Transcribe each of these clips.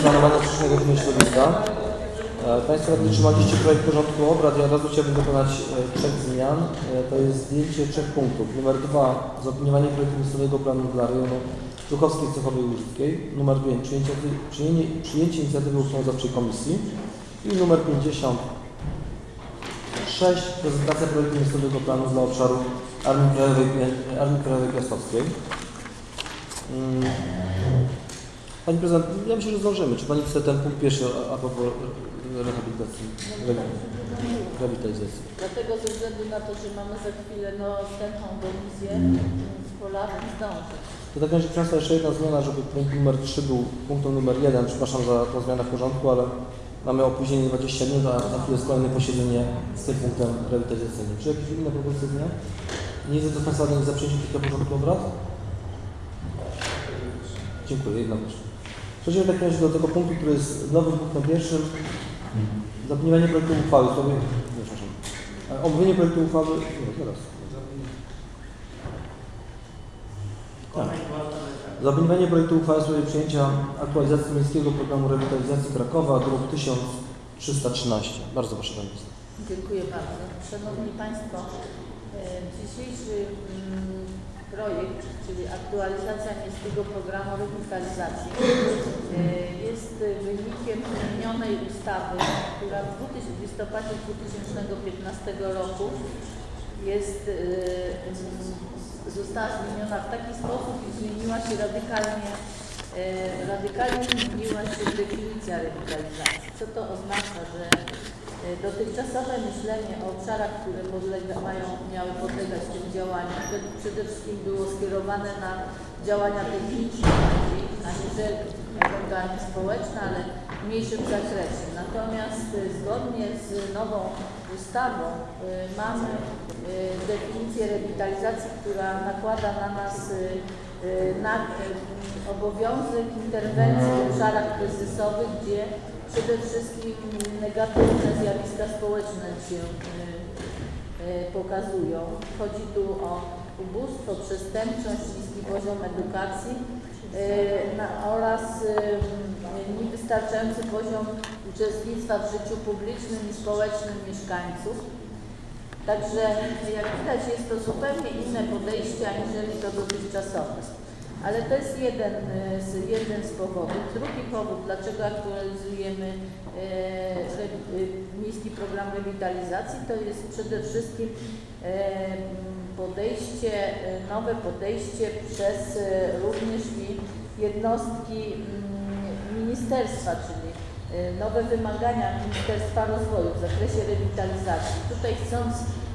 Planowania przyszłego dnia środowiska. Państwo radni trzymaliście projekt porządku obrad. Ja od razu chciałbym dokonać 3 zmian. To jest zdjęcie 3 punktów. Numer 2 zaopiniowanie projektu miejscowego planu dla rejonu Żuchowskiej, Cechowej i Łużyckiej. Numer 5 przyjęcie inicjatywy uchwałodawczej komisji. I numer 56 prezentacja projektu miejscowego planu dla obszaru Armii Krajowej Piastowskiej. Pani Prezydent, ja myślę, że zdążymy. Czy Pani chce ten punkt pierwszy a propos rehabilitacji, rewitalizacji? Dlatego ze względu na to, że mamy za chwilę wstępną komisję, Polaków zdąży. To tak będzie, Państwa, jeszcze jedna zmiana, żeby punkt numer 3 był punktem numer 1. Przepraszam za tą zmianę w porządku, ale mamy opóźnienie 20 minut, a na chwilę jest kolejne posiedzenie z tym punktem rewitalizacyjnym. Czy jakieś inne propozycje dnia? Nie widzę, to Państwa nie za przyjęcie tego porządku obrad? Dziękuję, jedna myśl. Przechodzimy w takim razie do tego punktu, który jest nowym punktem pierwszym. Zaopiniowanie projektu uchwały. Omówienie projektu uchwały. Teraz. Tak. Zaopiniowanie projektu uchwały w sprawie przyjęcia aktualizacji Miejskiego Programu Rewitalizacji Krakowa, druk 1313. Bardzo proszę, Pani Minister. Dziękuję bardzo. Szanowni Państwo, dzisiejszy projekt, czyli aktualizacja Miejskiego Programu Rewitalizacji, jest wynikiem zmienionej ustawy, która w listopadzie 2015 roku została zmieniona w taki sposób, i zmieniła się radykalnie zmieniła się definicja rewitalizacji. Co to oznacza, że dotychczasowe myślenie o obszarach, które miały podlegać tym działaniom, przede wszystkim było skierowane na działania techniczne, aniżeli ewentualnie społeczne, ale w mniejszym zakresie. Natomiast zgodnie z nową ustawą mamy definicję rewitalizacji, która nakłada na nas obowiązek interwencji w obszarach kryzysowych, gdzie przede wszystkim negatywne zjawiska społeczne się pokazują. Chodzi tu o ubóstwo, przestępczość, niski poziom edukacji oraz niewystarczający poziom uczestnictwa w życiu publicznym i społecznym mieszkańców. Także jak widać, jest to zupełnie inne podejście aniżeli to dotychczasowe. Ale to jest jeden z powodów. Drugi powód, dlaczego aktualizujemy Miejski Program Rewitalizacji, to jest przede wszystkim nowe podejście przez również i jednostki ministerstwa, czyli nowe wymagania Ministerstwa Rozwoju w zakresie rewitalizacji. Tutaj chcąc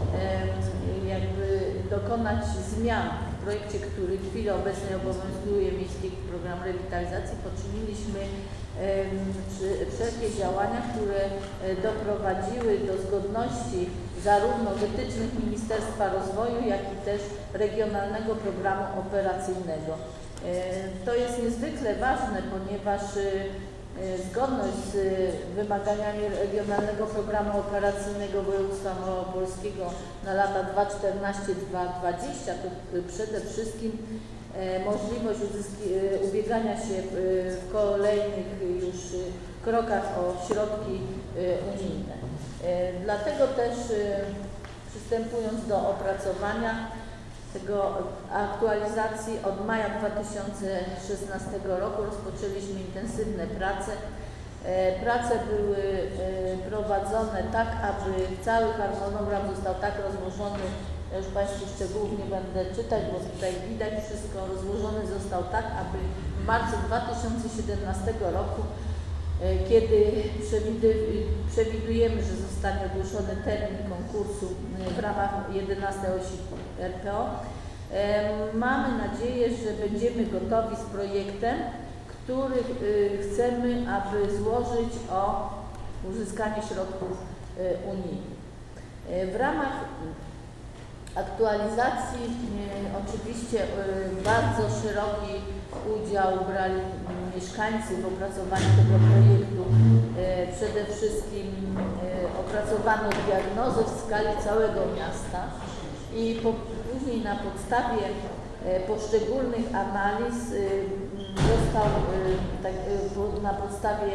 dokonać zmian w projekcie, który w chwili obecnej obowiązuje Miejski Program Rewitalizacji, poczyniliśmy wszelkie działania, które doprowadziły do zgodności zarówno wytycznych Ministerstwa Rozwoju, jak i też Regionalnego Programu Operacyjnego. To jest niezwykle ważne, ponieważ zgodność z wymaganiami Regionalnego Programu Operacyjnego Województwa Małopolskiego na lata 2014-2020 to przede wszystkim możliwość ubiegania się w kolejnych już krokach o środki unijne. Dlatego też przystępując do opracowania tego aktualizacji od maja 2016 roku rozpoczęliśmy intensywne prace. Prace były prowadzone tak, aby cały harmonogram został tak rozłożony, ja już Państwu szczegółów nie będę czytać, bo tutaj widać wszystko, rozłożony został tak, aby w marcu 2017 roku, kiedy przewidujemy, że zostanie ogłoszony termin konkursu w ramach 11 osi RPO, mamy nadzieję, że będziemy gotowi z projektem, który chcemy, aby złożyć o uzyskanie środków unijnych. W ramach aktualizacji oczywiście bardzo szeroki udział brali mieszkańcy w opracowaniu tego projektu. Przede wszystkim opracowano diagnozę w skali całego miasta i później na podstawie poszczególnych analiz został na podstawie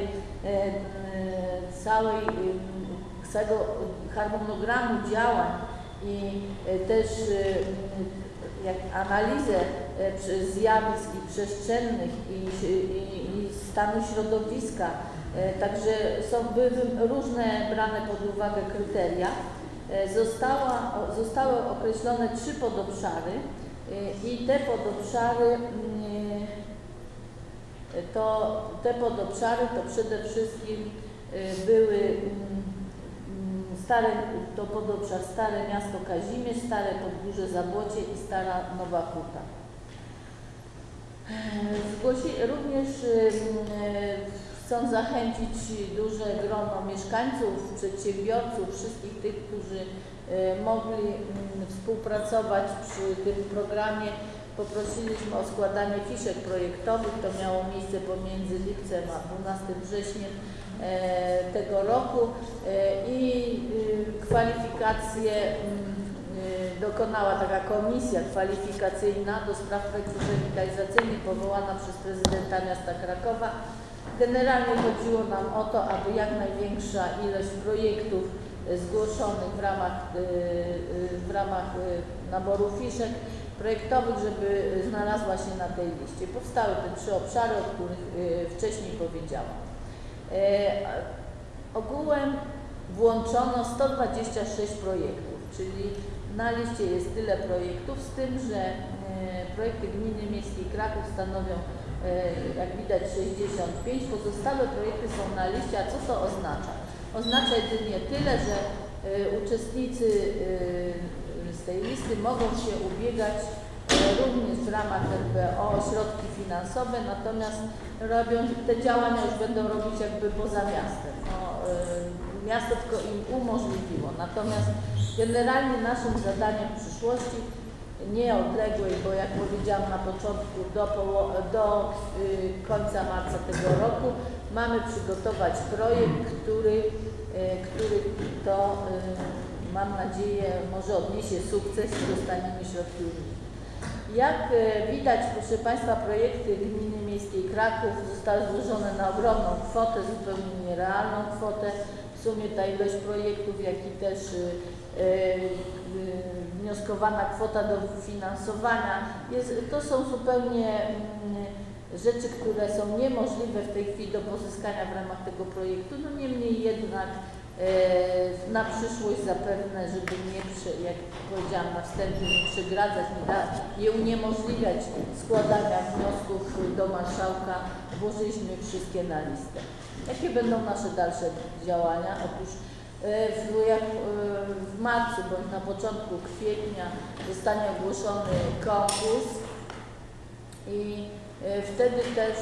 całego harmonogramu działań i też jak analizę zjawisk i przestrzennych i stanu środowiska, także były różne brane pod uwagę kryteria. Zostały określone 3 podobszary i te podobszary to przede wszystkim były podobszar Stare Miasto Kazimierz, Stare Podgórze Zabłocie i Stara Nowa Huta. Również chcą zachęcić duże grono mieszkańców, przedsiębiorców, wszystkich tych, którzy mogli współpracować przy tym programie. Poprosiliśmy o składanie fiszek projektowych. To miało miejsce pomiędzy lipcem a 12 wrześniem tego roku i kwalifikacje dokonała taka komisja kwalifikacyjna do spraw projektów rewitalizacyjnych powołana przez prezydenta miasta Krakowa. Generalnie chodziło nam o to, aby jak największa ilość projektów zgłoszonych w ramach naboru fiszek projektowych, żeby znalazła się na tej liście. Powstały te 3 obszary, o których wcześniej powiedziałam. Ogółem włączono 126 projektów, czyli na liście jest tyle projektów, z tym, że projekty Gminy Miejskiej Kraków stanowią, jak widać, 65. Pozostałe projekty są na liście. A co to oznacza? Oznacza jedynie tyle, że uczestnicy z tej listy mogą się ubiegać również w ramach RPO o środki finansowe, natomiast te działania już będą robić jakby poza miastem. Miasto tylko im umożliwiło. Natomiast generalnie naszym zadaniem w przyszłości nieodległej, bo jak powiedziałam na początku, do końca marca tego roku mamy przygotować projekt, który to mam nadzieję może odniesie sukces i dostaniemy środki unijne. Jak widać, proszę Państwa, projekty Gminy Miejskiej Kraków zostały złożone na ogromną kwotę, zupełnie nierealną kwotę. W sumie ta ilość projektów, jak i też wnioskowana kwota do finansowania, to są zupełnie rzeczy, które są niemożliwe w tej chwili do pozyskania w ramach tego projektu. No niemniej jednak na przyszłość zapewne, żeby nie, jak powiedziałam na wstępie, nie przegradzać, nie uniemożliwiać składania wniosków do marszałka, włożyliśmy wszystkie na listę. Jakie będą nasze dalsze działania? Otóż w marcu bądź na początku kwietnia zostanie ogłoszony konkurs i wtedy też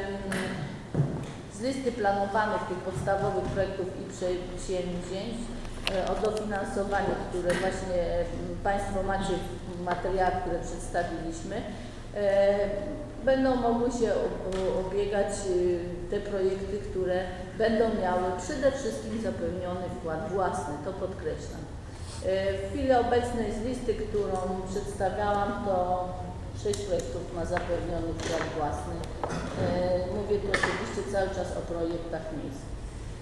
z listy planowanych tych podstawowych projektów i przedsięwzięć o dofinansowanie, które właśnie Państwo macie w materiałach, które przedstawiliśmy, będą mogły się ubiegać te projekty, które będą miały przede wszystkim zapewniony wkład własny, to podkreślam. W chwili obecnej z listy, którą przedstawiałam, to 6 projektów ma zapewniony wkład własny. Mówię tu oczywiście cały czas o projektach miejskich.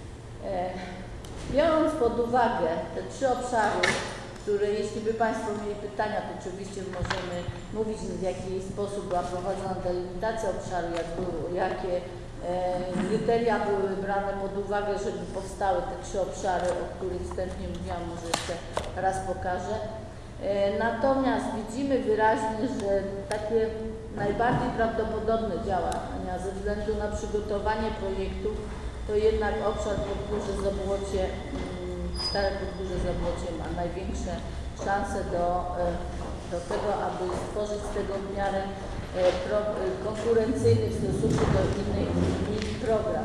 Biorąc pod uwagę te 3 obszary, które jeśli by Państwo mieli pytania, to oczywiście możemy mówić, w jaki sposób była prowadzona delimitacja obszaru, jakie kryteria były brane pod uwagę, żeby powstały te 3 obszary, o których wstępnie mówiłam, może jeszcze raz pokażę. Natomiast widzimy wyraźnie, że takie najbardziej prawdopodobne działania ze względu na przygotowanie projektów to jednak obszar Podgórze Zabłocie, Stare Podgórze Zabłocie ma największe szanse do tego, aby stworzyć z tego w miarę konkurencyjny w stosunku do innych gmin program.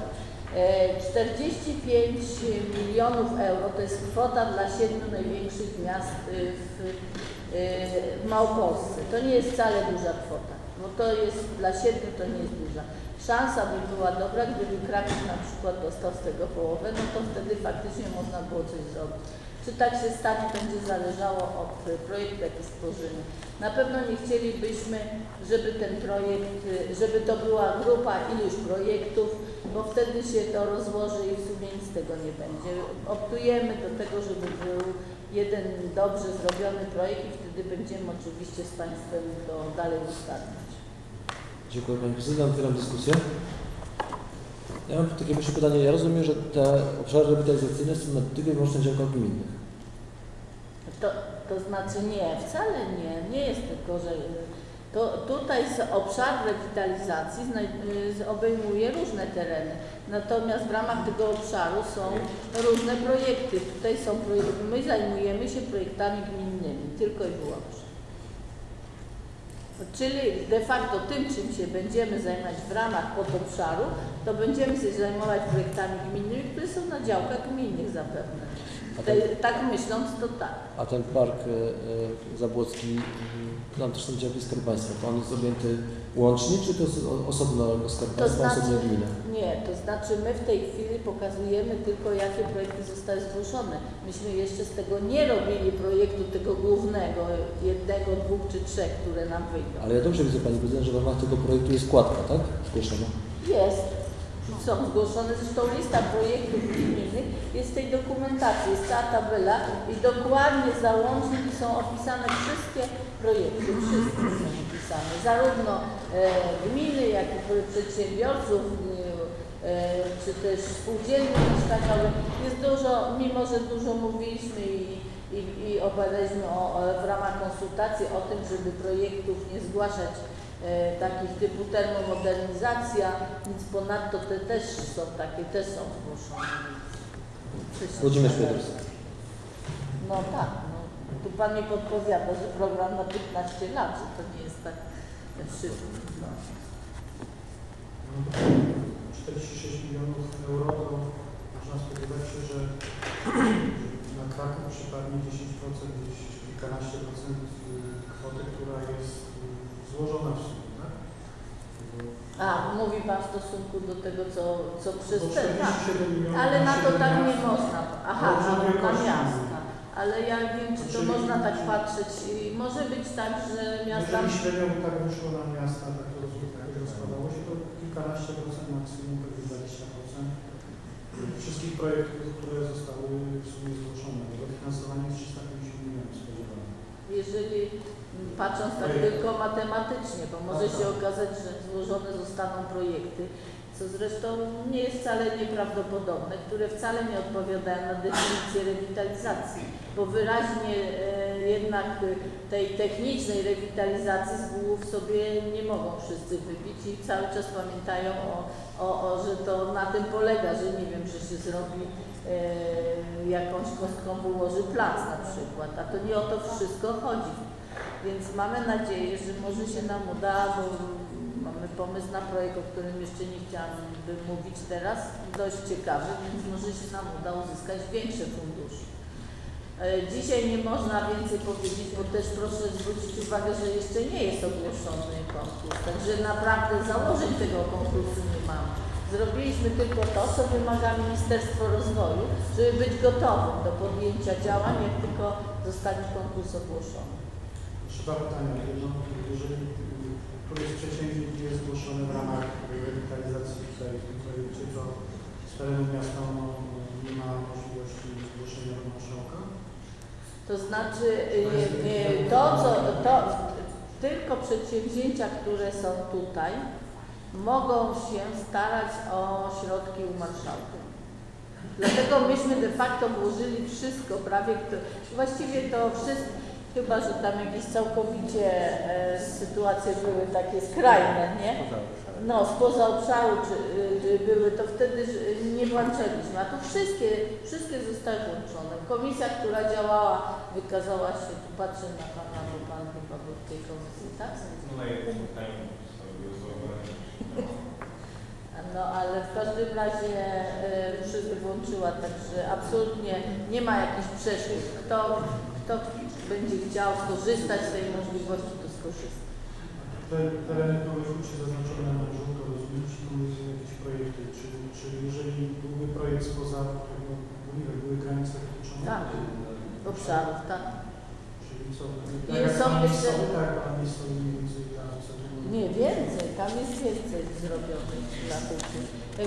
45 milionów euro to jest kwota dla 7 największych miast w Małopolsce. To nie jest wcale duża kwota. bo to jest dla 7 to nie jest duża. Szansa by była dobra, gdyby Kraków na przykład dostał z tego połowę, no to wtedy faktycznie można było coś zrobić. Czy tak się stanie, będzie zależało od projektu, jaki stworzymy. Na pewno nie chcielibyśmy, żeby ten projekt, żeby to była grupa iluś projektów, bo wtedy się to rozłoży i w sumie nic z tego nie będzie. Optujemy do tego, żeby był jeden dobrze zrobiony projekt i wtedy będziemy oczywiście z Państwem to dalej ustalić. Dziękuję Pani Prezydent. Otwieram dyskusję. Ja mam takie pierwsze pytanie. Ja rozumiem, że te obszary rewitalizacyjne są na tylko i wyłącznie działkach gminnych. To znaczy nie, wcale nie. Nie jest tylko, że tutaj obszar rewitalizacji obejmuje różne tereny. Natomiast w ramach tego obszaru są różne projekty. Tutaj są projekty, my zajmujemy się projektami gminnymi, tylko i wyłącznie. Czyli de facto tym, czym się będziemy zajmować w ramach podobszaru, to będziemy się zajmować projektami gminnymi, które są na działkach gminnych zapewne. Tak myśląc, to tak. A ten park Zabłocki, tam też są działki Skarbu Państwa, to on jest objęty łącznie, czy to jest osobno Skarbu Państwa, osobno gmina? Nie, to znaczy my w tej chwili pokazujemy tylko, jakie projekty zostały zgłoszone. Myśmy jeszcze z tego nie robili projektu tego głównego, jednego, dwóch czy trzech, które nam wyjdą. Ale ja dobrze widzę Pani Prezydent, że w ramach tego projektu jest składka, tak? Zgłoszona. Jest. Są zgłoszone, zresztą lista projektów gminnych jest w tej dokumentacji, jest cała tabela i dokładnie załączniki są opisane wszystkie projekty, wszystkie są opisane, zarówno gminy, jak i przedsiębiorców, czy też spółdzielni mieszkaniowych. Jest dużo, mimo że dużo mówiliśmy i opowiadaliśmy w ramach konsultacji o tym, żeby projektów nie zgłaszać takich typu termomodernizacja, nic ponadto te też są takie, też są zgłoszone. Włodzimierz Piotrowski. No tak, no. Tu Pan mi podpowiada, że program na 15 lat, że to nie jest tak szybko. No. 46 milionów euro, to można spodziewać się, że na Kraków przypadnie 10%, gdzieś kilkanaście procent kwoty, która jest złożona w sumie, tak? A, mówi Pan w stosunku do tego, co przez ten, tak. 47 milionów Ale na to tak nie miasta. można. Aha, na miasta. Ale ja wiem, czy to można tak patrzeć. Może być tak, że miasta... Jeżeli średnio by tak wyszło na miasta, tak to rozkładało się, to kilkanaście procent, maksimum pewnie 20% wszystkich projektów, które zostały w sumie zgłoszone. Dofinansowanie jest 350 milionów spodziewane. Jeżeli patrząc tak tylko matematycznie, bo może się okazać, że złożone zostaną projekty, co zresztą nie jest wcale nieprawdopodobne, które wcale nie odpowiadają na definicję rewitalizacji, bo wyraźnie jednak tej technicznej rewitalizacji z głów sobie nie mogą wszyscy wybić i cały czas pamiętają że to na tym polega, że nie wiem, że się zrobi jakąś kostką wyłoży plac na przykład, a to nie o to wszystko chodzi. Więc mamy nadzieję, że może się nam uda, bo mamy pomysł na projekt, o którym jeszcze nie chciałabym mówić teraz, dość ciekawy, więc może się nam uda uzyskać większe fundusze. Dzisiaj nie można więcej powiedzieć, bo też proszę zwrócić uwagę, że jeszcze nie jest ogłoszony konkurs, także naprawdę założeń tego konkursu nie mamy. Zrobiliśmy tylko to, co wymaga Ministerstwo Rozwoju, żeby być gotowym do podjęcia działań, jak tylko zostanie konkurs ogłoszony. Dwa pytania. Jedno, jeżeli któreś z przedsięwzięć jest zgłoszone w ramach rewitalizacji tutaj w tym projekcie, to z terenu miasta nie ma możliwości zgłoszenia do marszałka? To znaczy tylko przedsięwzięcia, które są tutaj, mogą się starać o środki u marszałka. Dlatego myśmy de facto włożyli wszystko, prawie właściwie to wszystko, chyba że tam jakieś całkowicie sytuacje były takie skrajne, nie? No, spoza obszaru czy były, to wtedy nie włączaliśmy, a tu wszystkie zostały włączone. Komisja, która działała, wykazała się, tu patrzę na Pana, bo Pan chyba był w tej komisji, tak? No, ale w każdym razie wszystko włączyła, także absolutnie nie ma jakichś przeszkód. Kto będzie chciał skorzystać z tej możliwości, to skorzysta. te tereny Nowej Hucie zaznaczone na żółto, rozumiem, czy były jakieś projekty, czy jeżeli byłby projekt spoza tego, były granice wytyczone? Tak, obszarów, tak. Czyli co? I są jeszcze... Tak, a nie są mniej więcej tam, co tu... Nie, więcej, tam jest więcej zrobionych dla Huty.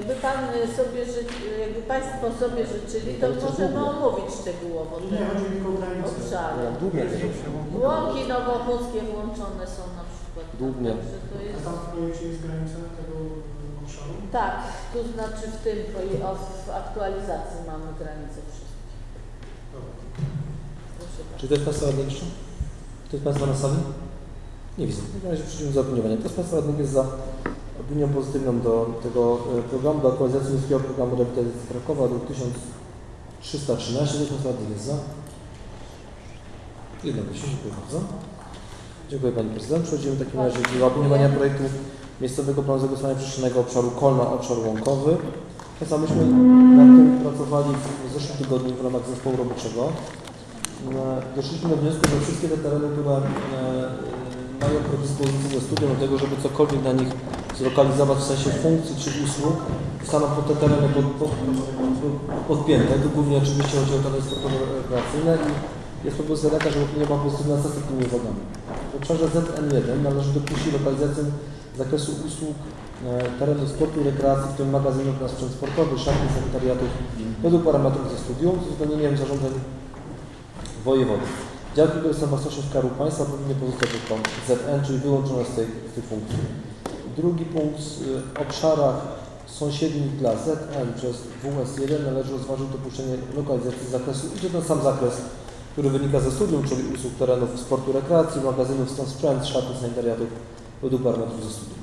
Jakby Państwo sobie życzyli, to możemy omówić szczegółowo Nie, chodzi tylko o granice. obszary. Długnie. Łąki nowochódzkie włączone są na przykład. Długnie. Także to A jest... tam w projekcie jest granica tego obszaru? Tak, to znaczy w aktualizacji mamy granice wszystkie. Dobra. Proszę bardzo. Czy to jest Państwa radny jeszcze? Kto jest Państwa na sali? Nie widzę. W takim razie przechodzimy do zaopiniowania. Kto z Państwa radnych jest za opinią pozytywną do tego programu, do aktualizacji Miejskiego Programu Rewitalizacji Krakowa do 1313? Kto z Państwa radnych jest za? Jednogłośnie. Dziękuję bardzo. Dziękuję Pani Prezydent. Przechodzimy w takim razie do opiniowania projektu Miejscowego Planu Zagospodarowania Przestrzennego Obszaru Kolna, obszar łąkowy. Tak samo myśmy nad tym pracowali w zeszłym tygodniu w ramach zespołu roboczego. Doszliśmy do wniosku, że wszystkie te tereny, które mają predyspozycję do studium, do tego, żeby cokolwiek na nich zlokalizować w sensie funkcji czy usług, zostaną pod te tereny podpięte. Tu głównie oczywiście chodzi o tereny sportowo-rekreacyjne i jest propozycja taka, że opinia była pozytywna z następnymi uwagami. W obszarze ZN1 należy dopuścić lokalizację zakresu usług terenu sportu i rekreacji, w tym magazynów na sprzęt sportowy, szatni, sanitariatów według parametrów ze studium z uwzględnieniem zarządzeń wojewodów. Działki, które są własnością Skarbu Państwa, powinny pozostać jako ZN, czyli wyłączone z tej funkcji. Drugi punkt, w obszarach sąsiednich dla ZN przez WS1 należy rozważyć dopuszczenie lokalizacji zakresu, idzie ten sam zakres, który wynika ze studium, czyli usług terenów sportu, rekreacji, magazynów, stąd sprzęt, szatni, sanitariatów według parametrów ze studium.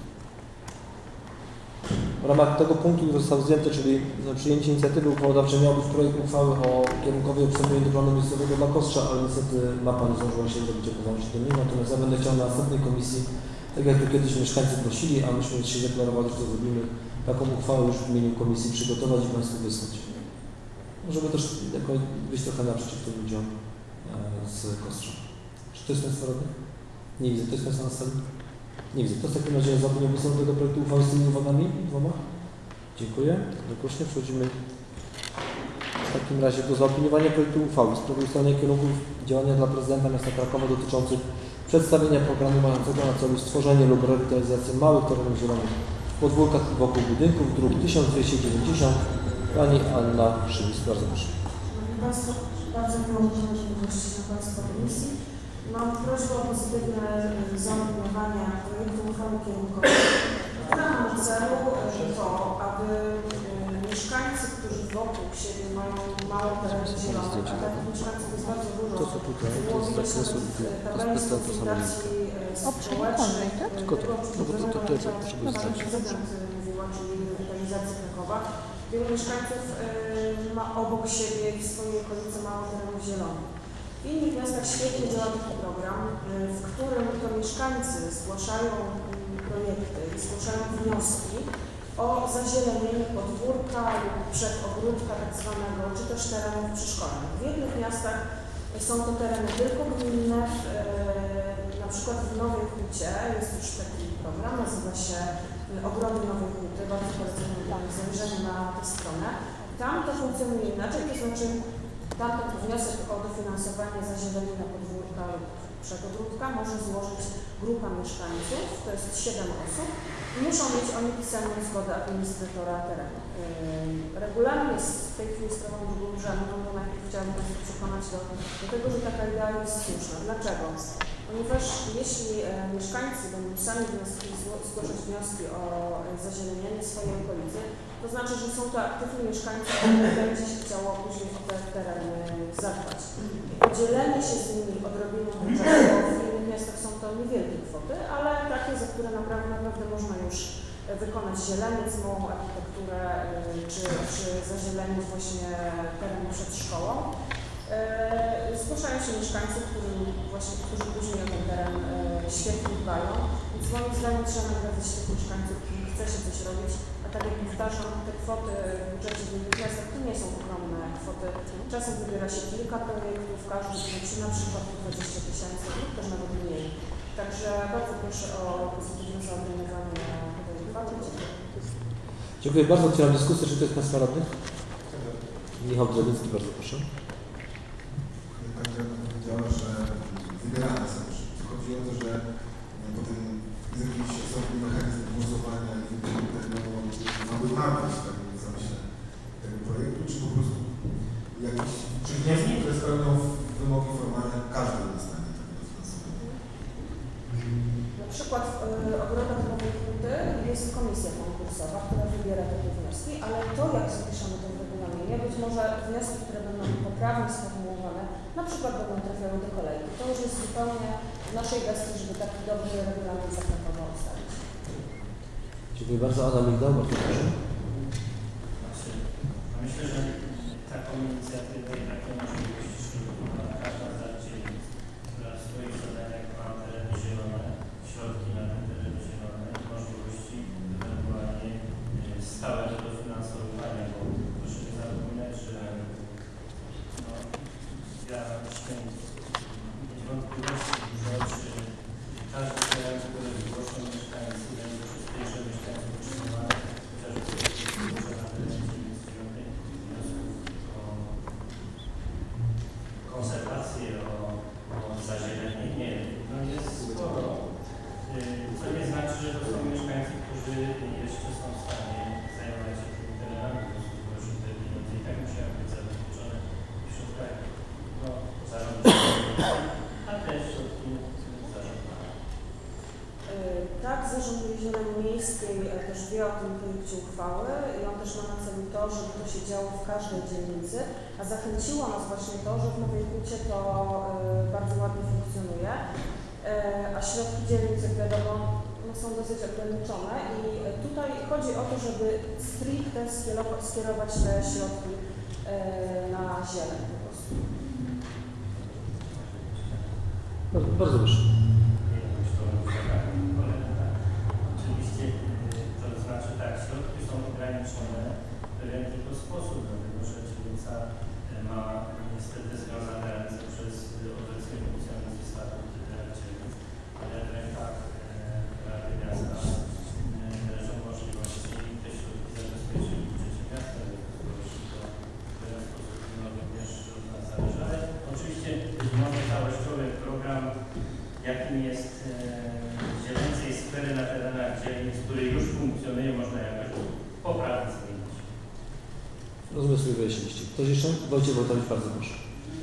W ramach tego punktu, który został zdjęty, czyli przyjęcie inicjatywy uchwałodawczej, miał być projekt uchwały o kierunkowej obsłudze planu miejscowego dla Kostrza, ale niestety ma Pani zdążyła się zrobić ekonomicznie do niej. Natomiast ja będę chciał na następnej komisji, tak jak to kiedyś mieszkańcy prosili, a myśmy się deklarowali, że to zrobimy, taką uchwałę już w imieniu komisji przygotować i Państwu wysłać. Żeby też być trochę naprzeciw tym ludziom z Kostrza. Czy to jest Państwa radny? Nie widzę. To jest Państwa na sali? Nie widzę. To w takim razie za opinią wysłał tego projektu uchwały z tymi uwagami dwoma? Dziękuję. Jednogłośnie przechodzimy w takim razie do zaopiniowania projektu uchwały w sprawie ustalenia kierunków działania dla prezydenta miasta Krakowa dotyczących przedstawienia programu mającego na celu stworzenie lub rewitalizację małych terenów zielonych w podwórkach i wokół budynków, druk 1290. Pani Anna Szylis. Bardzo proszę. Szanowni Państwo, bardzo miło mi gościć na Państwa komisji. Mam prośbę o pozytywne zaopiniowanie projektu uchwały kierunkowej, która ma na celu to, aby mieszkańcy, którzy wokół siebie mają małe tereny zielone, a takich mieszkańców jest bardzo dużo, było widać nawet w tabeli konsultacji społecznej, Pan Prezydent mówiła, czyli rewitalizacji Krakowa. Wielu mieszkańców ma obok siebie w swojej okolicy mało terenów zielonych. W innych miastach świetnie działa taki program, w którym to mieszkańcy zgłaszają projekty i zgłaszają wnioski o zazielenienie podwórka lub przedogródka tak zwanego, czy też terenów przyszkolnych. W jednych miastach są to tereny tylko gminne, na przykład w Nowej Hucie jest już taki program, nazywa się Ogrody Nowej Huty, bardzo polecam zajrzenie na tę stronę. Tam to funkcjonuje inaczej, to znaczy tam taki wniosek o dofinansowanie zazielenienia podwórka lub przedogródka może złożyć grupa mieszkańców, to jest 7 osób, i muszą mieć oni pisemną zgodę administratora terenu. Regulamin jest w tej chwili sprawą drugą urzędu, bo najpierw chciałabym Państwa przekonać do tego, że taka idea jest słuszna. Dlaczego? Ponieważ jeśli mieszkańcy będą sami zgłaszać wnioski o zazielenienie swojej okolicy, to znaczy, że są to aktywni mieszkańcy, którzy będzie się chciało później o te tereny zadbać. Podzielenie się z nimi odrobiną czasu, bo w innych miastach są to niewielkie kwoty, ale takie, za które naprawdę można już wykonać zieleniec, małą architekturę, czy zazielenić właśnie terenu przed szkołą. Zgłaszają się mieszkańcy, którzy później o ten teren świetnie dbają, więc moim zdaniem trzeba nagrodzić tych mieszkańców, którzy chce się coś robić, a tak jak powtarzam, te kwoty w budżecie w innych miastach to nie są ogromne kwoty. Czasem wybiera się kilka projektów, każdy wnosi na przykład 20 000 lub też nawet mniej. Także bardzo proszę o pozytywne zaopiniowanie tej uchwały. Dziękuję bardzo. Otwieram dyskusję. Czy ktoś z Państwa radnych? Michał Drzewiecki, bardzo proszę. Pani radna powiedziała, że wybierane są. Chodzi o to, że potem jest jakiś osobny mechanizm głosowania i tego mamy umarność w zamyśle tego projektu, czy po prostu jakiś, czy wnioski, które spełnią wymogi formalne, każdy dostanie takie dofinansowanie? Na przykład w ogrodach Nowej Huty jest komisja konkursowa, która wybiera takie wnioski, ale to, jak zapiszemy to w regulaminie, być może wnioski, które będą poprawnie sformułowane, na przykład będą trafiały do kolejki. To już jest zupełnie w naszej gestii, żeby taki dobry regulamin zakresowo ustalić. Dziękuję bardzo. Adam Migdał, bardzo proszę. Myślę, że taką inicjatywę i takie możliwości każda z dzielnic, która w swoich zadaniach ma tereny zielone, środki na te tereny zielone i możliwości ewentualnie stałego dofinansowywania, bo proszę nie zapominać, że no, ja śmiem mieć wątpliwości, czy każdy teren, który zgłoszą mieszkańcy, będzie przez tychże mieszkańców utrzymywany, chociażby na terenie konserwację, o zazielenienie, no jest sporo, co nie znaczy, że to są mieszkańcy, którzy jeszcze są w stanie zajmować się tymi terenami, w związku z tym, że te pieniądze i tak musiały być zabezpieczone w środkach zarządu, a też środki zarządu. Tak, Zarząd Zieleni Miejskiej też wie o tym projekcie uchwały i on też ma na celu to, żeby to się działo w każdej dzielnicy, a zachęciło nas właśnie to, że w Nowej Hucie to bardzo ładnie funkcjonuje, a środki dzielnic, jak wiadomo, no, są dosyć ograniczone i tutaj chodzi o to, żeby stricte skierować te środki na zieleń po prostu. Bardzo proszę. Oczywiście to znaczy tak, środki są ograniczone w pewien tylko sposób, dlatego że dzielnica ma niestety związane ręce przez obecnie funkcjonujący statut dzielnic, ale w rękach Rady Miasta leżą możliwości te środki zabezpieczyć w budżecie miasta, w ten sposób no, również od nas zależy. Ale oczywiście może całościowy program, jakim jest zieleńcej sfery na terenach dzielnic, który już funkcjonuje, można jakoś poprawić, zmienić. Rozumiem, sobie wyjaśniliście. Ktoś jeszcze? Wojciech Wojtowicz, bardzo proszę.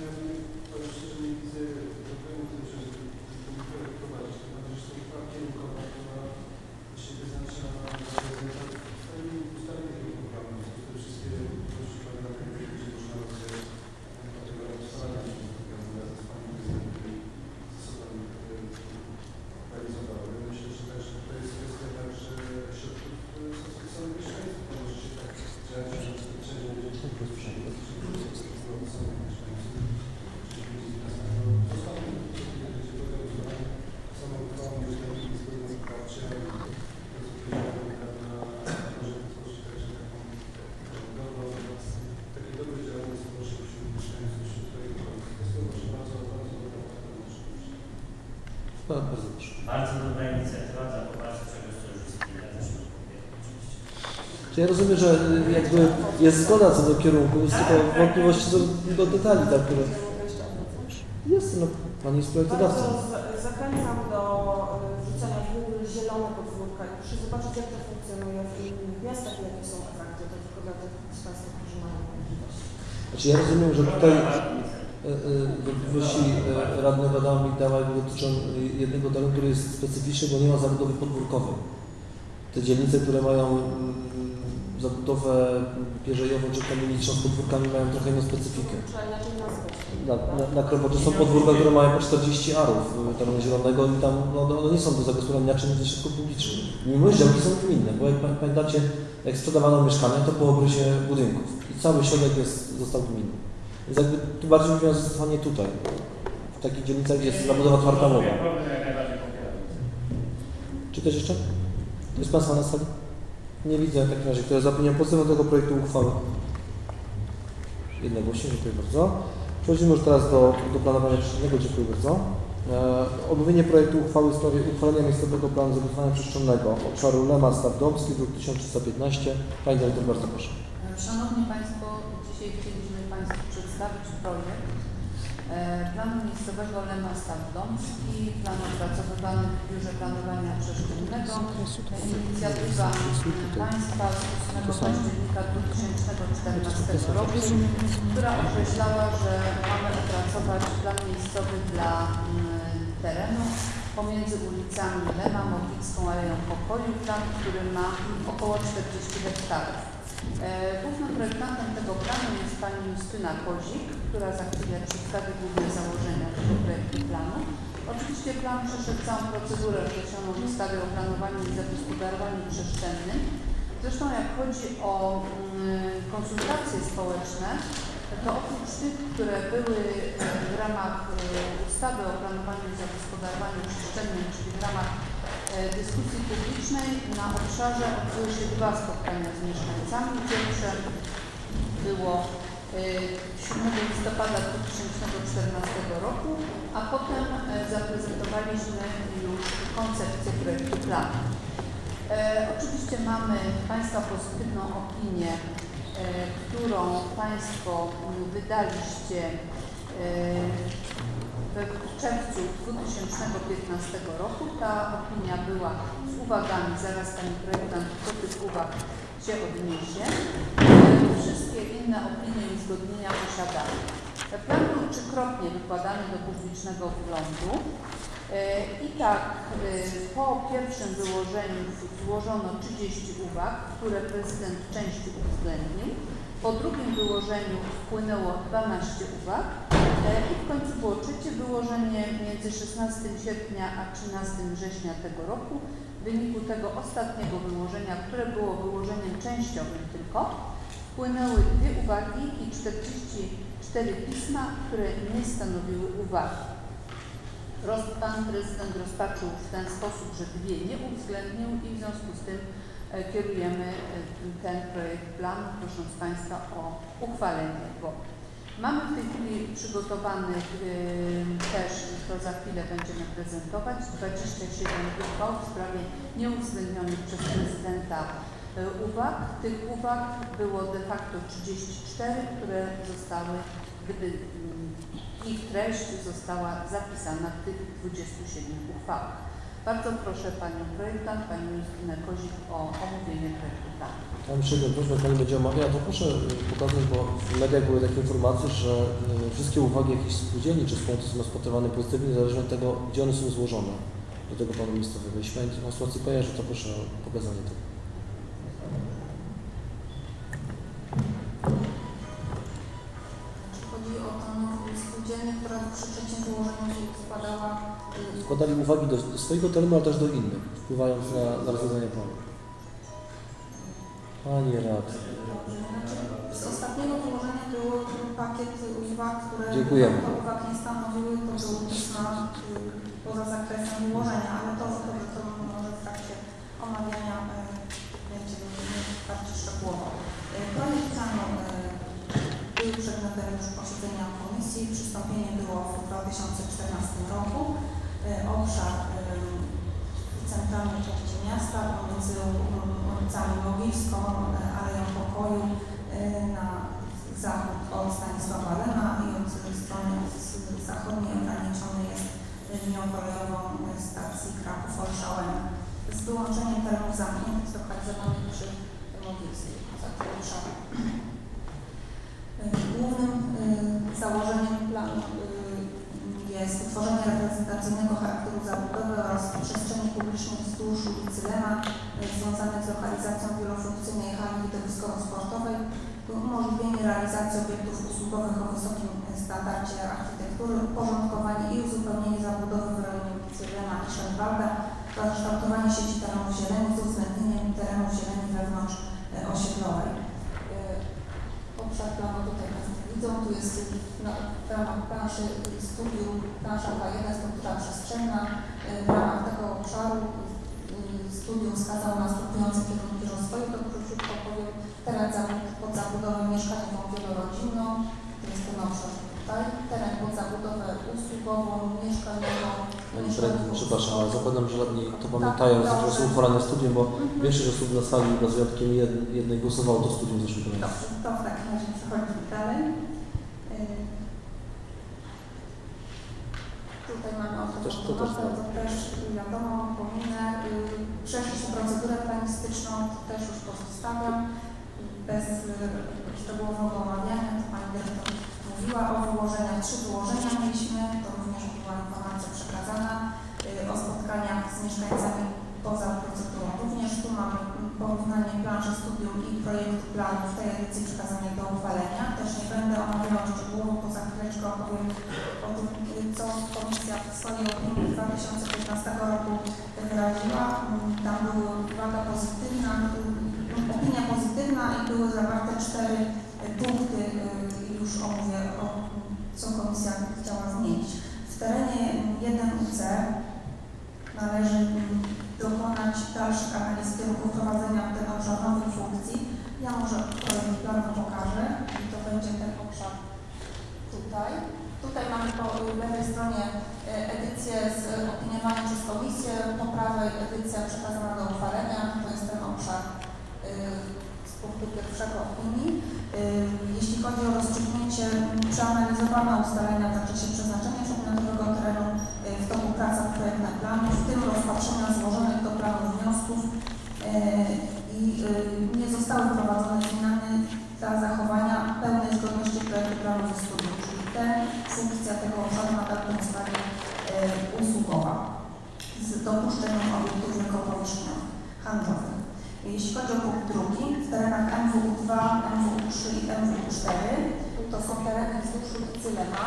Bardzo proszę. Bardzo dobra inicjatywa dla poparcia czegoś, co już istnieje. Ja też to powiem, oczywiście. Czy ja rozumiem, że jakby jest zgoda co do kierunku, jest tylko wątpliwości do detali, tak, które... Jest, no, Pani jest projektodawcą. Bardzo zachęcam do wrzucenia w ogóle zielone podwórka i proszę zobaczyć, jak to funkcjonuje w innych miastach i jakie są efekty. To tylko dla tych z Państwa, którzy mają możliwości. Znaczy ja rozumiem, że tutaj wątpliwości radny Adam Migdała dotyczą jednego terenu, który jest specyficzny, bo nie ma zabudowy podwórkowej. Te dzielnice, które mają zabudowę pierzejową czy kamieniczną z podwórkami, mają trochę inną specyfikę. Trzeba inaczej nazwać. Na Kropoczy są podwórka, które mają po 40 arów terenu zielonego i tam no, one nie są do zagospodarowania inaczej niż ze środków publicznych. Mimo że działki są gminne, bo jak pamiętacie, jak sprzedawano mieszkania, to po obrysie budynków i cały środek został gminny. Więc jakby tu bardziej mówiłem o zastosowanie tutaj, w takich dzielnicach, gdzie jest zabudowa kwartałowa. Czy ktoś jeszcze? To jest Państwa na sali? Nie widzę w takim razie, kto jest za opinią pozytywną tego projektu uchwały. Jednogłośnie, dziękuję bardzo. Przechodzimy już teraz do planowania przestrzennego. Dziękuję bardzo. Omówienie projektu uchwały w sprawie uchwalenia miejscowego planu zagospodarowania przestrzennego obszaru Lema Staw Domski, druk 1315. Pani Dyrektor, bardzo proszę. Szanowni Państwo, dzisiaj chcieliśmy Państwu przedstawić projekt planu miejscowego Lema Staw Domski, plan opracowywany w Biurze Planowania Przestrzennego, inicjatywa Państwa z 8 października 2014 roku, która określała, że mamy opracować plan miejscowy dla terenu pomiędzy ulicami Lema, Modlicką, Aleją Pokoju, plan, który ma około 40 hektarów. Głównym projektantem tego planu jest pani Justyna Kozik, która za chwilę przedstawi główne założenia tego projektu planu. Oczywiście plan przeszedł całą procedurę określoną w ustawie o planowaniu i zagospodarowaniu przestrzennym. Zresztą jak chodzi o konsultacje społeczne, to oprócz tych, które były w ramach ustawy o planowaniu i zagospodarowaniu przestrzennym, czyli w ramach dyskusji publicznej, na obszarze odbyły się 2 spotkania z mieszkańcami. Pierwsze było 7 listopada 2014 roku, a potem zaprezentowaliśmy już koncepcję projektu planu. Oczywiście mamy Państwa pozytywną opinię, którą Państwo wydaliście w czerwcu 2015 roku. Ta opinia była z uwagami, zaraz Pani Projektant do tych uwag się odniesie. Wszystkie inne opinie i uzgodnienia posiadamy. Plan był 3-krotnie wykładany do publicznego wglądu. I tak po pierwszym wyłożeniu złożono 30 uwag, które prezydent w części uwzględnił. Po drugim wyłożeniu wpłynęło 12 uwag i w końcu było trzecie wyłożenie między 16 sierpnia a 13 września tego roku. W wyniku tego ostatniego wyłożenia, które było wyłożeniem częściowym tylko, wpłynęły 2 uwagi i 44 pisma, które nie stanowiły uwagi. Pan prezydent rozpatrzył w ten sposób, że 2 nie uwzględnił i w związku z tym kierujemy ten projekt planu, prosząc Państwa o uchwalenie go. Mamy w tej chwili przygotowanych też, to za chwilę będziemy prezentować, 27 uchwał w sprawie nieuwzględnionych przez prezydenta uwag. Tych uwag było de facto 34, które zostały, gdyby ich treść została zapisana w tych 27 uchwałach. Bardzo proszę Panią Projektant, Panią Justynę Kozik o omówienie projektu planu. Ja myślę, że proszę, Pani będzie omawiała, to proszę pokazać, bo w mediach były takie informacje, że wszystkie uwagi jakichś spółdzielni czy spółek są rozpatrywane pozytywnie, niezależnie od tego, gdzie one są złożone do tego planu miejscowego. Jeśli Pani informacji kojarzy, to proszę o pokazanie tego. Chodzi o tą spółdzielnię, która przy trzecim wyłożeniu składała... Składali uwagi do swojego terenu, ale też do innych, wpływając na rozwiązanie planu. Pani Rad. Z ostatniego wyłożenia było pakiet uwag, które Dziękujemy. uwag nie stanowiły, to był pisma poza zakresem wyłożenia, ale to może w trakcie omawiania będziemy bardziej szczegółowo. Projekt planu był przedmiotem już posiedzenia komisji. Przystąpienie było w 2014 roku. Obszar centralnej części miasta pomiędzy ulicami Modlicką, Aleją Pokoju na zachód od Stanisława Lema i od strony zachodniej ograniczony jest linią kolejową stacji Kraków-Olszałem z wyłączeniem terenów zamkniętych zlokalizowanych przy Modlickiej. Głównym założeniem planu jest utworzenie reprezentacyjnego charakteru zabudowy oraz przestrzeni publicznej wzdłuż ulicy Lema związanych z lokalizacją wielofunkcyjnej hali widowiskowo-sportowej, umożliwienie realizacji obiektów usługowych o wysokim standardzie architektury, uporządkowanie i uzupełnienie zabudowy w rejonie ulicy Lema i Schönwalda oraz kształtowanie sieci terenów zieleni z uwzględnieniem terenów zieleni wewnątrz osiedlowej. Obszar planu tutaj Państwo widzą, tu jest w ramach planszy studium, plansza K1, struktura przestrzenna. W ramach tego obszaru studium wskazało następujące kierunki rozwoju, to króciutko powiem, teren pod zabudowę mieszkaniową wielorodzinną, to jest ten obszar tutaj, teren pod zabudowę usługową, mieszkaniową. Pani Prezydent, przepraszam, ale zakładam, że radni to pamiętają z okresu uchwalania studium, bo większość osób na sali, z wyjątkiem jednej, głosowało to studium w zeszłym roku. Dobrze, to w takim razie przechodzimy dalej. Tutaj mamy To też wiadomo, pominę. Przeszli się procedurę planistyczną, to też już pozostawiam. Bez szczegółowego omawiania, to Pani Dyrektor mówiła o wyłożeniach. 3 wyłożenia mieliśmy, to również była informacja przekazana. O spotkaniach z mieszkańcami poza procedurą. Również tu mamy porównanie planszy studium i projektu planu w tej edycji przekazania do uchwalenia. Też nie będę omawiała szczegółowo, bo za chwileczkę opowiem o tym, co Komisja w swojej opinii 2015 roku wyraziła. Tam była uwaga pozytywna, opinia pozytywna i były zawarte 4 punkty, już omówię, co Komisja chciała zmienić. W terenie 1UC należy dokonać dalszych analiz w kierunku wprowadzenia w ten obszar nowych funkcji. Ja może projekt planu pokażę i to będzie ten obszar tutaj. Tutaj mamy po lewej stronie edycję z opiniowaniem przez Komisję, po prawej edycja przekazana do uchwalenia. To jest ten obszar z punktu pierwszego opinii. Jeśli chodzi o rozstrzygnięcie, przeanalizowano ustalenia w zakresie przeznaczenia przedmiotowego terenu w toku prac nad projektem planu, w tym rozpatrzenia złożonych do planu wniosków i nie zostały wprowadzone zmiany dla zachowania pełnej zgodności projektu planu ze studium, czyli funkcja tego obszaru nadal pozostanie usługowa z dopuszczeniem obiektów wielkopowierzchniowych handlowych. Jeśli chodzi o punkt drugi, w terenach MWU2, MWU3 i MWU4, to są tereny wzdłuż ulicy Lema.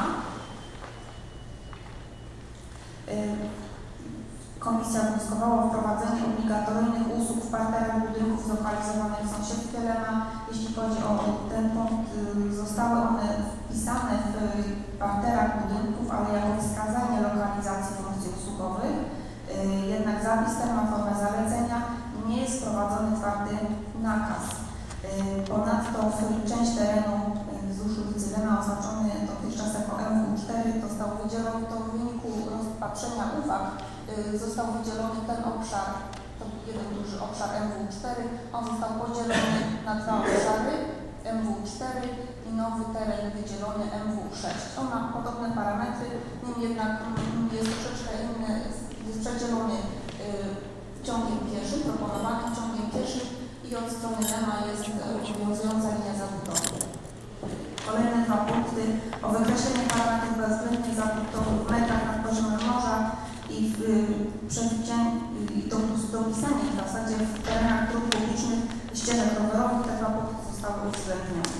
Komisja wnioskowała o wprowadzenie obligatoryjnych usług w parterach budynków zlokalizowanych w sąsiedztwie Lema. Jeśli chodzi o ten punkt, zostały one wpisane w parterach budynków, ale jako wskazanie lokalizacji funkcji usługowych. Jednak zapis ten ma formę zalecenia, nie jest wprowadzony twardy nakaz. Ponadto część terenu wzdłuż ulicy Lema oznaczony dotychczas jako MW4 został wydzielony, to w wyniku rozpatrzenia uwag został wydzielony ten obszar, to jeden duży obszar MW4, on został podzielony na 2 obszary MW4 i nowy teren wydzielony MW6. On ma podobne parametry, niemniej jednak jest troszeczkę inny, jest przedzielony ciągiem pieszym, proponowanym ciągiem pieszym i od strony Lema jest obowiązująca linia zabudowy. Kolejne 2 punkty o wykreślenie parametrów bezwzględnych zabudowy w metrach nad poziomem morza i dopisanie w zasadzie w terenach dróg publicznych ścieżek rowerowych. Te 2 punkty zostały uwzględnione.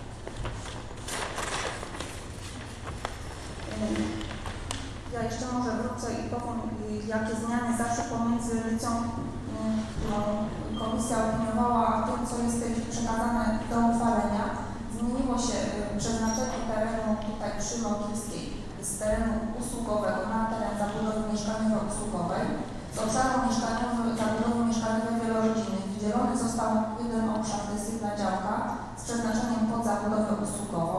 Ja jeszcze może wrócę i powiem, jakie zmiany zaszły pomiędzy edycją, którą Komisja opiniowała, a tym, co jest w tej chwili przekazane do uchwalenia. Zmieniło się przeznaczenie terenu tutaj przy Mogielskiej z terenu usługowego na teren zabudowy mieszkaniowo-usługowej. Z obszaru zabudowy mieszkaniowej wielorodzinnej wydzielony został jeden obszar, to jest jedna działka z przeznaczeniem pod zabudowę usługową.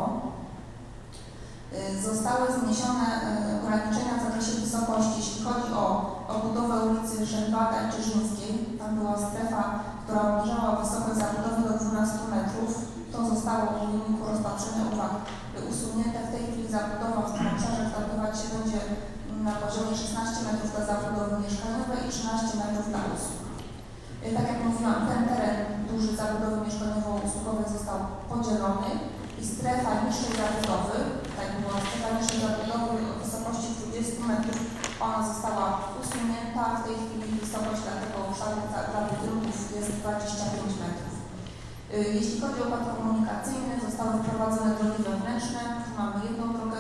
Zostały zniesione ograniczenia w zakresie wysokości, jeśli chodzi o budowę ulicy Szembaka i Czyżyńskiej. Tam była strefa, która obniżała wysokość zabudowy do 12 metrów. To zostało w wyniku rozpatrzenia uwag usunięte. W tej chwili zabudowa w tym obszarze kształtować się będzie na poziomie 16 metrów dla zabudowy mieszkaniowej i 13 metrów dla usług. Tak jak mówiłam, ten teren duży zabudowy mieszkaniowo-usługowej został podzielony i strefa niższej zabudowy, tak była strefa niższej zabudowy o wysokości 20 metrów, ona została usunięta. W tej chwili wysokość dla tego obszaru dla budynków jest 25 metrów. Jeśli chodzi o układ komunikacyjny, zostały wprowadzone drogi wewnętrzne. Tu mamy jedną drogę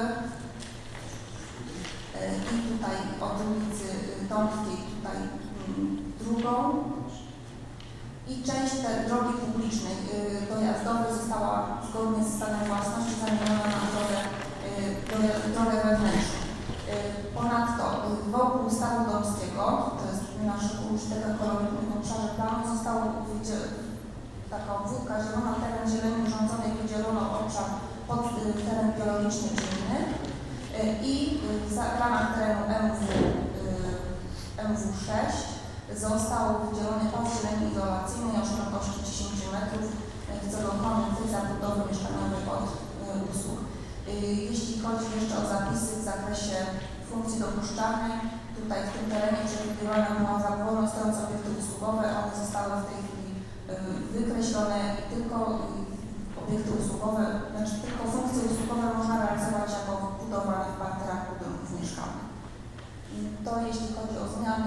i tutaj od ulicy Dąbskiej tutaj drugą. I część tej drogi publicznej dojazdowej została zgodnie z stanem własności zamieniona na drogę wewnętrzną. Ponadto wokół Stawu Dąbskiego, to jest nasz użytek ekologiczny w obszarze planu, zostało taka obwódka zielona, teren zieleni urządzonej wydzielono obszar pod teren biologiczny czy inny. w ramach terenu MW6 został wydzielony pas zieleni izolacyjnej o szerokości 10 metrów w celu ochrony tych zabudowy mieszkaniowej od usług. Jeśli chodzi jeszcze o zapisy w zakresie funkcji dopuszczalnej, tutaj w tym terenie przewidywana była wolność stojące obiekty usługowe, one zostały w tej chwili wykreślone i tylko obiekty usługowe, znaczy tylko funkcje usługowe można realizować jako budowane w parterach budynków mieszkalnych. To jeśli chodzi o zmiany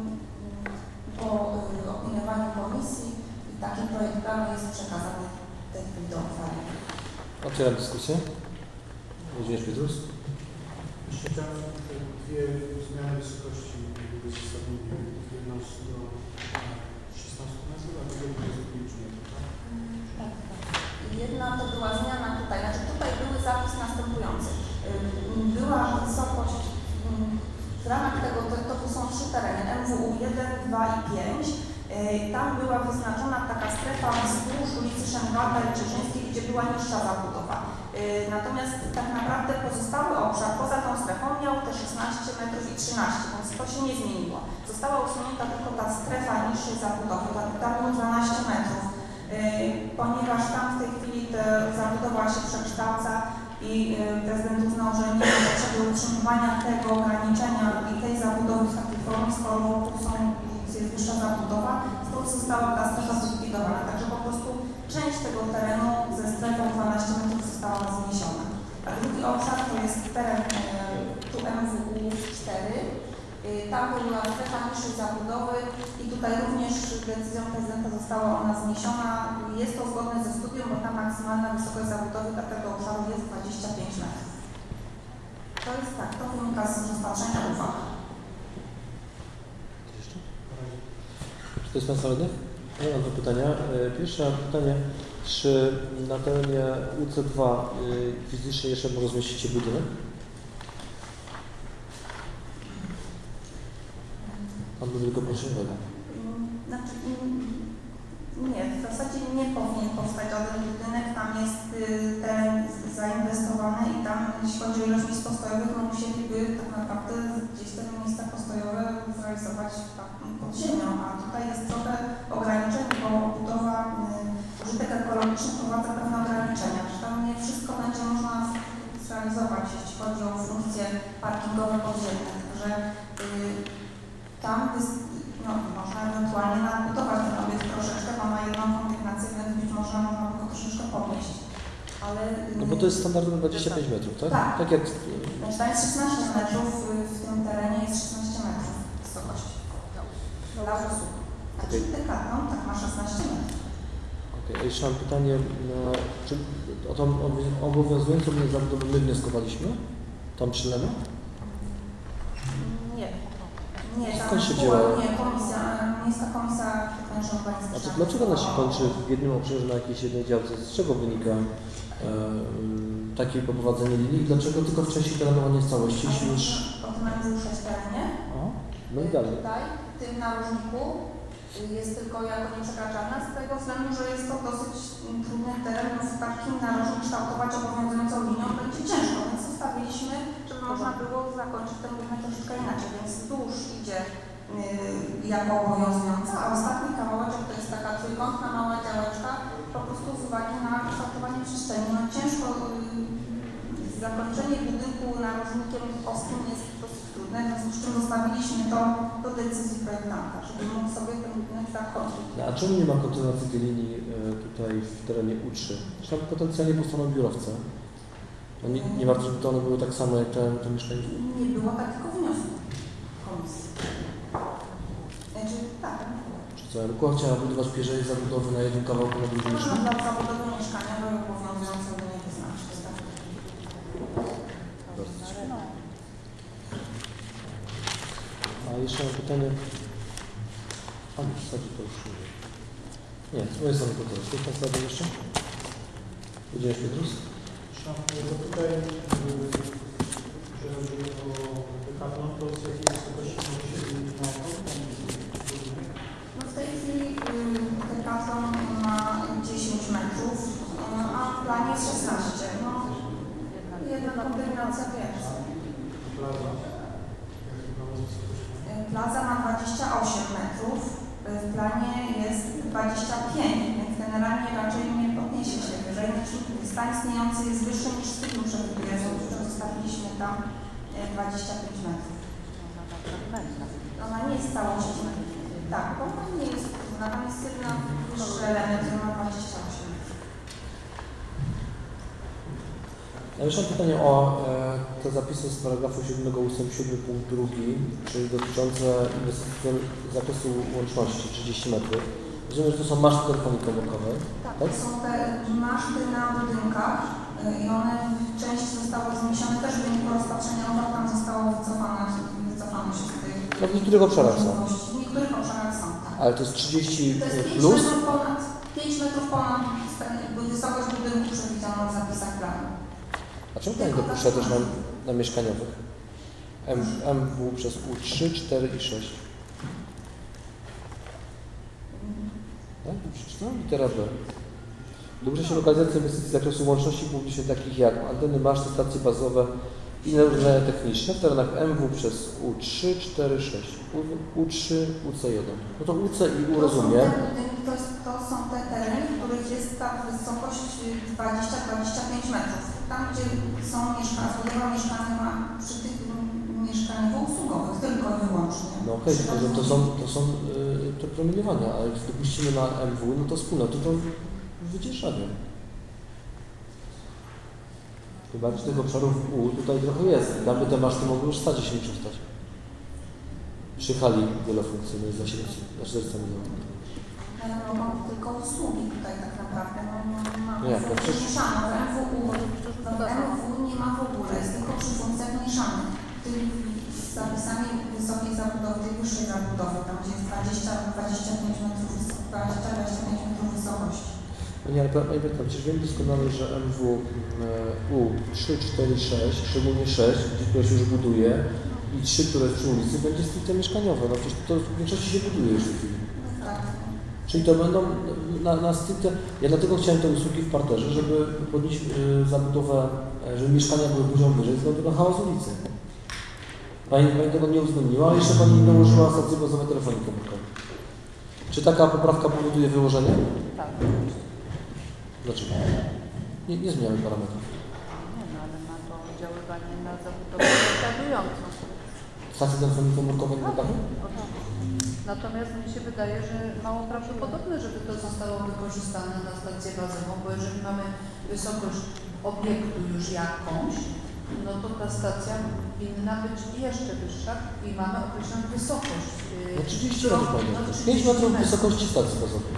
po opiniowaniu komisji, taki projekt planu jest przekazany w tej chwili do uchwały. Otwieram dyskusję. Włodzimierz Pietrus. Jeszcze chciałem dwie zmiany wysokości uzasadnienia. Jedną do 16 metrów, a druga do 5 metrów. Tak. Jedna to była zmiana tutaj, znaczy tutaj były zapis następujący. Była wysokość w ramach tego, to są 3 tereny, MWU 1, 2 i 5. Tam była wyznaczona taka strefa wzdłuż ulicy Szemwata i Czyżyńskiej, gdzie była niższa zabudowa. Natomiast tak naprawdę pozostały obszar poza tą strefą miał te 16 metrów i 13, więc to się nie zmieniło. Została usunięta tylko ta strefa niższej zabudowy, tam było 12 metrów, ponieważ tam w tej chwili ta zabudowa się przekształca i prezydent uznał, że nie ma potrzeby utrzymywania tego ograniczenia i tej zabudowy w takiej formie, skoro jest wyższa zabudowa, stąd została ta strefa zlikwidowana. Także po prostu część tego terenu ze strefą 12 metrów została zniesiona. A drugi obszar to jest teren tu MWU 4. Tam była strefa niższej zabudowy i tutaj również decyzją prezydenta została ona zniesiona. Jest to zgodne ze studium, bo ta maksymalna wysokość zabudowy dla tego obszaru jest 25 metrów. To jest tak, to wynika z rozpatrzenia uwag. Czy to jest Państwa radnych? Ja mam dwa pytania. Pierwsze pytanie, czy na terenie UC2 fizycznie jeszcze rozmieścicie budynek? Pan by tylko proszeniowego. Znaczy, nie, w zasadzie nie powinien powstać żaden budynek, tam jest teren zainwestowany i tam, jeśli chodzi o ilość miejsc postojowych, no musieliby tak naprawdę gdzieś te miejsca postojowe zrealizować pod ziemią, a tutaj jest trochę ograniczeń, bo budowa, użytek ekologiczny wprowadza pewne ograniczenia, że tam nie wszystko będzie można zrealizować, jeśli chodzi o funkcje parkingowe podziemne, także tam można ewentualnie nadbudować ten obiekt troszeczkę, bo ma jedną kondygnację, więc być może można go troszeczkę podnieść. Ale, No bo to jest standardowe 25 metrów, tak? Tak. Tak jak... Znaczy tam jest 16 metrów, w tym terenie jest 16 metrów wysokości. Dla usług. Znaczy dekatną, tak ma 16 metrów. Okay. Jeszcze mam pytanie, czy o tą obowiązującą zabudowę my wnioskowaliśmy? Tą przy Lemy? Nie. Nie, Skąd się wzięła? Nie, miejska komisja urbanistyczna. A to dlaczego ona się kończy w jednym obszarze na jakiejś jednej działce? Z czego wynika takie poprowadzenie linii? Dlaczego tylko w części terenu, a nie w całości? Niż... O tym MWU6 terenie. No i dalej. Tutaj, w tym narożniku jest tylko jako nieprzekraczalna z tego względu, że jest to dosyć trudny teren, w takim narożniku kształtować obowiązującą linią będzie ciężko, więc zostawiliśmy, żeby można było zakończyć ten budynek troszeczkę inaczej, więc wzdłuż idzie jako obowiązująca, a ostatni kawałeczek to jest taka trójkątna mała działeczka, po prostu z uwagi na kształtowanie przestrzeni. No ciężko, zakończenie budynku narożnikiem ostym jest dosyć trudne, w związku z czym zostawiliśmy to do decyzji projektanta, żeby mógł sobie ten budynek zakończyć. A czemu nie ma kontynuacji tej linii tutaj w terenie U3? Zresztą potencjalnie powstaną biurowce. No nie warto, żeby to one były tak samo jak te mieszkania? Nie było takiego wniosku komisji. Znaczy, tak. Czy co, Rukowa chciała budować pierzej zabudowy na jednym kawałku na drugim Można mieszkaniu? dla zabudowy mieszkaniowej obowiązującą nie wyznaczyć. A jeszcze mam pytanie. A w zasadzie to już nie. Nie, z mojej strony to tyle. Czy Pan zadał jeszcze? Włodzimierz Pietrus? To tutaj, że chodzi o dekathlon, to z jakiej wysokości może się zmienić na to? No w tej chwili dekathlon ma 10 metrów, a w planie jest 16. No, jedna kombinacja pierwsza. plaza? Jakie prawo wysokości? Plaza ma 28 metrów, w planie jest 25, więc generalnie raczej nie podniesie się wyżej. Stan istniejący jest wyższy niż stylu przewiduje, zostawiliśmy tam 25 metrów. Ona nie jest całością. Tak, bo ona nie jest, ona tam jest jedna wyższy element, który ma 28 metrów. Ja jeszcze mam pytanie o te zapisy z paragrafu 7 ustęp 7 punkt 2, czyli dotyczące inwestycji z zakresu łączności 30 metrów. Rozumiem, że to są maszty telefonii komórkowej. Tak, to są te maszty na budynkach i one w części zostały zniesione też w wyniku rozpatrzenia uwag, tam zostało wycofano się z tej... No w niektórych obszarach są. W niektórych obszarach są, tak. Ale to jest 30 To jest 5 plus? metrów ponad, 5 metrów ponad wysokość budynku przewidziana w zapisach planu. A czemu Pani dopuszcza też na mieszkaniowych? MW przez U3, 4 i 6. Tak? Przeczytałem litera B. Dobrze się lokalizacja inwestycji z zakresu łączności publicznych takich jak anteny, maszty, stacje bazowe i inne urządzenia techniczne w terenach MW przez U3, 4, 6. U3, UC1. No to UC i U rozumiem. To są te tereny, w których jest ta wysokość 20-25 metrów. Tam, gdzie są zbudowa mieszkaniowa przy tych mieszkaniowo-usługowych, tylko i wyłącznie. No okej, to są te promieniowania, ale jak dopuścimy na MW, no to wspólnoty to wyciszanie. Chyba że tych obszarów U tutaj trochę jest. Tam by te maszty mogły już stać, jeśli przestać. Przy hali wielofunkcyjnej za 400 milionów. Mogą tylko usługi tutaj tak naprawdę. No jak, no przecież... Mieszano, MW nie ma w ogóle, jest tylko przy funkcjach mieszanych. Z zapisami wysokiej zabudowy, tej wyższej zabudowy, tam gdzie jest 20-25 metrów wysokości. No nie, ale Pani Berta, przecież wiem doskonale, że MW U3, 4, 6, szczególnie 6, gdzie które się już buduje i 3, które jest przy ulicy, będzie stricte mieszkaniowe. No przecież to w większości się buduje już w tej chwili. Tak. Czyli to będą na stricte... Ja dlatego chciałem te usługi w parterze, żeby podnieść zabudowę, żeby mieszkania były poziom wyżej, ze względu na chaos ulicy. Pani tego nie uwzględniła, a jeszcze Pani nie dołożyła stacje bazowe telefonii komórkowej. Czy taka poprawka powoduje wyłożenie? Tak. Dlaczego? Nie zmieniamy parametrów. Nie no, ale ma to oddziaływanie na zabudowę zastawiającą. Stacje telefonii komórkowej na dachu? Natomiast mi się wydaje, że mało prawdopodobne, żeby to zostało wykorzystane na stację bazową, bo jeżeli mamy wysokość obiektu już jakąś, no to ta stacja powinna być jeszcze wyższa i mamy określoną wysokość. No 30 metrów Pani. 5 metrów wysokości stacji bazowej.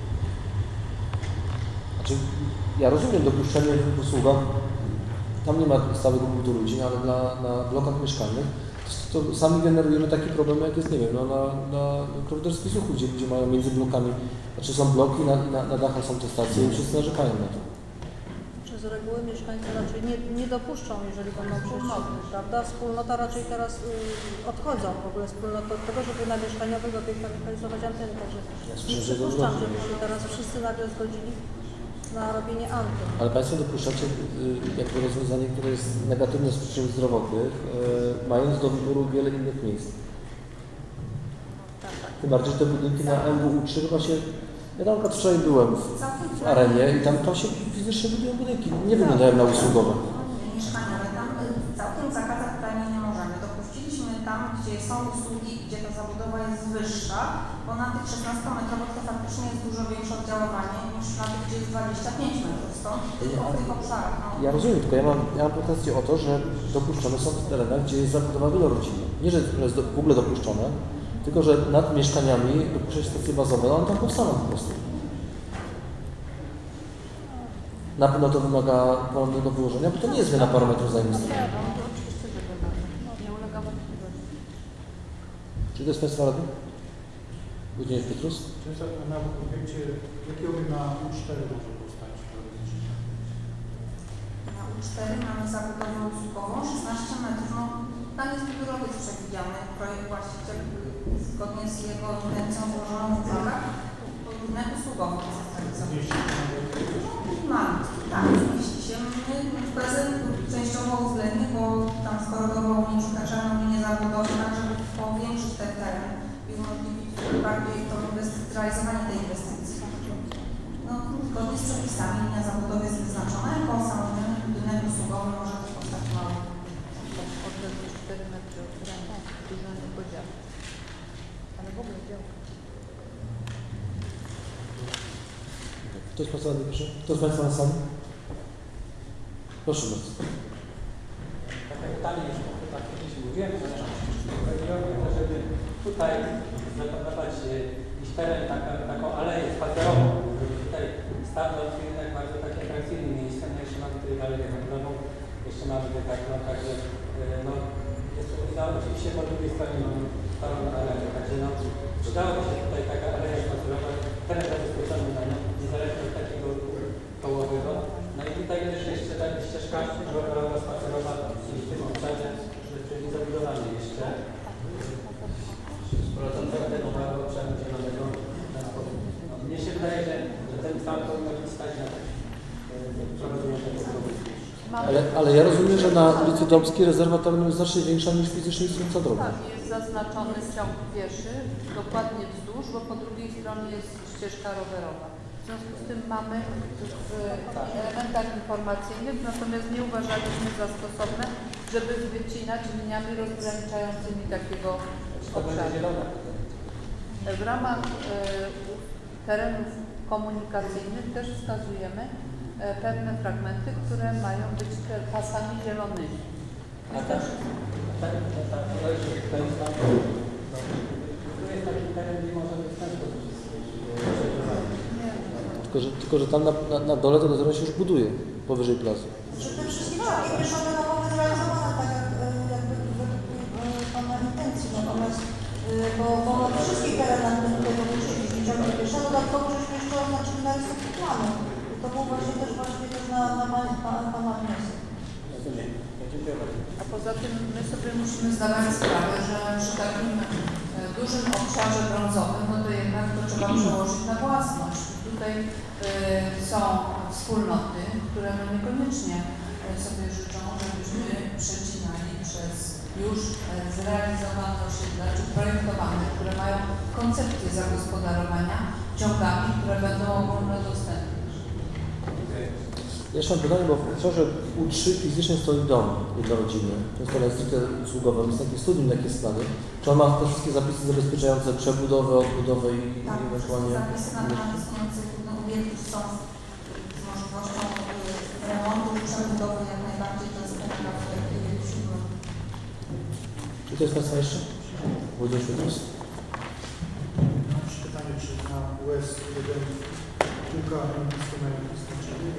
Znaczy, ja rozumiem dopuszczenie w usługach, tam nie ma stałego punktu ludzi, ale na blokach mieszkalnych to sami generujemy taki problem, jak jest, nie wiem, na Krowiderskiej Suchu, gdzie ludzie mają między blokami, znaczy są bloki, na dachach są te stacje i wszyscy narzekają na to. Z reguły mieszkańcy raczej nie dopuszczą, jeżeli będą wspólnoty, prawda? Wspólnota raczej teraz odchodzą w ogóle wspólnoty od tego, żeby na mieszkaniowych obiektach lokalizować anteny, także nie przypuszczam, żeby się teraz wszyscy nagle zgodzili na robienie anten. Ale Państwo dopuszczacie jakby rozwiązanie, które jest negatywne z przyczyn zdrowotnych, mając do wyboru wiele innych miejsc. Tak. Tym bardziej, że te budynki na MWU3 chyba się... Ja tam wczoraj byłem w arenie i tam się fizycznie budują budynki. Nie wyglądają na usługowe. Mieszkaniowe, tam całkiem zakazać planie nie możemy. Dopuściliśmy tam, gdzie są usługi, gdzie ta zabudowa jest wyższa, bo na tych 16-metrowych to faktycznie jest dużo większe oddziaływanie niż na tych, gdzie jest 25 metrów. Stąd tylko w tych obszarach. No. Ja rozumiem, tylko ja mam pretensję o to, że dopuszczone są w terenach, gdzie jest zabudowa wielorodzinna. Nie, że jest w ogóle dopuszczone, tylko że nad mieszkaniami dopuszczać stacje bazowe, one tam powstaną po prostu. Na pewno to wymaga ponownego wyłożenia, bo to nie jest wyna parametrów zainwestowania. Oczywiście, że wymaga. Nie ulega wątpliwości. Czy to jest Państwa rady? Wójcie Pietrus? Czy na obiekcie, jaki obiekt na U4 może powstać? Na U4 mamy zabudowę usługową 16 metrów. No, tam jest biurowiec przewidziany. Projekt właściciel zgodnie z jego intencją złożoną w uwagach budynek usługowy jest Mieści się na mamy, tak, mieści się. częściowo uwzględnię, bo tam skorodowo nie przekraczano linie zabudowy, tak żeby powiększyć ten teren i umożliwić bardziej to realizowanie tej inwestycji. No, zgodnie z przepisami linia zabudowy jest wyznaczona jako samodzielny budynek usługowy może też powstać mały. Odległość 4 metry od terenu, dużo nie podziału. Ale w ogóle działka. Ktoś Państwa proszę? Kto z Państwa na sali? Proszę bardzo. Takie pytanie, już tak kiedyś mówiłem, żeby tutaj zaplanować jakiś teren, taką aleję spacerową, żeby tutaj stał jak bardzo takie atrakcyjne miejsce, no jeszcze mamy tutaj galerię handlową, jeszcze mamy tutaj także no, jest to oczywiście po drugiej stronie mamy starą galerię, także no, przydałaby się tutaj taka aleja spacerowa, teren zabezpieczony na nią, niezależnie od takiego ruchu kołowego. No i tutaj jeszcze ta ścieżka rowerowa, spacerowa w tym obszarze, czyli zabudowany jeszcze. Prowadzącego tego małego obszaru zielonego na sposób. No, mnie się wydaje, że ten plan powinien być stać na prowadzenie tego programu. Ale ja rozumiem, że na ulicy Dąbskiej rezerwa terenu jest znacznie większa niż fizycznie istniejąca droga. Tak, jest zaznaczony ciąg pieszy, dokładnie wzdłuż, bo po drugiej stronie jest ścieżka rowerowa. W związku z tym mamy w elementach informacyjnych, natomiast nie uważaliśmy za stosowne, żeby wycinać liniami rozgraniczającymi takiego obszaru. W ramach terenów komunikacyjnych też wskazujemy pewne fragmenty, które mają być pasami zielonymi. A tak, tu jest taki teren, gdzie można być w ten sposób. Tylko, że tam na dole to teren się już buduje, powyżej placu. Że te wszystkie przepisy pieszone mogą być zrealizowane tak jakby według Pana intencji, natomiast bo na wszystkich terenach tego musieliśmy ciągle pieszo, dodatkowo żeśmy jeszcze oznaczyli na rysunku planu. To był właśnie też na Pana wniosek. A poza tym my sobie musimy zdawać sprawę, że przy takim dużym obszarze brązowym, no to jednak to trzeba przełożyć na własność. Tutaj są wspólnoty, które no niekoniecznie sobie życzą, żebyśmy przecinali przez już zrealizowane osiedla, czy projektowane, które mają koncepcję zagospodarowania ciągami, które będą ogólnodostępne. Jeszcze mam pytanie, bo w obszarze U3 fizycznie stoi dom jednorodzinny. To jest teraz stricte usługowe. Jest takie studium, jakie jest plany. Czy on ma te wszystkie zapisy zabezpieczające przebudowę, odbudowę i ewentualnie... Zapisy na temat istniejących obiektów są z możliwością remontu, przebudowy jak najbardziej. To jest paragraf 7. Czy to jest Państwa jeszcze? Włodzimierz Świetłos. Mam jeszcze pytanie, czy na US 1 kilka blisko na czy nie?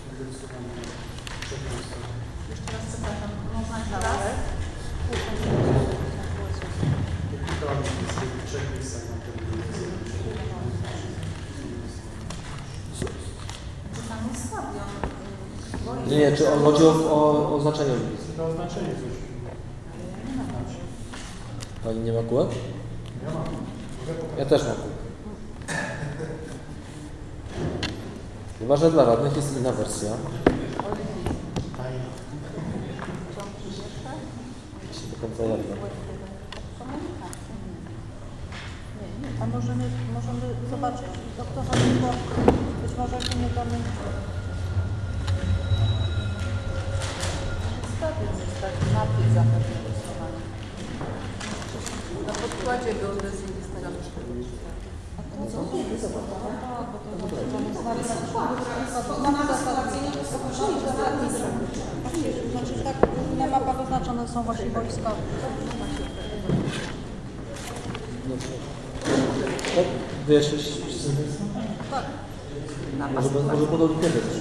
Jeszcze raz przepraszam, można jeszcze raz? Czy tam jest stadion? Nie, czy on chodzi o oznaczenie ulicy? To oznaczenie coś. Pani nie ma kółek? Ja mam. Ja też mam kółek. Chyba, że dla radnych jest inna wersja. Jeśli do końca jadna. A możemy zobaczyć, o kto chodzi, bo być może się nie damy. Stadion jest tak mapy zapewne rysowane. Na podkładzie geodezji jest taka Znaczy tak, na mapach oznaczone są właśnie wojska. Tak? Wyjaśnić? Tak. Może podał kiedy też.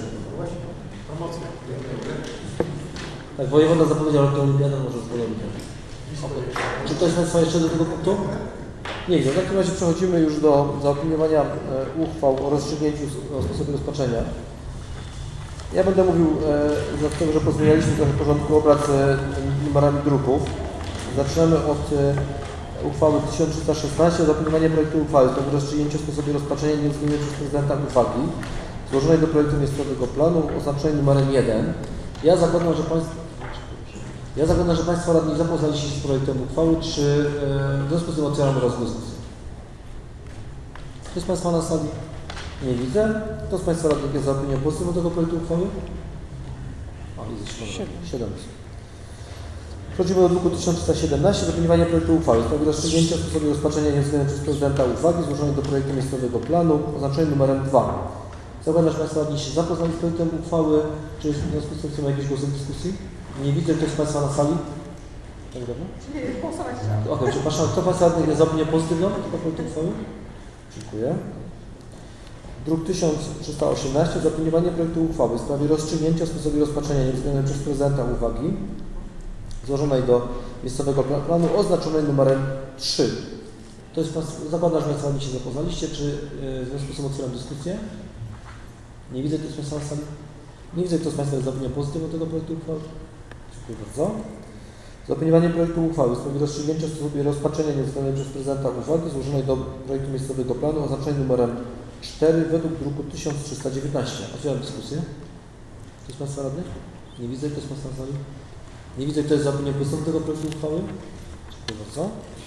Tak, wojewoda zapowiedział, że to olimpiadę może z olimpiadą. Czy ktoś z Państwa jeszcze do tego punktu? Nie, w takim razie przechodzimy już do zaopiniowania uchwał o rozstrzygnięciu o sposobie rozpatrzenia. Ja będę mówił z tego, że pozmienialiśmy trochę porządku obrad numerami druków. Zaczynamy od uchwały 1316 o zaopiniowanie projektu uchwały o rozstrzygnięciu o sposobie rozpatrzenia nieuwzględnionej przez prezydenta uwagi złożonej do projektu miejscowego planu oznaczonej numerem 1. Ja zakładam, że Państwo Ja zakładam, że Państwo radni zapoznali się z projektem uchwały, czy w związku z tym otwieramy rozgłos. Kto z Państwa na sali? Nie widzę. Kto z Państwa radnych jest za opinią pozytywną tego projektu uchwały? Widzę 7. Przechodzimy do druku 1317, zaopiniowanie projektu uchwały w sprawie rozstrzygnięcia sposobu rozpatrzenia nieuwzględnionej przez prezydenta uwagi złożonej do projektu miejscowego planu oznaczonej numerem 2. Zakładam, że Państwo radni się zapoznali z projektem uchwały. Czy w związku z tym są jakieś głosy w dyskusji? Nie widzę. Kto z Państwa na sali? Tak dobrze? Nie, głosować trzeba. Okej, przepraszam. Kto Państwa radnych jest za opinią pozytywną tego projektu uchwały? Dziękuję. Druk 1318, zaopiniowanie projektu uchwały w sprawie rozstrzygnięcia sposobu rozpatrzenia nieuwzględnionej przez prezydenta uwagi złożonej do miejscowego planu oznaczonej numerem 3. To jest zakładam, że Państwo radni się zapoznaliście. Czy w związku z tym otwieram dyskusję? Nie widzę, kto z Państwa na sali? Nie widzę, kto z Państwa jest za opinią pozytywną tego projektu uchwały. Dziękuję bardzo. Zaopiniowanie projektu uchwały w sprawie rozstrzygnięcia sposobu rozpatrzenia nieuwzględnionej przez prezydenta uwagi złożonej do projektu miejscowego planu oznaczonej numerem 4 według druku 1319. Otwieram dyskusję. Kto z Państwa radnych? Nie widzę, kto z Państwa na sali? Nie widzę, kto jest za opinią pozytywną tego projektu uchwały. Dziękuję bardzo.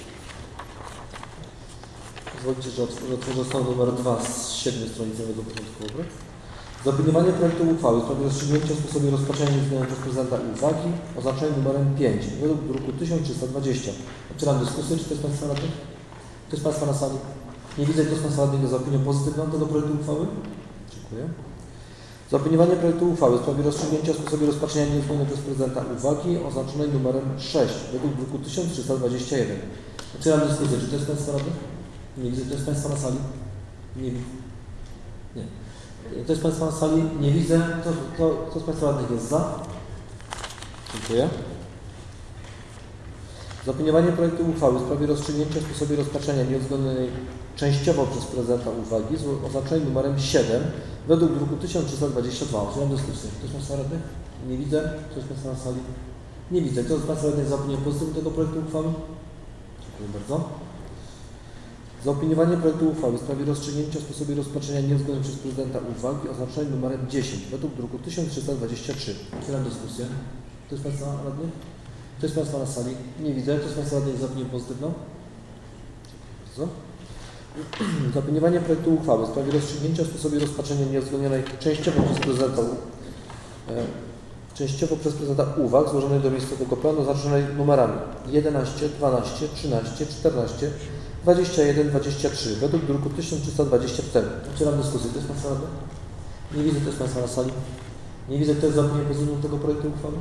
Pozwolicie, że otworzę stronę numer 2 z 7 stronicowego porządku obrad. Zaopiniowanie projektu uchwały w sprawie rozstrzygnięcia sposobu rozpatrzenia nieuwzględnionej przez prezydenta uwagi oznaczonej numerem 5 według druku 1320. Otwieram dyskusję. Czy to jest Państwa radnych? Kto jest Państwa na sali? Nie widzę, kto z Państwa radnych jest za opinią pozytywną tego projektu uchwały. Dziękuję. Zaopiniowanie projektu uchwały w sprawie rozstrzygnięcia sposobu rozpatrzenia nieuwzględnionej przez prezydenta uwagi oznaczonej numerem 6 według druku 1321. Otwieram dyskusję. Czy to jest Państwa radnych? Nie widzę, kto jest Państwa na sali? Nie widzę. Nie. Kto jest Państwa na sali? Nie widzę. Kto z Państwa radnych jest za? Dziękuję. Zaopiniowanie projektu uchwały w sprawie rozstrzygnięcia sposobu rozpatrzenia nieuwzględnionej częściowo przez prezydenta uwagi oznaczonej numerem 7 według druku 1322. Otwieram dyskusję. Kto z Państwa radnych? Nie widzę. Kto jest Państwa na sali? Nie widzę. Kto z Państwa radnych za opinią pozytywną tego projektu uchwały? Dziękuję bardzo. Zaopiniowanie projektu uchwały w sprawie rozstrzygnięcia sposobu rozpatrzenia nieuwzględnionej przez prezydenta uwagi oznaczonej numerem 10 według druku 1323. Otwieram dyskusję. Kto jest Państwa radnych? Kto jest Państwa na sali? Nie widzę. Kto jest Państwa radnych za opinią pozytywną? Dziękuję bardzo. Zaopiniowanie projektu uchwały w sprawie rozstrzygnięcia sposobu rozpatrzenia nieuwzględnionej częściowo przez prezydenta uwag złożonej do miejscowego planu oznaczonej numerami 11, 12, 13, 14, 21, 23 według druku 1324. Otwieram dyskusję. Kto jest Państwa radny? Nie widzę, kto jest Państwa na sali. Nie widzę, kto jest za opinią pozytywną tego projektu uchwały.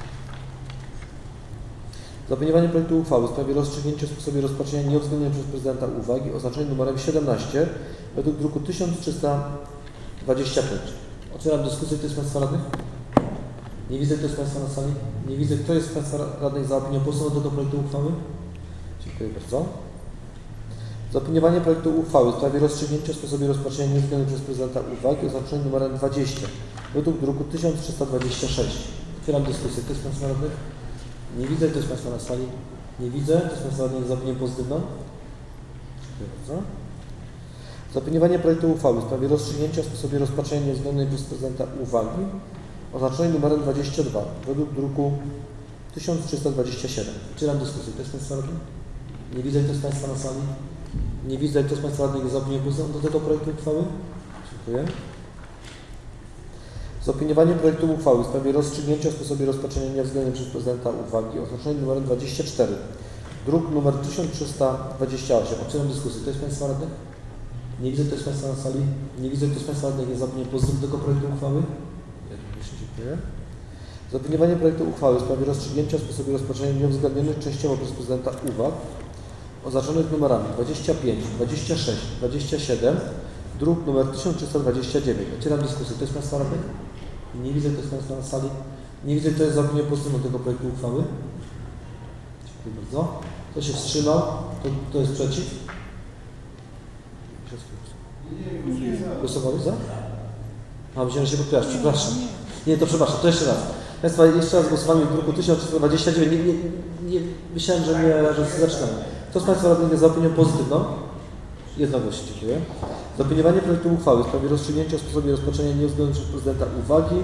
Zaopiniowanie projektu uchwały w sprawie rozstrzygnięcia sposobu rozpatrzenia nieuwzględnionej przez prezydenta uwagi oznaczonej numerem 17 według druku 1325. Otwieram dyskusję. Kto jest Państwa radnych? Nie widzę, kto jest Państwa na sali. Nie widzę, kto jest Państwa radnych za opinią pozytywną do tego projektu uchwały. Dziękuję bardzo. Zaopiniowanie projektu uchwały w sprawie rozstrzygnięcia sposobu rozpatrzenia nieuwzględnionej przez prezydenta uwagi oznaczonej numerem 20 według druku 1326. Otwieram dyskusję. Kto jest Państwa radnych? Nie widzę, kto jest Państwa na sali. Nie widzę, kto jest Państwa radnych za opinią pozytywną. Dziękuję bardzo. Zaopiniowanie projektu uchwały w sprawie rozstrzygnięcia sposobu rozpatrzenia nieuwzględnionej przez prezydenta uwagi oznaczonej numerem 22 według druku 1327. Otwieram dyskusję. Kto jest Państwa radnych? Nie widzę, kto jest Państwa na sali. Nie widzę, kto z Państwa radnych jest za opinią pozytywną do tego projektu uchwały. Dziękuję. Zaopiniowanie projektu uchwały w sprawie rozstrzygnięcia sposobu rozpatrzenia nieuwzględnionej przez prezydenta uwagi oznaczonej numerem 24. Druk numer 1328. Otwieram dyskusję. Kto jest Państwa radnych? Nie widzę, kto jest Państwa na sali. Nie widzę, kto z Państwa radnych jest za opinią pozytywną do tego projektu uchwały. Dziękuję. Zaopiniowanie projektu uchwały w sprawie rozstrzygnięcia sposobu rozpatrzenia nieuwzględnionych częściowo przez prezydenta uwag oznaczonych numerami 25, 26, 27, druk numer 1329. Otwieram dyskusję. Kto jest Państwa radnych? Nie widzę, kto jest Państwa na sali. Nie widzę, kto jest za opinią pozytywną tego projektu uchwały. Dziękuję bardzo. Kto się wstrzymał? Kto jest przeciw? Głosowali za? A, myślałem, że się podpierasz. Przepraszam. Nie, to przepraszam. To jeszcze raz. Państwa, jeszcze raz głosowanie w druku 1329. Nie, myślałem, że zaczynamy. Kto z Państwa radnych jest za opinią pozytywną? Jednogłośnie. Dziękuję. Zaopiniowanie projektu uchwały w sprawie rozstrzygnięcia sposobu rozpatrzenia nieuwzględnionej przez prezydenta uwagi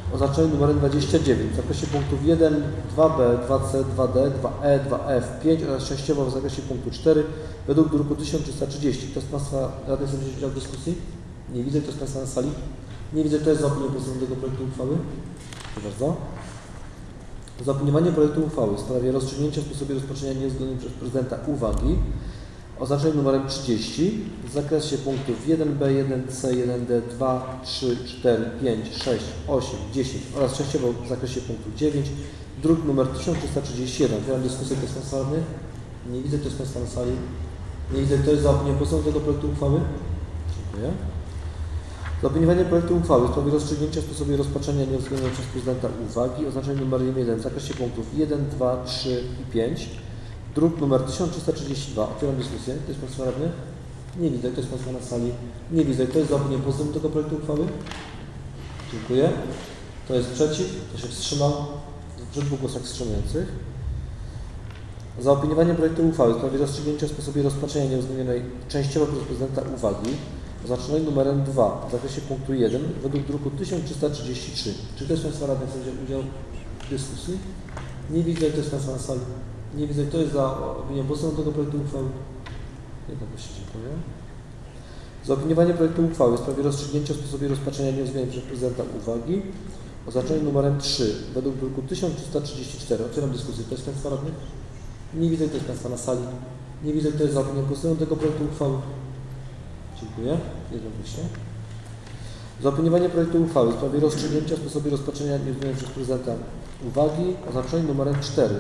oznaczony numerem 29 w zakresie punktów 1, 2b, 2c, 2d, 2e, 2f, 5 oraz częściowo w zakresie punktu 4 według druku 1330. Kto z Państwa radnych chce wziąć udział w dyskusji? Nie widzę. Kto z Państwa na sali? Nie widzę. Kto jest za opinią pozytywną tego projektu uchwały? Proszę bardzo. Zaopiniowanie projektu uchwały w sprawie rozstrzygnięcia o sposobie rozpatrzenia nieuwzględnionej przez prezydenta uwagi oznaczony numerem 30 w zakresie punktów 1b, 1c, 1d, 2, 3, 4, 5, 6, 8, 10 oraz częściowo w zakresie punktu 9, druk numer 1331. Otwieram dyskusję. Kto jest Państwa radnych? Nie widzę. Kto jest Państwa na sali? Nie widzę. Kto jest za opinią pozytywną tego projektu uchwały? Dziękuję. Zaopiniowanie projektu uchwały w sprawie rozstrzygnięcia o sposobie rozpatrzenia nieuwzględnionej przez prezydenta uwagi oznaczony numerem 1 w zakresie punktów 1, 2, 3 i 5. Druk numer 1332. Otwieram dyskusję. Kto jest Państwa radny? Nie widzę. Kto jest Państwa na sali? Nie widzę. Kto jest za opinią pozytywną tego projektu uchwały? Dziękuję. Kto jest przeciw? Kto się wstrzymał? Przy 2 głosach wstrzymujących. Zaopiniowanie projektu uchwały w sprawie rozstrzygnięcia o sposobie rozpatrzenia nieuwzględnionej częściowo przez prezydenta uwagi oznaczonej numerem 2 w zakresie punktu 1 według druku 1333. Czy ktoś z Państwa radnych chce wziąć udział w dyskusji? Nie widzę. Kto jest Państwa na sali? Nie widzę. Kto jest za opinią pozytywną tego projektu uchwały? Jednogłośnie dziękuję. Zaopiniowanie projektu uchwały w sprawie rozstrzygnięcia o sposobie rozpatrzenia nieuwzględnionej przez prezydenta uwagi oznaczonej numerem 3 według druku 1334. Otwieram dyskusję. Kto jest Państwa radnych? Nie widzę. Kto jest Państwa na sali? Nie widzę. Kto jest za opinią pozytywną tego projektu uchwały? Dziękuję. Jednogłośnie. Zaopiniowanie projektu uchwały w sprawie rozstrzygnięcia o sposobie rozpatrzenia nieuwzględnionej przez prezydenta uwagi oznaczonej numerem 4.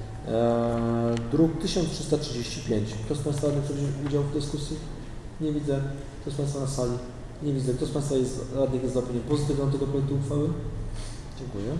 Druk 1335. Kto z Państwa radnych chce wziąć udział w dyskusji? Nie widzę. Kto z Państwa na sali? Nie widzę. Kto z Państwa radnych jest za opinią pozytywną tego projektu uchwały? Dziękuję.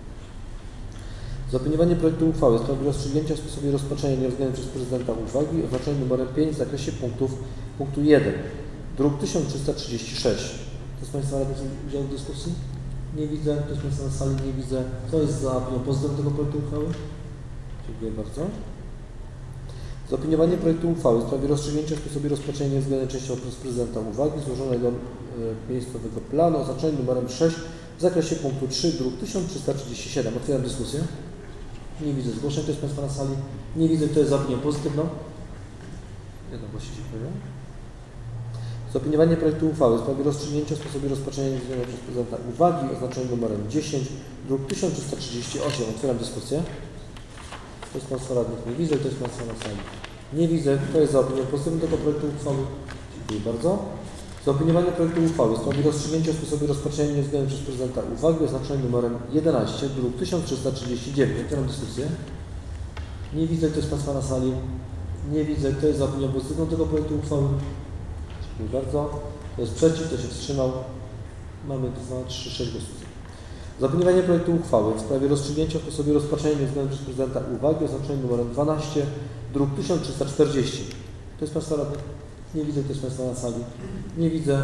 Zaopiniowanie projektu uchwały w sprawie rozstrzygnięcia w sposobie rozpatrzenia nieuwzględnionej przez prezydenta uwagi oznaczony numerem 5 w zakresie punktu 1. Druk 1336. Kto z Państwa radnych chce udział w dyskusji? Nie widzę. Kto z Państwa na sali? Nie widzę. Kto jest za opinią pozytywną tego projektu uchwały? Dziękuję bardzo. Zaopiniowanie projektu uchwały w sprawie rozstrzygnięcia w sposobie rozpatrzenia nieuwzględnionej częściowo przez prezydenta uwagi złożonego miejscowego planu oznaczonego numerem 6 w zakresie punktu 3, druk 1337. Otwieram dyskusję. Nie widzę zgłoszeń. Kto jest Państwa na sali? Nie widzę. Kto jest za opinią pozytywną? Jednogłośnie dziękuję. Zaopiniowanie projektu uchwały w sprawie rozstrzygnięcia w sposobie rozpatrzenia nieuwzględnionej przez prezydenta uwagi oznaczonego numerem 10, druk 1338. Otwieram dyskusję. Kto z Państwa radnych? Nie widzę. Kto jest Państwa na sali? Nie widzę. Kto jest za opinią pozytywną tego projektu uchwały? Dziękuję bardzo. Zaopiniowanie projektu uchwały w sprawie rozstrzygnięcia w sposobie rozpatrzenia nieuwzględnionej przez prezydenta uwagi oznaczonej numerem 11, druk 1339. Otwieram dyskusję. Nie widzę. Kto jest Państwa na sali? Nie widzę. Kto jest za opinią pozytywną tego projektu uchwały? Dziękuję bardzo. Kto jest przeciw? Kto się wstrzymał? Mamy 2, 3, 6 głosów. Zaopiniowanie projektu uchwały w sprawie rozstrzygnięcia w sposobie rozpatrzenia nieuwzględnionej przez prezydenta uwagi oznaczonej numerem 12, druk 1340. Kto jest Państwa radnych? Nie widzę. Kto jest Państwa na sali? Nie widzę.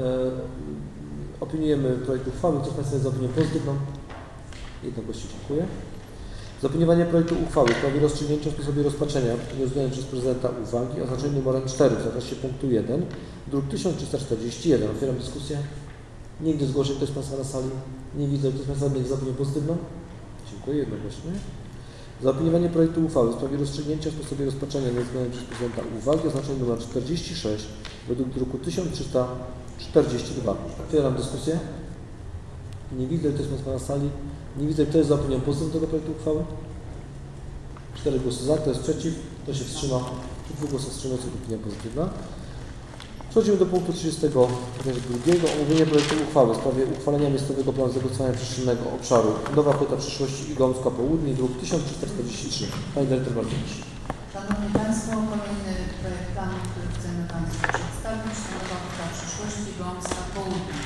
Opiniujemy projekt uchwały. Kto z Państwa jest za opinią pozytywną? Jednogłośnie dziękuję. Zaopiniowanie projektu uchwały w sprawie rozstrzygnięcia w sposobie rozpatrzenia nieuwzględnionej przez prezydenta uwagi oznaczonej numerem 4 w zakresie punktu 1, druk 1341. Otwieram dyskusję. Nie widzę zgłoszeń. Kto jest Państwa na sali? Nie widzę. Kto z Państwa jest za opinią pozytywną? Dziękuję. Jednogłośnie. Zaopiniowanie projektu uchwały w sprawie rozstrzygnięcia w sposobie rozpatrzenia nieuwzględnionej przez prezydenta uwagi oznaczony numer 46 według druku 1342. Otwieram dyskusję. Nie widzę. Kto jest Państwa na sali? Nie widzę. Kto jest za opinią pozytywną tego projektu uchwały? 4 głosy za. Kto jest przeciw? Kto się wstrzymał? 2 głosy wstrzymujących. Opinia pozytywna. Przechodzimy do punktu 32. Omówienie projektu uchwały w sprawie uchwalenia miejscowego planu zagospodarowania przestrzennego obszaru Nowa Huta Przyszłości i Gąska Południe, druk 1343. Pani Dyrektor, bardzo proszę. Szanowni Państwo, kolejny projekt planu, który chcemy Państwu przedstawić, to Nowa Huta Przyszłości, Gąska Południe.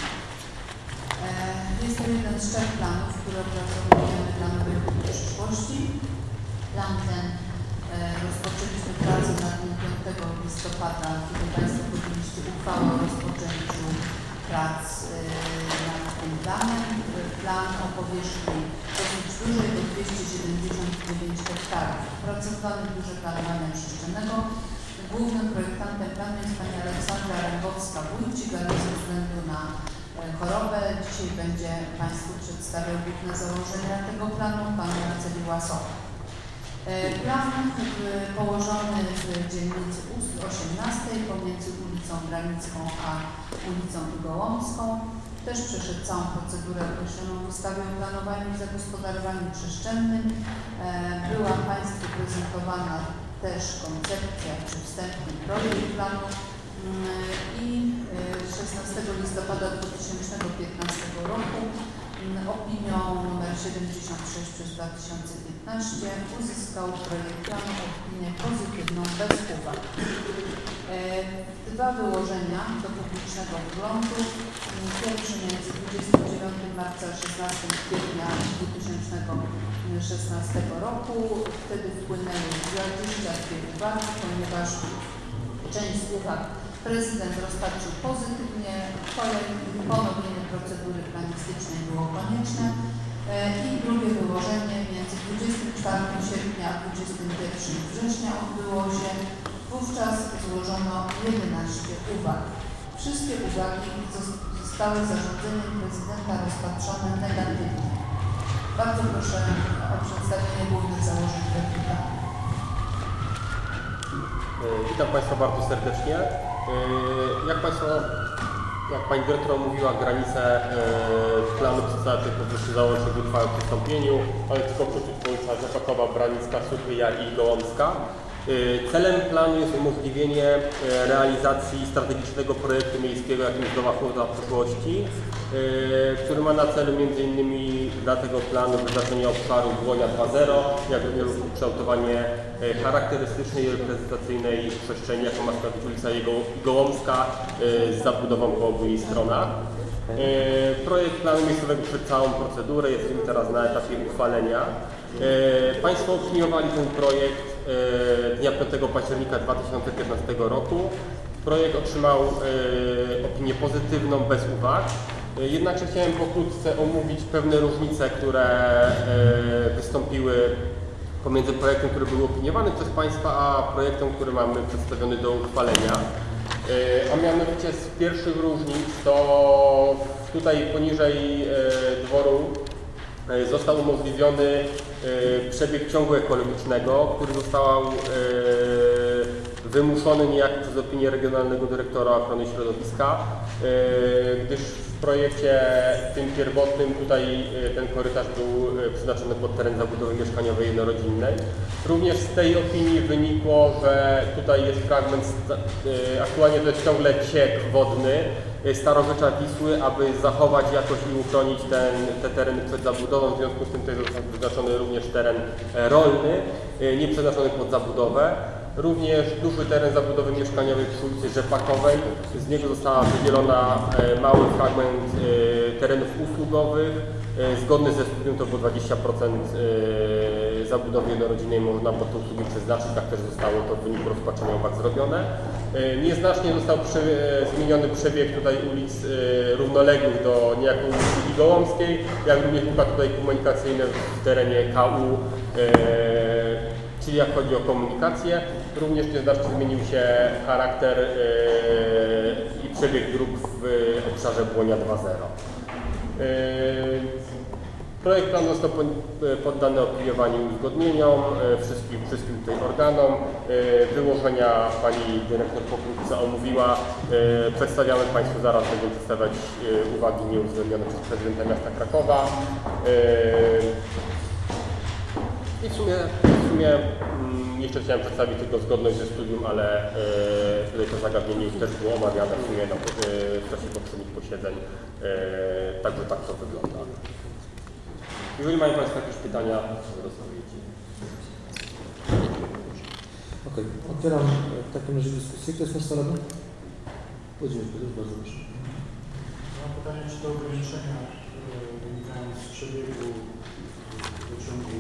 Jest to jeden z 3 planów, które opracowujemy dla Nowej Huty Przyszłości. Plan ten rozpoczęliśmy pracę nad nim 5 listopada, kiedy Państwo podjęliście uchwałę o rozpoczęciu prac nad tym planem. Plan o powierzchni dosyć dużej, do 279 hektarów. Opracowany w Biurze Planowania Przestrzennego. Głównym projektantem planu jest Pani Aleksandra Rębowska-Wójcik, ale ze względu na chorobę. Dzisiaj będzie Państwu przedstawiał główne założenia tego planu pan Marceli Łasowa. Plan położony w dzielnicy Ust 18 pomiędzy ulicą Granicką a ulicą Gołąbską. Też przeszedł całą procedurę określoną w ustawie o planowaniu i zagospodarowaniu przestrzennym. Była Państwu prezentowana też koncepcja czy wstępny projekt planu i 16 listopada 2015 roku opinią nr 76 przez 2015 uzyskał projekt planu opinię pozytywną bez uwag. Dwa wyłożenia do publicznego wglądu. Pierwszy między 29 marca a 16 kwietnia 2016 roku. Wtedy wpłynęły 22 uwagi, ponieważ część z uwag prezydent rozpatrzył pozytywnie, ponowienie procedury planistycznej było konieczne i drugie wyłożenie między 24 sierpnia a 21 września odbyło się. Wówczas złożono 11 uwag. Wszystkie uwagi zostały zarządzeniem prezydenta rozpatrzone negatywnie. Bardzo proszę o przedstawienie głównych założeń projektu. Witam Państwa bardzo serdecznie. Jak Pani Dyrektor mówiła, granice planu przedstawia powyższy załącznik uchwały w przystąpieniu, ale tylko króciutko ulica Rzepakowa, Branicka, Suchyja i Gołąbska. Celem planu jest umożliwienie realizacji strategicznego projektu miejskiego, jakim jest Nowa Huta przyszłości, który ma na celu m.in. dla tego planu wyznaczenie obszaru Błonia 2.0, jak również ukształtowanie charakterystycznej i reprezentacyjnej przestrzeni, jaką ma stanowić ulica Gołąbska z zabudową po obu jej stronach. Projekt planu miejscowego przed całą procedurę, jesteśmy teraz na etapie uchwalenia. Państwo opiniowali ten projekt dnia 5 października 2015 roku. Projekt otrzymał opinię pozytywną, bez uwag. Jednakże chciałem pokrótce omówić pewne różnice, które wystąpiły pomiędzy projektem, który był opiniowany przez Państwa, a projektem, który mamy przedstawiony do uchwalenia. A mianowicie z pierwszych różnic to tutaj poniżej dworu został umożliwiony przebieg ciągu ekologicznego, który został wymuszony niejako przez opinię Regionalnego Dyrektora Ochrony Środowiska, gdyż w projekcie tym pierwotnym tutaj ten korytarz był przeznaczony pod teren zabudowy mieszkaniowej jednorodzinnej. Również z tej opinii wynikło, że tutaj jest fragment, aktualnie to jest ciągle ciek wodny Starowycza Wisły, aby zachować jakość i uchronić te tereny przed zabudową. W związku z tym tutaj został wyznaczony również teren rolny, nie przeznaczony pod zabudowę. Również duży teren zabudowy mieszkaniowej przy ulicy Rzepakowej. Z niego została wydzielona mały fragment terenów usługowych. Zgodny ze studium to było 20% zabudowy jednorodzinnej można pod te usługi przeznaczyć. Tak też zostało to w wyniku rozpatrzenia uwag zrobione. Nieznacznie został zmieniony przebieg tutaj ulic równoległych do niejako ulicy Gołąbskiej, jak również układ tutaj komunikacyjny w terenie KU, czyli jak chodzi o komunikację. Również nieznacznie zmienił się charakter i przebieg dróg w obszarze Błonia 2.0. Projekt planu został poddany opiniowaniu i uzgodnieniom wszystkim tutaj organom. Wyłożenia Pani Dyrektor pokrótce omówiła. Przedstawiamy Państwu, zaraz będziemy przedstawiać uwagi nieuwzględnione przez prezydenta miasta Krakowa. I w sumie jeszcze chciałem przedstawić tylko zgodność ze studium, ale tutaj to zagadnienie już też było omawiane w sumie w czasie poprzednich posiedzeń. Także tak to wygląda. Jeżeli mają Państwo jakieś pytania, rozmawiajcie. Okej, otwieram w takim razie dyskusję. Kto jest na radny? Podziękuję, bardzo proszę. Mam pytanie, czy te ograniczenia wynikają z przebiegu pociągu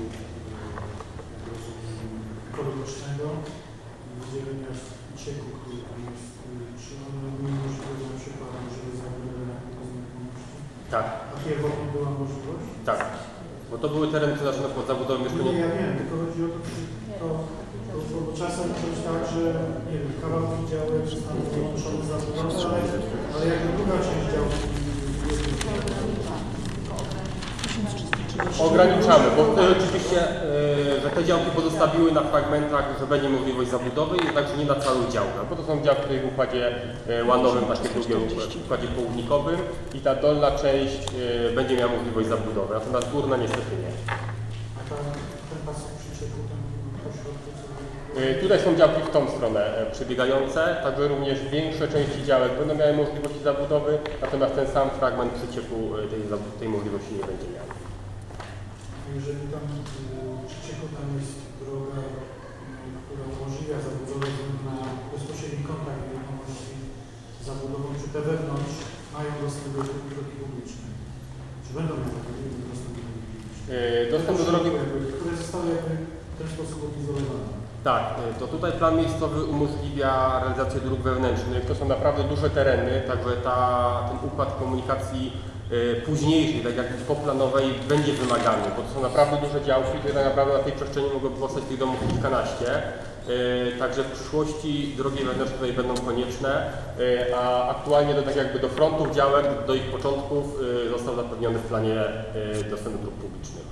ekologicznego, wydzielenia cieku, który tam jest, czy one były możliwe na przykład, żeby zabudować na nieruchomości? Tak. A pierwotnie była możliwość? Tak, bo to były tereny przeznaczone pod zabudowę mieszkaniową. Nie, ja wiem, tylko chodzi o to, czy to bo czasem to jest tak, że nie wiem, kawałki działek zostaną wyłączone z zabudowy, ale jakby druga część działki Ograniczamy, bo oczywiście, że te działki pozostawiły na fragmentach, że będzie możliwość zabudowy, jednakże nie na całych działkach, bo to są działki tutaj w układzie łanowym, takie drugie w układzie południkowym i ta dolna część będzie miała możliwość zabudowy, natomiast górna niestety nie. A ten pas przyczepu, ten pośrodku, Tutaj są działki w tą stronę przebiegające, także również większe części działek będą miały możliwości zabudowy, natomiast ten sam fragment przecieku tej możliwości nie będzie miał. jeżeli tam przecieku tam jest droga, która umożliwia zabudowę na bezpośredni kontakt nieruchomości z zabudową, czy te wewnątrz mają dostęp do drogi publicznej? Czy będą miały dostęp do drogi publicznej? Dostęp do drogi, które zostały jakby w ten sposób odizolowane. tak, to tutaj plan miejscowy umożliwia realizację dróg wewnętrznych. To są naprawdę duże tereny, także ten układ komunikacji późniejszy, tak jak poplanowej, będzie wymagany, bo to są naprawdę duże działki, które tak naprawdę na tej przestrzeni mogą powstać tych domów kilkanaście. Także w przyszłości drogi wewnętrzne tutaj będą konieczne, a aktualnie tak jakby do frontów działek, do ich początków został zapewniony w planie dostęp do dróg publicznych.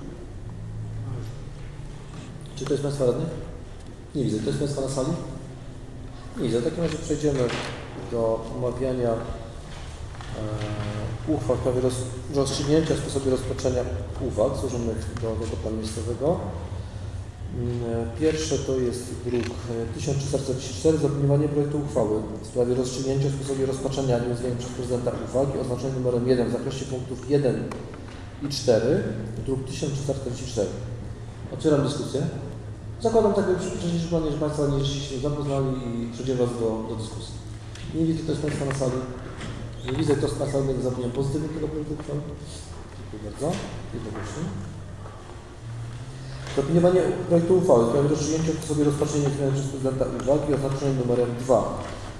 Czy to jest Państwa radnych? Nie widzę. To jest Państwa na sali? Nie widzę. W takim razie przejdziemy do omawiania uchwał w sprawie rozstrzygnięcia w sposobie rozpatrzenia uwag złożonych do tego planu miejscowego. Pierwsze to jest druk 1344, zaopiniowanie projektu uchwały w sprawie rozstrzygnięcia w sposobie rozpatrzenia nieuwzględnionych przez prezydenta uwagi oznaczony numerem 1 w zakresie punktów 1 i 4, druk 1344. Otwieram dyskusję. Zakładam tak, że Państwo nie się zapoznali i przejdziemy do dyskusji. Nie widzę, kto jest Państwa na sali. Nie widzę, kto z Państwa będzie zapomniał pozytywnie tego projektu uchwały. Dziękuję bardzo. Jednogłośnie. Zaopiniowanie projektu uchwały w sprawie rozstrzygnięcia w sposobie rozpatrzenia nieuwzględnionych przez prezydenta uwagi oznaczonej numerem 2.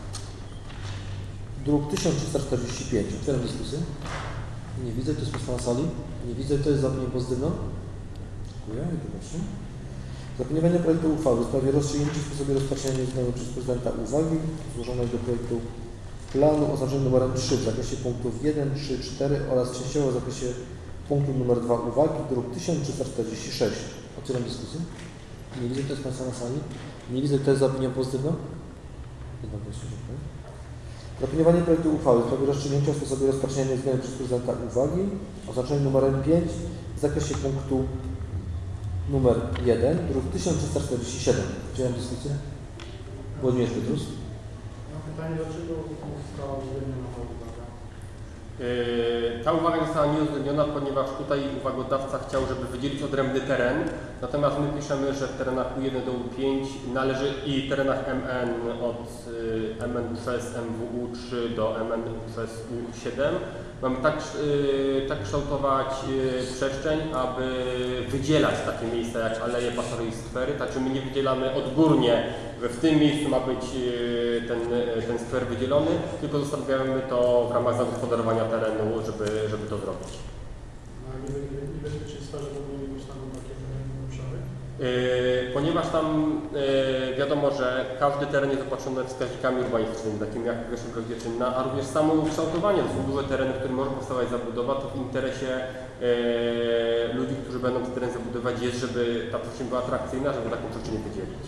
Druk 1345. Otwieram dyskusję. Nie widzę, kto jest Państwa na sali. Nie widzę, kto jest za opinią pozytywną. Dziękuję. Jednogłośnie. Zaopiniowanie projektu uchwały w sprawie rozstrzygnięcia w sposobie rozpatrzenia nieuwzględnionych przez prezydenta uwagi złożonej do projektu planu oznaczonym numerem 3 w zakresie punktów 1, 3, 4 oraz częściowo w zakresie punktu numer 2 uwagi, druk 1346. Otwieram dyskusję. Nie widzę, kto jest Państwa na sali. Nie widzę, kto jest za opinią pozytywną. Jednogłośnie, dziękuję. Zaopiniowanie projektu uchwały w sprawie rozstrzygnięcia w sposobie rozpatrzenia nieuwzględnionych przez prezydenta uwagi oznaczonym numerem 5 w zakresie punktu numer 1, druk 1347. Otwieram dyskusję. Włodzimierz Piotrus. Mam pytanie, dlaczego została uwzględniona ta uwaga? Ta uwaga została nieuwzględniona, ponieważ tutaj uwagodawca chciał, żeby wydzielić odrębny teren, natomiast my piszemy, że w terenach U1 do U5 należy i terenach MN od MN przez MWU3 do MN przez U7 mamy tak kształtować przestrzeń, aby wydzielać takie miejsca jak aleje, pasażery i skwery, także my nie wydzielamy odgórnie, że w tym miejscu ma być ten skwer wydzielony, tylko zostawiamy to w ramach zagospodarowania terenu, żeby to zrobić. A niebezpieczeństwa, że w ogóle nie powstaną takie obszary? Ponieważ tam wiadomo, że każdy teren jest opatrzony wskaźnikami urbanistycznymi, takimi jak powierzchnia rozwietrzynna, a również samo ukształtowanie, to są duże tereny, w których może powstawać zabudowa, to w interesie ludzi, którzy będą ten teren zabudować, jest, żeby ta przestrzeń była atrakcyjna, żeby taką przestrzeń wydzielić.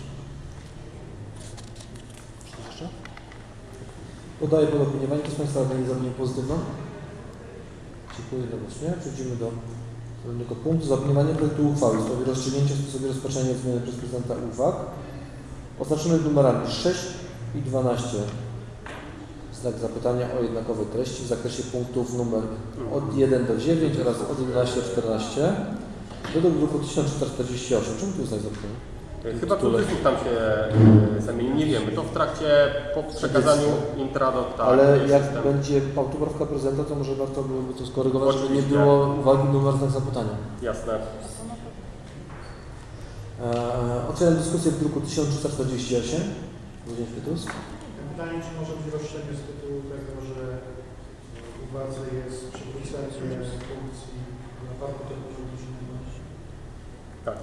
Jeszcze? Podaję pod opiniowanie. Kto z Państwa radnych za opinią pozytywną? Dziękuję jednogłośnie. Przechodzimy do kolejnego punktu. Zaopiniowanie projektu uchwały w sprawie rozstrzygnięcia w sposobie rozpatrzenia zmiany przez prezydenta uwag oznaczonych numerami 6 i 12. Znak zapytania o jednakowej treści w zakresie punktów numer od 1 do 9 oraz od 11 do 14 według druku 1348. Czemu tu jest znak zapytania? Chyba cudzysłów tam się zamieni, nie wiemy. To w trakcie, po przekazaniu intradoc. Ale jak będzie autopoprawka prezydenta, to może warto byłoby to skorygować, żeby nie było uwagi numer znak zapytania. Jasne. Otwieram dyskusję w druku 1348. Włodzimierz Piotrus. Pytanie, czy może być roszczenie z tytułu tego, że uwadze jest przywrócenie z funkcji parku technologicznego? Tak.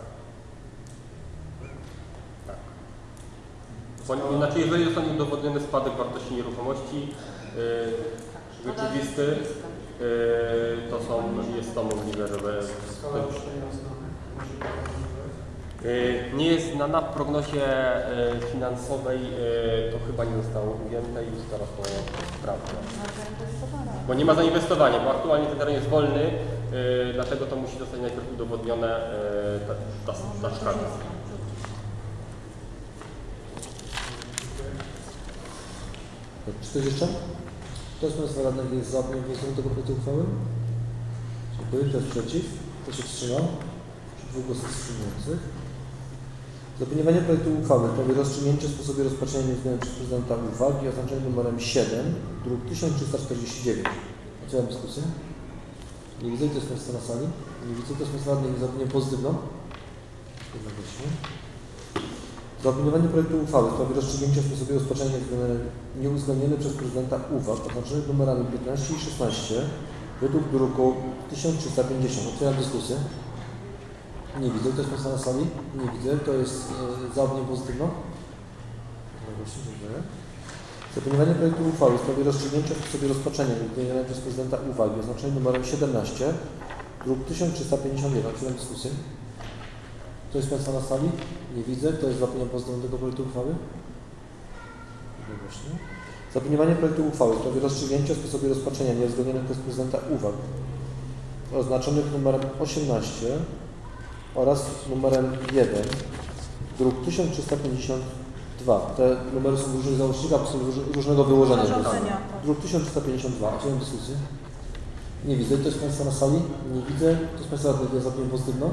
Znaczy, jeżeli zostanie udowodniony spadek wartości nieruchomości, rzeczywisty, jest to możliwe, żeby... Skala roszczenia znamy. Nie jest znana w prognozie finansowej, to chyba nie zostało ujęte i już teraz to sprawdzę. Bo nie ma zainwestowania, bo aktualnie ten teren jest wolny, dlatego to musi zostać najpierw udowodnione ta szkala. Czy ktoś jeszcze? Kto z Państwa radnych jest za opinią tego projektu uchwały? Dziękuję. Kto jest przeciw? Kto się wstrzymał? Dwóch głosów wstrzymujących. Zaopiniowanie projektu uchwały w sprawie rozstrzygnięcia sposobie rozpatrzenia nieuwzględnionych przez prezydenta uwagi oznaczony numerem 7, druk 1349. Otwieram dyskusję. Nie widzę, kto jest Państwa na sali. Nie widzę, kto jest Państwa radnych jest za opinią pozytywną. Jednogłośnie. Zaopiniowanie projektu uchwały w sprawie rozstrzygnięcia sposobie rozpatrzenia nieuwzględnionych przez prezydenta uwag oznaczonych numerami 15 i 16 według druku 1350. Otwieram dyskusję. Nie widzę. Kto jest Państwa na sali? Nie widzę. To jest za opinią pozytywną? Dziękuję. Zaopiniowanie projektu uchwały w sprawie rozstrzygnięcia sposobie rozpatrzenia nieuwzględnionych przez prezydenta uwagi oznaczonej numerem 17 druk 1351. Otwieram dyskusję. Kto jest Państwa na sali? Nie widzę. Kto jest za opinią pozytywną tego projektu uchwały? Zaopiniowanie projektu uchwały w sprawie rozstrzygnięcia sposobie rozpatrzenia nieuwzględnionych przez prezydenta uwag oznaczonych numerem 18 oraz numerem 1, druk 1352. Te numery są różnych załącznikach, są różnego wyłożenia. Druk 1352. Otwieram dyskusję. Nie widzę. Kto jest Państwa na sali? Nie widzę. Kto jest Państwa radnych za opinią pozytywną?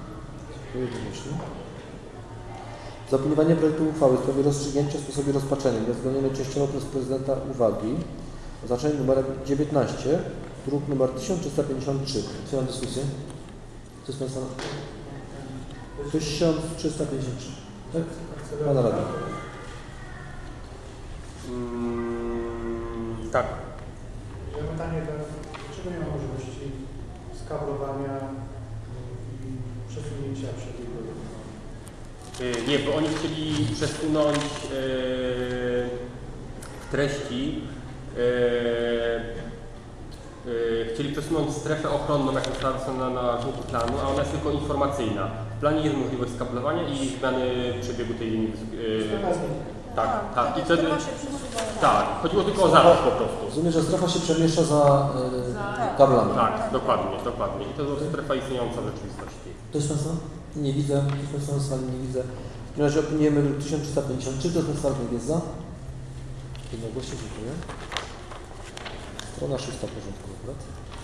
Zaopiniowanie projektu uchwały w sprawie rozstrzygnięcia sposobie rozpatrzenia nieuwzględnionej częściowo przez prezydenta uwagi oznaczonej numerem 19, druk numer 1353. Otwieram dyskusję. Kto jest Państwa? 1353. Tak? Pana Rada. Tak. Ja pytanie, dlaczego nie ma możliwości skablowania i przesunięcia przebiegu? Nie, bo oni chcieli przesunąć w treści, chcieli przesunąć strefę ochronną, jak została wysłana na rachunku planu, a ona jest tylko informacyjna. W planie jest możliwość skablowania i zmiany przebiegu tej linii. Tak. I wtedy, tak, chodziło tylko o zapis po prostu. Rozumiem, że strefa się przemieszcza za kablami. Tak, dokładnie. I to jest strefa istniejąca w rzeczywistości. Ktoś Państwa? Nie widzę. Ktoś Państwa na sali? Nie widzę. W takim razie opiniujemy 1353. Kto z Państwa jest za? Jednogłośnie dziękuję. Strona 6 porządku akurat.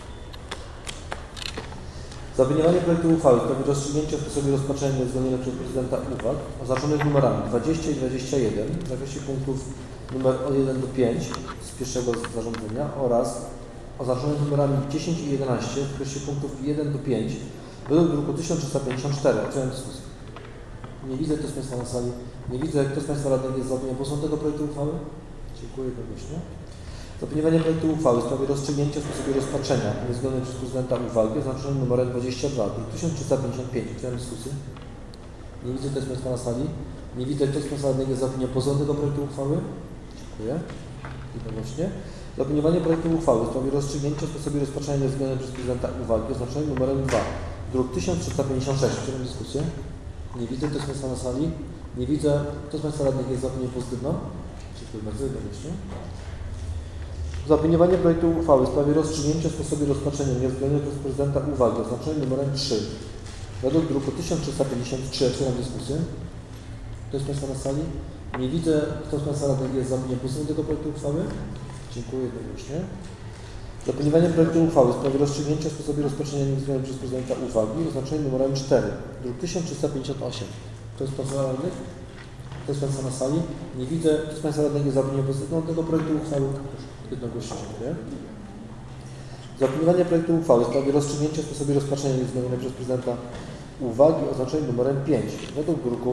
Zaopiniowanie projektu uchwały w sprawie rozstrzygnięcia sposobie rozpatrzenia nieuwzględnionych przez prezydenta uwag oznaczonych numerami 20 i 21 w zakresie punktów numer od 1 do 5 z pierwszego zarządzenia oraz oznaczonych numerami 10 i 11 w zakresie punktów 1 do 5 według druku 1354. Otwieram dyskusję. Nie widzę, kto z Państwa na sali. Nie widzę, kto z Państwa radnych jest za opinią posłą tego projektu uchwały. Dziękuję jednogłośnie. Zaopiniowanie projektu uchwały w sprawie rozstrzygnięcia sposobie rozpatrzenia nieuwzględnionej przez prezydenta uwagi oznaczonym numerem 22, druk 1355. Otwieram dyskusję. Nie widzę, kto z Państwa na sali. Nie widzę, kto z Państwa radnych jest za opinią posłą tego projektu uchwały. Dziękuję. Jednogłośnie. Zaopiniowanie projektu uchwały w sprawie rozstrzygnięcia sposobie rozpatrzenia nieuwzględnionej przez prezydenta uwagi oznaczonym numerem 2, druk 1356. Otwieram dyskusję. Nie widzę, kto z Państwa na sali. Nie widzę, kto z Państwa radnych jest za opinią pozytywną. Dziękuję bardzo. Jednogłośnie. Zaopiniowanie projektu uchwały w sprawie rozstrzygnięcia sposobie rozpatrzenia nieuwzględnionej przez prezydenta uwagi oznaczonej numerem 3 według druku 1353. Otwieram dyskusję. Kto z Państwa na sali? Nie widzę. Kto z Państwa radnych jest za opinią pozytywną tego projektu uchwały? Dziękuję jednogłośnie. Zaopiniowanie projektu uchwały w sprawie rozstrzygnięcia sposobie rozpatrzenia nieuwzględnionej przez prezydenta uwagi oznaczonej numerem 4 druk 1358. Kto z Państwa radnych? Kto z Państwa na sali? Nie widzę. Kto z Państwa radnych jest za opinią pozytywną tego projektu uchwały? Jednogłośnie dziękuję. Zaopiniowanie projektu uchwały w sprawie rozstrzygnięcia sposobie rozpatrzenia nieuwzględnionej przez prezydenta uwagi oznaczonej numerem 5 według druku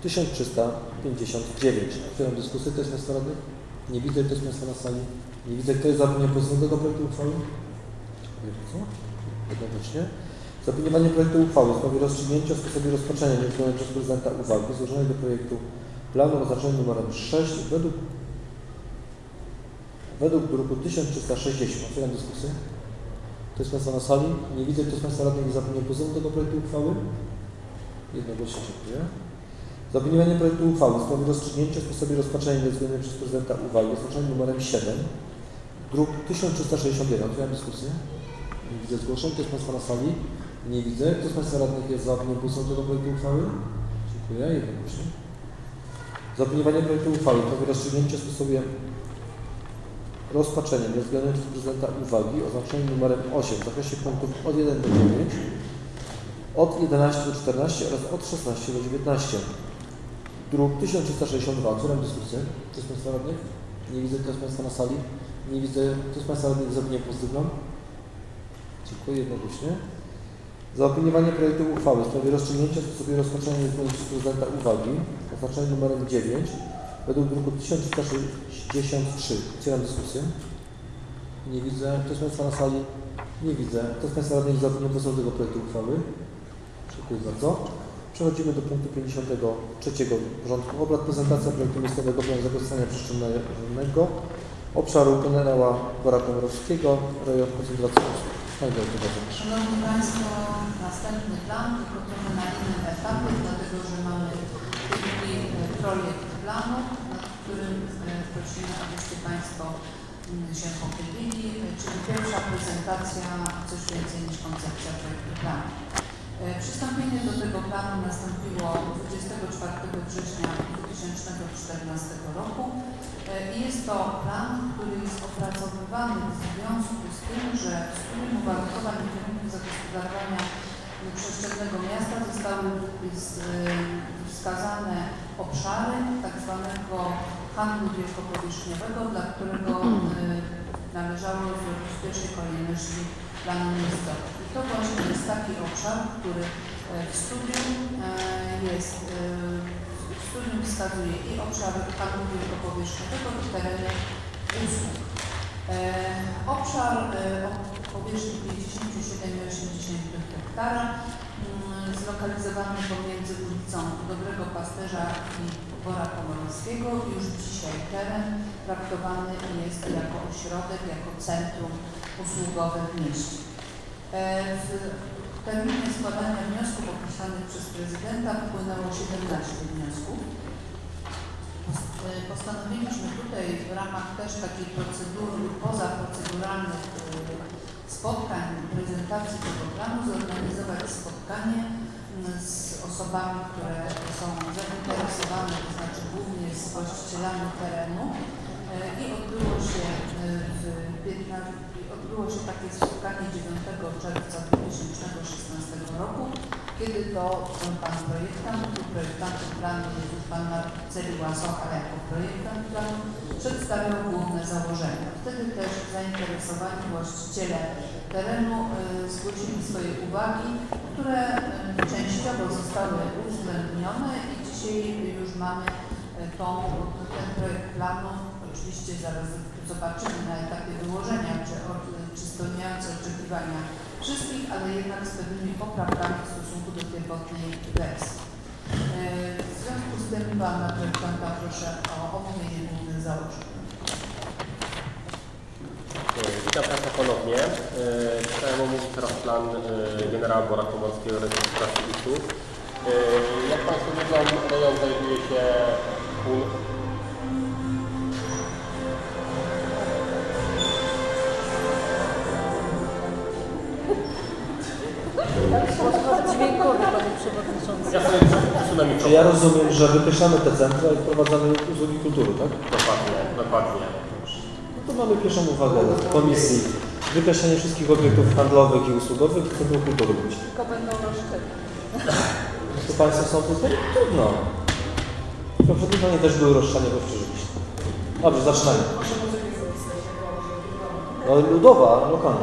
1359. Otwieram dyskusję. Kto jest Państwa radnych? Nie widzę. Kto jest Państwa na sali? Nie widzę. Kto jest za opinią pozytywną tego projektu uchwały? Dziękuję bardzo. Jednogłośnie. Zaopiniowanie projektu uchwały w sprawie rozstrzygnięcia sposobie rozpatrzenia nieuwzględnionej przez prezydenta uwagi złożonej do projektu planu oznaczonym numerem 6 według według druku 1360. Otwieram dyskusję. Kto jest Państwa na sali? Nie widzę. Kto z Państwa radnych jest za opinią tego projektu uchwały? Jednogłośnie dziękuję. Zaopiniowanie projektu uchwały w sprawie rozstrzygnięcia o sposobie rozpatrzenia niezgodnej przez prezydenta uwagi oznaczonym numerem 7, druk 1361. Otwieram dyskusję. Nie widzę zgłoszeń. Kto jest Państwa na sali? Nie widzę. Kto z Państwa radnych jest za opinią tego projektu uchwały? Dziękuję. Jednogłośnie. Zaopiniowanie projektu uchwały w sprawie rozstrzygnięcia o sposobie rozpatrzenia niezgodnej przez prezydenta uwagi oznaczonym numerem 8 w zakresie punktów od 1 do 9, od 11 do 14 oraz od 16 do 19. Druk 1362. Otwieram dyskusję. Kto z Państwa radnych? Nie widzę. Kto z Państwa na sali? Nie widzę. Kto z Państwa radnych za opinią pozytywną? Dziękuję. Jednogłośnie. Zaopiniowanie projektu uchwały w sprawie rozstrzygnięcia o sposobie rozpatrzenia niezgodnej przez prezydenta uwagi oznaczonym numerem 9 według druku 1363. Otwieram dyskusję. Nie widzę. Kto z Państwa na sali? Nie widzę. Kto z Państwa radnych za opinią tego projektu uchwały? Dziękuję bardzo. Przechodzimy do punktu 53 porządku obrad. Prezentacja projektu miejscowego planu zagospodarowania przestrzennego obszaru generała Bora Komorowskiego, rejon koncentracji osób. Szanowni Państwo, następny plan, tylko trochę na innym etapie, dlatego że mamy drugi projekt planu, nad którym prosimy, abyście Państwo się pochylili, czyli pierwsza prezentacja, coś więcej niż koncepcja projektu planu. Przystąpienie do tego planu nastąpiło 24 września 2014 roku i jest to plan, który jest opracowywany w związku z tym, że w studium uwarunkowań i kierunków zagospodarowania przestrzennego miasta zostały wskazane obszary tak zwanego handlu wielkopowierzchniowego, dla którego należało zrobić w pierwszej kolejności plan miejscowy. I to właśnie jest taki obszar, który w studium wskazuje i obszar handlu wielkopowierzchniowego i tereny usług. Obszar o powierzchni 57,8 hektara zlokalizowany pomiędzy ulicą Dobrego Pasterza i Bora Komorowskiego. Już dzisiaj teren traktowany jest jako ośrodek, jako centrum usługowe w mieście. W terminie składania wniosków określonych przez prezydenta wpłynęło 17 wniosków. Postanowiliśmy tutaj w ramach też takiej procedury, pozaproceduralnych spotkań, prezentacji tego planu zorganizować spotkanie z osobami, które są zainteresowane, to znaczy głównie z właścicielami terenu i odbyło się takie spotkanie 9 czerwca 2016 roku, kiedy to pan projektant, projektantem planu jest pan Marceli Łasocha jako projektant planu, przedstawiał główne założenia. Wtedy też zainteresowani właściciele terenu zgłosili swoje uwagi, które częściowo zostały uwzględnione i dzisiaj już mamy ten projekt planu. Oczywiście zaraz zobaczymy na etapie wyłożenia, czy spełniające oczekiwania wszystkich, ale jednak z pewnymi poprawkami w stosunku do pierwotnej wersji. W związku z tym pana projektanta proszę o omówienie głównych założeń. Witam Państwa ponownie. Chciałem omówić teraz plan generała Bora Komorowskiego rekonstrukcji usług. Jak Państwo wiedzą, rejon znajduje się Dźwiękowy, panie przewodniczący. Ja sobie przesunę mikrofon. Czy ja rozumiem, że wykreślamy te centra i wprowadzamy usługi kultury, tak? Dokładnie. No to mamy pierwszą uwagę komisji. Wykreślenie wszystkich obiektów handlowych i usługowych w centrum kultury. Tylko będą roszczenia. To Państwo są tutaj? Trudno. Poprzednie też były roszczenia, bo przeżyliście. Dobrze, zaczynajmy. No, ludowa, lokalna.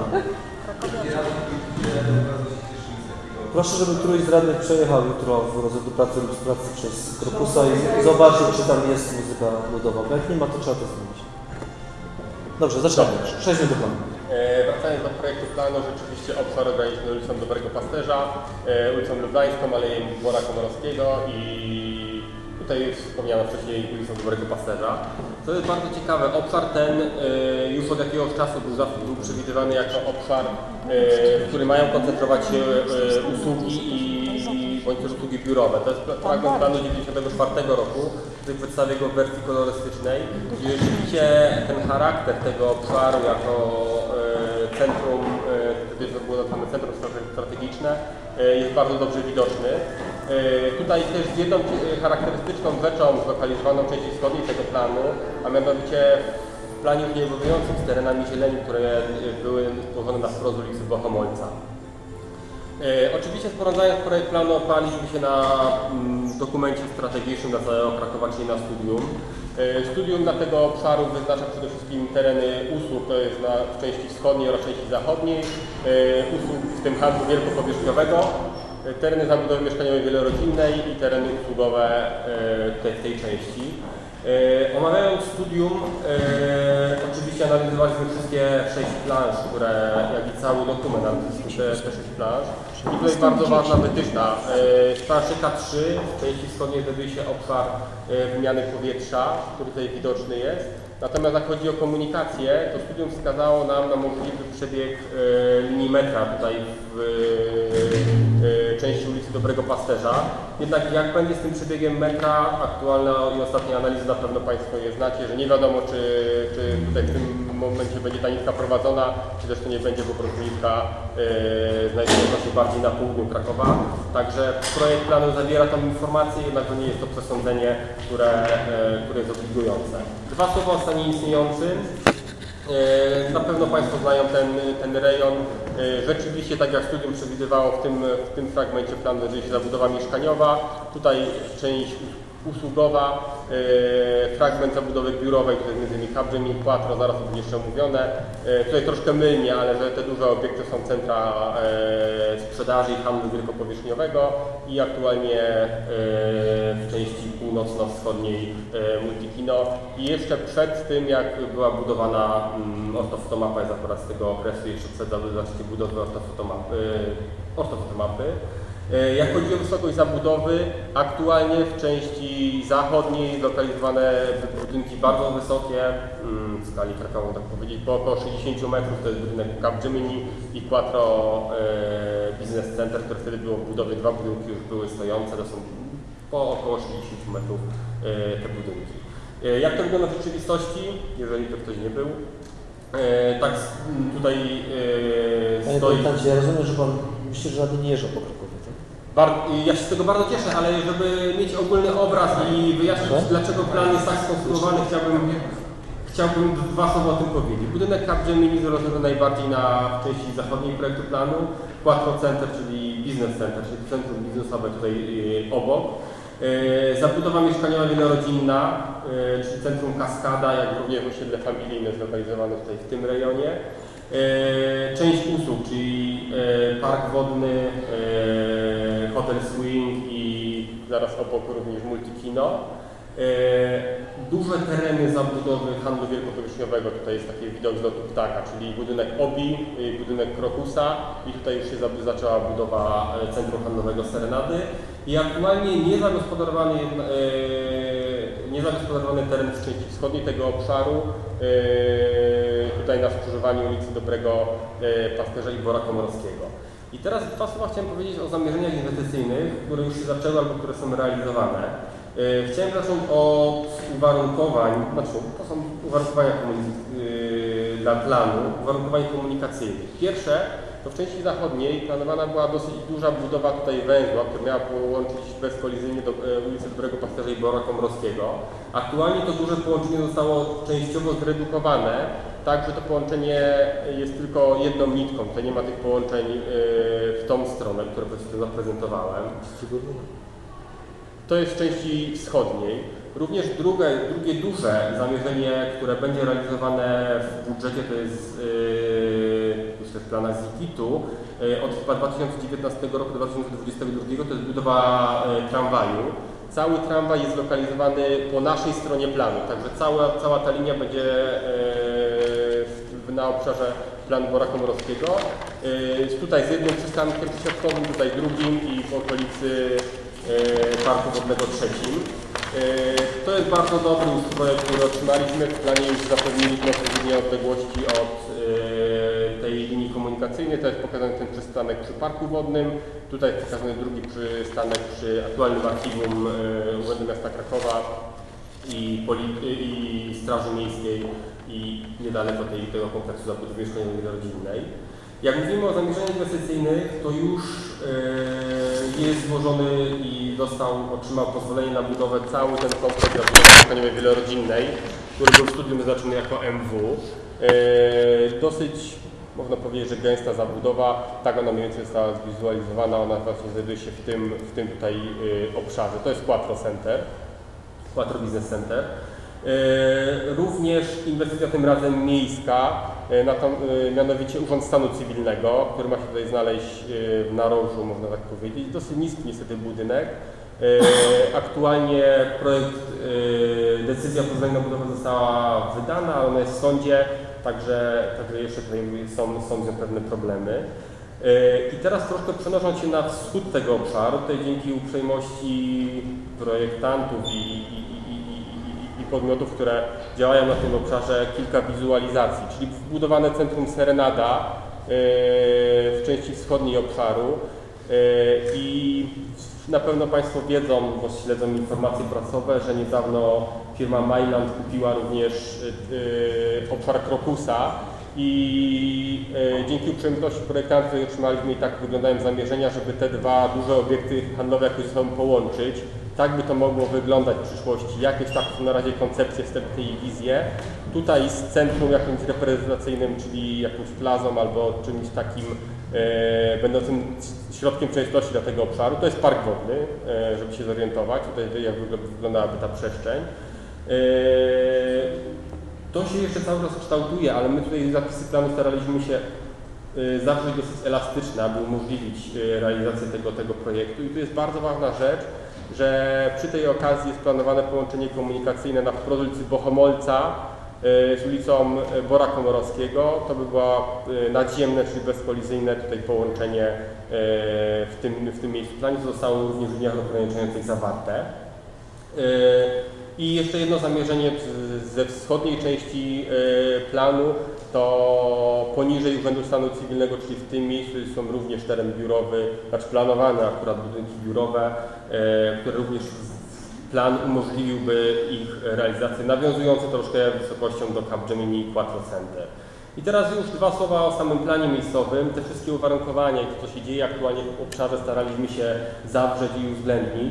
Proszę, żeby któryś z radnych przejechał jutro w drodze do pracy lub z pracy przez korpusa i zobaczył, czy tam jest muzyka ludowa. Bo jak nie ma, to trzeba to zmienić. Dobrze, zaczynamy. Przejdźmy do planu. Wracając do projektu planu, rzeczywiście obszar ograniczony ulicą Dobrego Pasterza, ulicą Lublańską, Alejem Bora Komorowskiego i tutaj wspomniano wcześniej ulicą Dobrego Pasterza. To jest bardzo ciekawe, obszar ten już od jakiegoś czasu był przewidywany jako obszar, w którym mają koncentrować się usługi bądź też usługi biurowe. To jest fragment planu 1994 roku, który przedstawia go w wersji kolorystycznej. I rzeczywiście ten charakter tego obszaru jako centrum, wtedy to było nazwane centrum strategiczne, jest bardzo dobrze widoczny. Tutaj też jedną charakterystyczną rzeczą zlokalizowaną w części wschodniej tego planu, a mianowicie w planie już nieobowiązującym z terenami zieleni, które były stworzone na wprost ulicy Bohomolca. Oczywiście sporządzając projekt planu opieraliśmy się na dokumencie strategicznym dla całego Krakowa, czyli na studium. Studium dla tego obszaru wyznacza przede wszystkim tereny usług, to jest w części wschodniej oraz części zachodniej, usług w tym handlu wielkopowierzchniowego, tereny zabudowy mieszkaniowej wielorodzinnej i tereny usługowe w tej części. Omawiając studium, oczywiście analizowaliśmy wszystkie 6 planż, jak i cały dokument, te 6 planż. I tutaj bardzo ważna wytyczna. Z planszy K3 w części wschodniej znajduje się obszar wymiany powietrza, który tutaj widoczny jest. Natomiast jak chodzi o komunikację, to studium wskazało nam na możliwy przebieg linii metra tutaj w części ulicy Dobrego Pasterza. Jednak jak będzie z tym przebiegiem metra, aktualna i ostatnia analiza na pewno Państwo je znacie, że nie wiadomo czy tutaj w tym momencie będzie ta nitka prowadzona, czy też to nie będzie po prostu nitka znajdująca się bardziej na południu Krakowa. Także projekt planu zawiera tą informację, jednak to nie jest to przesądzenie, które jest obligujące. Dwa słowa o stanie istniejącym. Na pewno Państwo znają ten rejon. Rzeczywiście, tak jak studium przewidywało, w tym fragmencie planu znajduje się zabudowa mieszkaniowa, tutaj część usługowa, fragment zabudowy biurowej, tutaj m.in. Capgemini, Quattro, zaraz o tym jeszcze omówione. Tutaj troszkę mylnie, ale że te duże obiekty są centra sprzedaży i handlu wielkopowierzchniowego i aktualnie w części północno-wschodniej Multikino. I jeszcze przed tym, jak była budowana ortofotomapa, jest akurat z tego okresu, jeszcze przed zaczęciem budowy ortofotomapy. Jak chodzi o wysokość zabudowy, aktualnie w części zachodniej zlokalizowane budynki bardzo wysokie, w skali Krakowa, tak powiedzieć, po około 60 metrów, to jest budynek Capgemini i Quattro Business Center, które wtedy było w budowie, dwa budynki już były stojące, to są po około 60 metrów te budynki. Jak to wygląda w rzeczywistości, jeżeli to ktoś nie był? Tak tutaj Panie stoi... Prezydencie, ja rozumiem, że Pan myśli, że żadnie nie jeżdżą po Krakowie, tak? Ja się z tego bardzo cieszę, ale żeby mieć ogólny obraz i wyjaśnić, dlaczego plan jest tak skonstruowany, chciałbym dwa słowa o tym powiedzieć. Budynek Capgemini rozłożony najbardziej na części zachodniej projektu planu, Quattro Center, czyli Business Center, czyli centrum biznesowe tutaj obok. Zabudowa mieszkaniowa wielorodzinna, czyli centrum Kaskada, jak również osiedle familijne zlokalizowane tutaj w tym rejonie. Część usług, czyli park wodny, hotel Swing i zaraz obok również Multikino. Duże tereny zabudowy handlu wielkopowierzchniowego, tutaj jest taki widok z lotu ptaka, czyli budynek Obi, budynek Krokusa i tutaj już się zaczęła budowa centrum handlowego Serenady i aktualnie niezagospodarowany teren w części wschodniej tego obszaru, tutaj na skrzyżowaniu ulicy Dobrego Pasterza i Dwora Komorowskiego. I teraz dwa słowa chciałem powiedzieć o zamierzeniach inwestycyjnych, które już się zaczęły albo które są realizowane. Chciałem zacząć od uwarunkowań, to są uwarunkowania dla planu, uwarunkowań komunikacyjnych. Pierwsze, to w części zachodniej planowana była dosyć duża budowa tutaj węzła, która miała połączyć bezkolizyjnie do ulicy Dobrego Pasterza i Dwora Komorowskiego. Aktualnie to duże połączenie zostało częściowo zredukowane, tak że to połączenie jest tylko jedną nitką, tutaj nie ma tych połączeń w tą stronę, które zaprezentowałem. To jest w części wschodniej. Również drugie duże zamierzenie, które będzie realizowane w budżecie, to jest w planach ZIKIT-u od chyba 2019 roku do 2022, to jest budowa tramwaju. Cały tramwaj jest zlokalizowany po naszej stronie planu, także cała ta linia będzie na obszarze planu Dwora Komorowskiego. Tutaj z jednym przystankiem przesiadkowym, tutaj drugim i w okolicy Parku Wodnego trzecim. To jest bardzo dobry projekt, który otrzymaliśmy. W planie już zapewniliśmy odpowiednie odległości od tej linii komunikacyjnej. To jest pokazany ten przystanek przy parku wodnym. Tutaj jest pokazany drugi przystanek przy aktualnym archiwum Urzędu Miasta Krakowa i Straży Miejskiej i niedaleko tego kompleksu zabudów mieszkaniowej rodzinnej. Jak mówimy o zamierzeniach inwestycyjnych, to już jest złożony i otrzymał pozwolenie na budowę cały ten kompleks zabudowy mieszkaniowej wielorodzinnej, który był w studium wyznaczony jako MW. Dosyć, można powiedzieć, że gęsta zabudowa, tak ona mniej więcej została zwizualizowana, ona właśnie znajduje się w tym tutaj obszarze. To jest Quattro Business Center. Również inwestycja tym razem miejska, mianowicie Urząd Stanu Cywilnego, który ma się tutaj znaleźć w narożu, można tak powiedzieć. Dosyć niski niestety budynek. Aktualnie decyzja o pozwoleniu na budowę została wydana, ona jest w sądzie, także jeszcze tutaj są z nią pewne problemy. I teraz troszkę przenosząc się na wschód tego obszaru, tutaj dzięki uprzejmości projektantów i podmiotów, które działają na tym obszarze, kilka wizualizacji, czyli wbudowane centrum Serenada w części wschodniej obszaru i na pewno Państwo wiedzą, bo śledzą informacje prasowe, że niedawno firma Mainland kupiła również obszar Krokusa i dzięki uprzejmości projektantów otrzymaliśmy i tak wyglądają zamierzenia, żeby te dwa duże obiekty handlowe jakoś ze sobą połączyć. Tak by to mogło wyglądać w przyszłości. Jakieś tak są na razie koncepcje wstępne i wizje. Tutaj z centrum jakimś reprezentacyjnym, czyli jakimś plazą albo czymś takim będącym środkiem przejrzystości dla tego obszaru. To jest park wodny, żeby się zorientować, tutaj jak wyglądałaby ta przestrzeń. To się jeszcze cały czas kształtuje, ale my tutaj zapisy planu staraliśmy się zawrzeć dosyć elastyczne, aby umożliwić realizację tego projektu. I tu jest bardzo ważna rzecz, że przy tej okazji jest planowane połączenie komunikacyjne na wprost ulicy Bohomolca z ulicą Bora Komorowskiego. To by było nadziemne, czyli bezkolizyjne tutaj połączenie w tym miejscu. W planie zostało również w liniach ograniczających zawarte. I jeszcze jedno zamierzenie ze wschodniej części planu, to poniżej Urzędu Stanu Cywilnego, czyli w tym miejscu są również teren biurowy, znaczy planowane akurat budynki biurowe, które również plan umożliwiłby ich realizację, nawiązujące troszkę wysokością do Capgemini i Quattro Center. I teraz już dwa słowa o samym planie miejscowym. Te wszystkie uwarunkowania i to, co się dzieje aktualnie w obszarze, staraliśmy się zawrzeć i uwzględnić.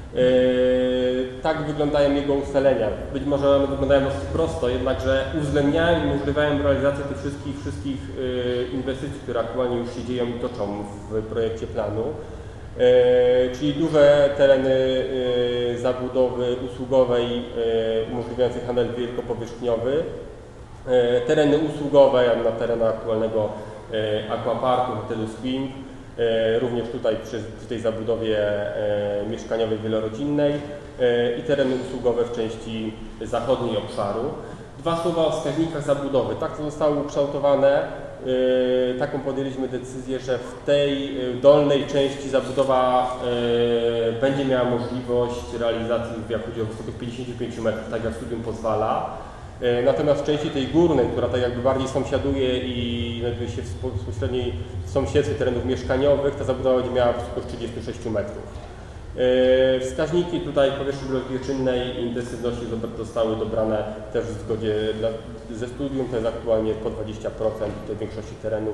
Tak wyglądają jego ustalenia. Być może one wyglądają dosyć prosto, jednakże uwzględniają i umożliwiają realizację tych wszystkich inwestycji, które aktualnie już się dzieją i toczą w projekcie planu. Czyli duże tereny zabudowy usługowej umożliwiające handel wielkopowierzchniowy, tereny usługowe jak na terenach aktualnego Aquaparku, hotelu Swing, również tutaj przy tej zabudowie mieszkaniowej wielorodzinnej i tereny usługowe w części zachodniej obszaru. Dwa słowa o wskaźnikach zabudowy. Tak to zostało ukształtowane, taką podjęliśmy decyzję, że w tej dolnej części zabudowa będzie miała możliwość realizacji, jak chodzi o wysokość 55 metrów, tak jak studium pozwala. Natomiast w części tej górnej, która tak jakby bardziej sąsiaduje i znajduje się w bezpośredniej sąsiedztwie terenów mieszkaniowych, ta zabudowa będzie miała wysokość 36 metrów. Wskaźniki tutaj powierzchni rozwierczynnej i intensywności zostały dobrane też w zgodzie ze studium, to jest aktualnie po 20% tutaj większości terenów.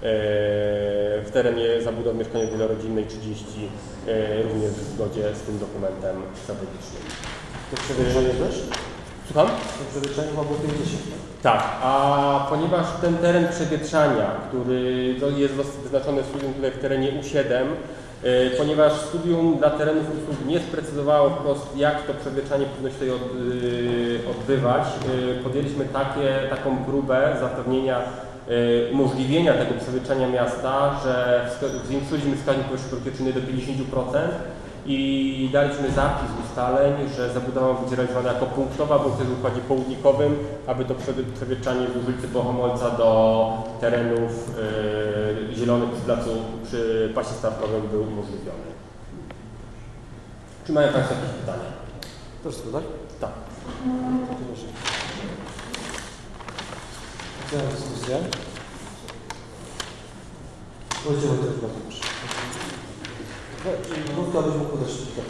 W terenie zabudowy mieszkaniowej wielorodzinnej 30% również w zgodzie z tym dokumentem strategicznym. To przewyższenie też? Słucham? To przewietrzanie ma było 50. Tak, a ponieważ ten teren przewietrzania, który jest wyznaczony studium tutaj w terenie U7, ponieważ studium dla terenów usług nie sprecyzowało wprost, jak to przewietrzanie powinno się tutaj odbywać, podjęliśmy taką próbę zapewnienia umożliwienia tego przewietrzania miasta, że zwiększyliśmy wskaźnik powierzchni rozwierczynnej do 50%. I daliśmy zapis ustaleń, że zabudowa ma być realizowana jako punktowa, bo to jest w układzie południkowym, aby to przewietrzanie z ulicy Bohomolca do terenów zielonych przy pasie startowym był umożliwiony. Czy mają Państwo jakieś pytania? To wszystko, tak? Tak. Otwieram dyskusję. Rozdzielę to chyba dobrze. Krótko, abyś mógł podać tutaj.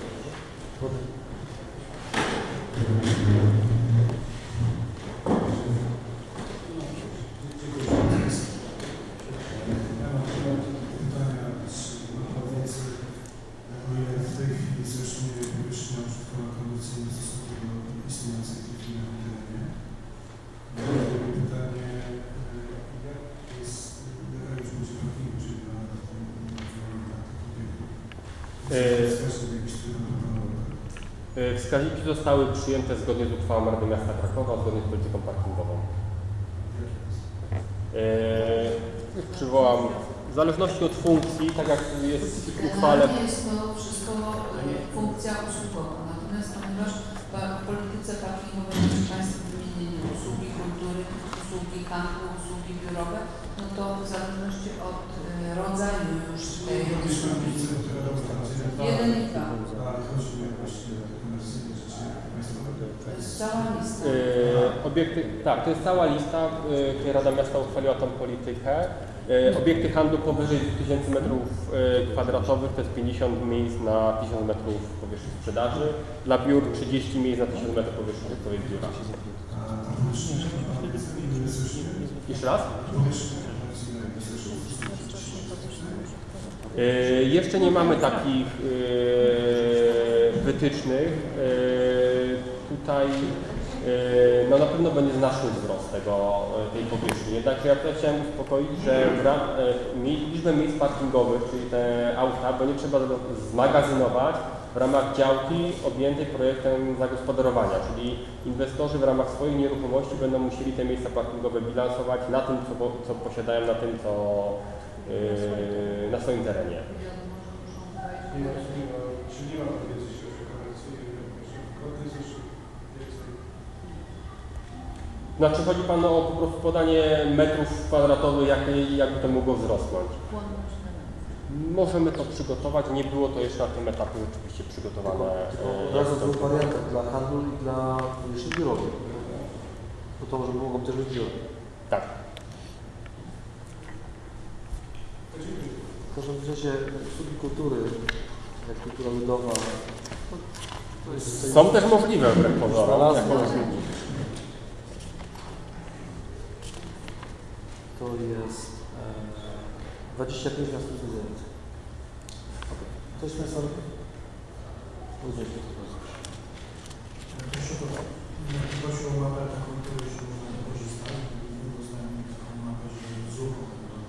Wskaźniki zostały przyjęte zgodnie z uchwałą Rady Miasta Krakowa, zgodnie z polityką parkingową. Przywołam, w zależności od funkcji, tak jak jest w uchwale. Generalnie jest to wszystko funkcja usługowa, natomiast ponieważ w polityce parkingowej Państwo wymienili usługi kultury, usługi handlu, usługi biurowe, no to w zależności od rodzaju już tej usługi. Jeden i dwa. To jest cała lista. Obiekty, tak, to jest cała lista, której Rada Miasta uchwaliła tą politykę. Obiekty handlu powyżej 2000 m2 to jest 50 miejsc na 1000 metrów powierzchni sprzedaży. Dla biur 30 miejsc na 1000 metrów powierzchni biura. Jeszcze raz? Jeszcze nie mamy takich wytycznych. Tutaj no na pewno będzie znaczny wzrost tej powierzchni. Jednakże ja tutaj chciałem uspokoić, że liczbę miejsc parkingowych, czyli te auta, będzie trzeba zmagazynować w ramach działki objętej projektem zagospodarowania, czyli inwestorzy w ramach swojej nieruchomości będą musieli te miejsca parkingowe bilansować na tym, co posiadają, na tym, na swoim terenie. Znaczy chodzi Pan o po prostu podanie metrów kwadratowych, jakby to mogło wzrosnąć. Możemy to przygotować, nie było to jeszcze na tym etapie rzeczywiście przygotowane. Raz o dwóch wariantach dla handlu i dla powierzchni biurowej. Bo to może było też być biuro. Tak. To, że w sensie usługi kultury, jak kultura ludowa, to jest... Są też możliwe wbrew pozorom. To jest 25 na 100 zł. Coś na sam... Prosił o mapę taką, której się można wykorzystać. Dostałem taką mapę, że z ruchu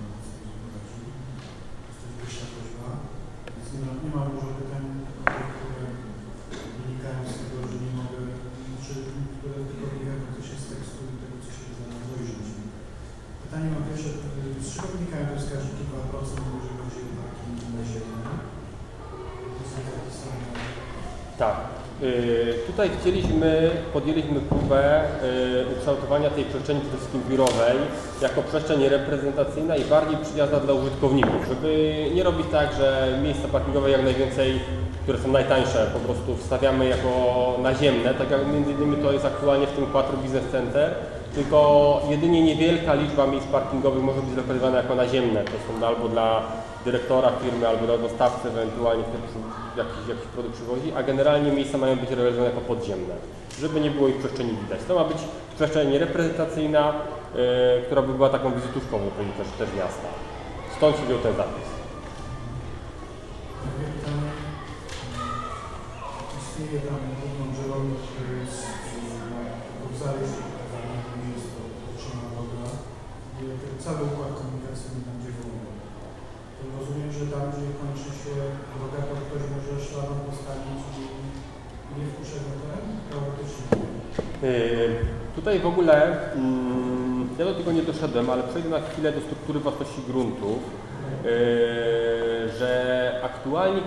to jest wyższa prośba. Więc nie mam może pytań, które wynikają z tego, że nie mogę, które tylko wynikają praktycznie z tekstu i tego, co się da dojrzeć. Pytanie mam pierwsze, z czego wynikają te wskaźniki 2%, jeżeli chodzi o parking na ziemi? Tak. Tutaj podjęliśmy próbę ukształtowania tej przestrzeni przede wszystkim biurowej jako przestrzeń reprezentacyjna i bardziej przyjazna dla użytkowników, żeby nie robić tak, że miejsca parkingowe jak najwięcej, które są najtańsze, po prostu wstawiamy jako naziemne, tak jak między innymi to jest aktualnie w tym Quattro Business Center, tylko jedynie niewielka liczba miejsc parkingowych może być zlokalizowana jako naziemne. To są albo dla dyrektora firmy, albo dla dostawcy ewentualnie, który jakiś produkt przywozi, a generalnie miejsca mają być realizowane jako podziemne, żeby nie było ich przestrzeni widać. To ma być przestrzeń reprezentacyjna, która by była taką wizytówką też miasta. Stąd się wziął ten zapis. Istnieje tam główną zielony, który jest w zalewie, jest to otoczona woda. Cały układ komunikacyjny tam, gdzie woda. To rozumiem, że tam, gdzie kończy się droga, to ktoś może szlaban postawić i nie wpuszczać na teren? Teoretycznie. Tutaj w ogóle, ja do tego nie doszedłem, ale przejdę na chwilę do struktury własności gruntów, że aktualnie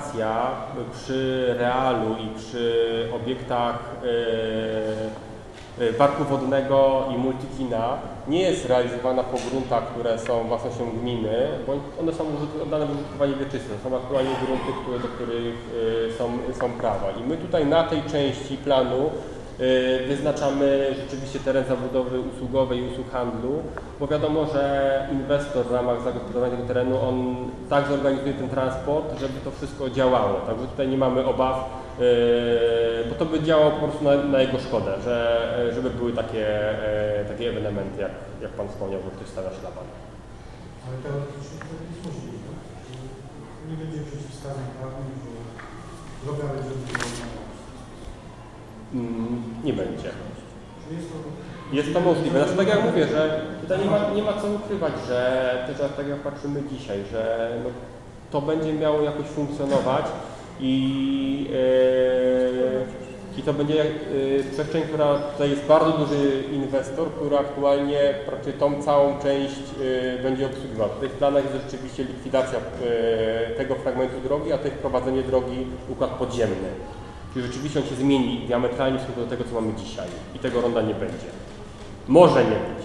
komunikacja przy realu i przy obiektach parku wodnego i multikina nie jest realizowana po gruntach, które są własnością gminy, bo one są oddane w użytkowanie wieczyste. Są aktualnie grunty, do których są prawa. I my tutaj na tej części planu wyznaczamy rzeczywiście teren zabudowy usługowej i usług handlu, bo wiadomo, że inwestor w ramach zagospodarowania tego terenu, on tak zorganizuje ten transport, żeby to wszystko działało. Także tutaj nie mamy obaw, bo to by działało po prostu na jego szkodę, żeby były takie ewenementy, jak Pan wspomniał, że ktoś stawia szlaban. Ale teoretycznie to jest możliwe. Nie będzie przeciwwskazań prawnych, że droga będzie wybudowana. Nie będzie. Jest to Jest to możliwe. Znaczy, tak jak mówię, że tutaj nie ma co ukrywać, że też tak jak patrzymy dzisiaj, że no, to będzie miało jakoś funkcjonować i to będzie przestrzeń, która tutaj jest bardzo duży inwestor, który aktualnie praktycznie tą całą część będzie obsługiwał. W tych planach jest rzeczywiście likwidacja tego fragmentu drogi, a to jest prowadzenie drogi układ podziemny. Czyli rzeczywiście on się zmieni diametralnie w stosunku do tego, co mamy dzisiaj. I tego ronda nie będzie. Może nie być.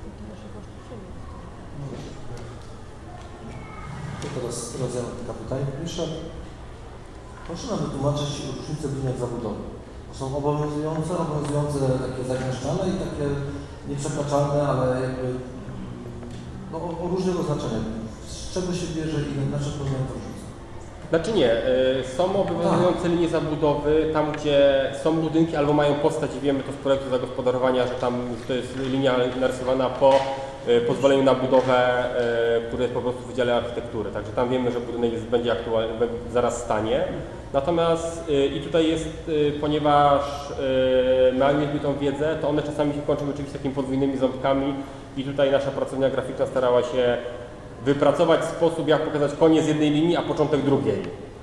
To teraz rodzaj kilka pytań. Pierwsze, proszę nam wytłumaczyć różnice w liniach zabudowy. Są obowiązujące takie zagęszczane i takie nieprzekraczalne, ale jakby no, o różnych oznaczeniach. Z czego się bierze i na czym polega to różnica? Znaczy nie, są obowiązujące linie zabudowy tam, gdzie są budynki albo mają postać i wiemy to z projektu zagospodarowania, że tam to jest linia narysowana po pozwoleniu na budowę, które jest po prostu w Wydziale Architektury. Także tam wiemy, że budynek będzie aktualnie, zaraz stanie. Natomiast i tutaj jest, ponieważ mieliśmy tą wiedzę, to one czasami się kończą oczywiście takimi podwójnymi ząbkami i tutaj nasza pracownia graficzna starała się wypracować sposób, jak pokazać koniec jednej linii, a początek drugiej.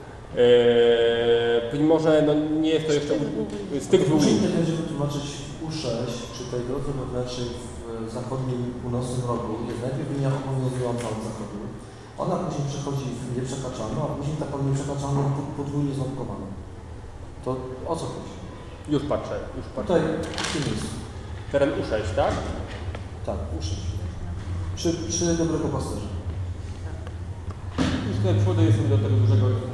Być może no, nie jest to jeszcze z tych dwóch linii. Musimy będzie wytłumaczyć w U6, czy tej drodze wewnętrznej w zachodnim i północnym rogu jest najpierw linia obowiązująca od zachodu. Ona później przechodzi w nieprzekraczalną, a później taką nieprzekraczalną podwójnie ząbkowaną. To o co chodzi? Już patrzę. Tutaj w tym miejscu. Teren U6, tak? Tak, U6. Przy Dobrego Pasterza. Już tutaj przygotuję sobie do tego dużego rysunku.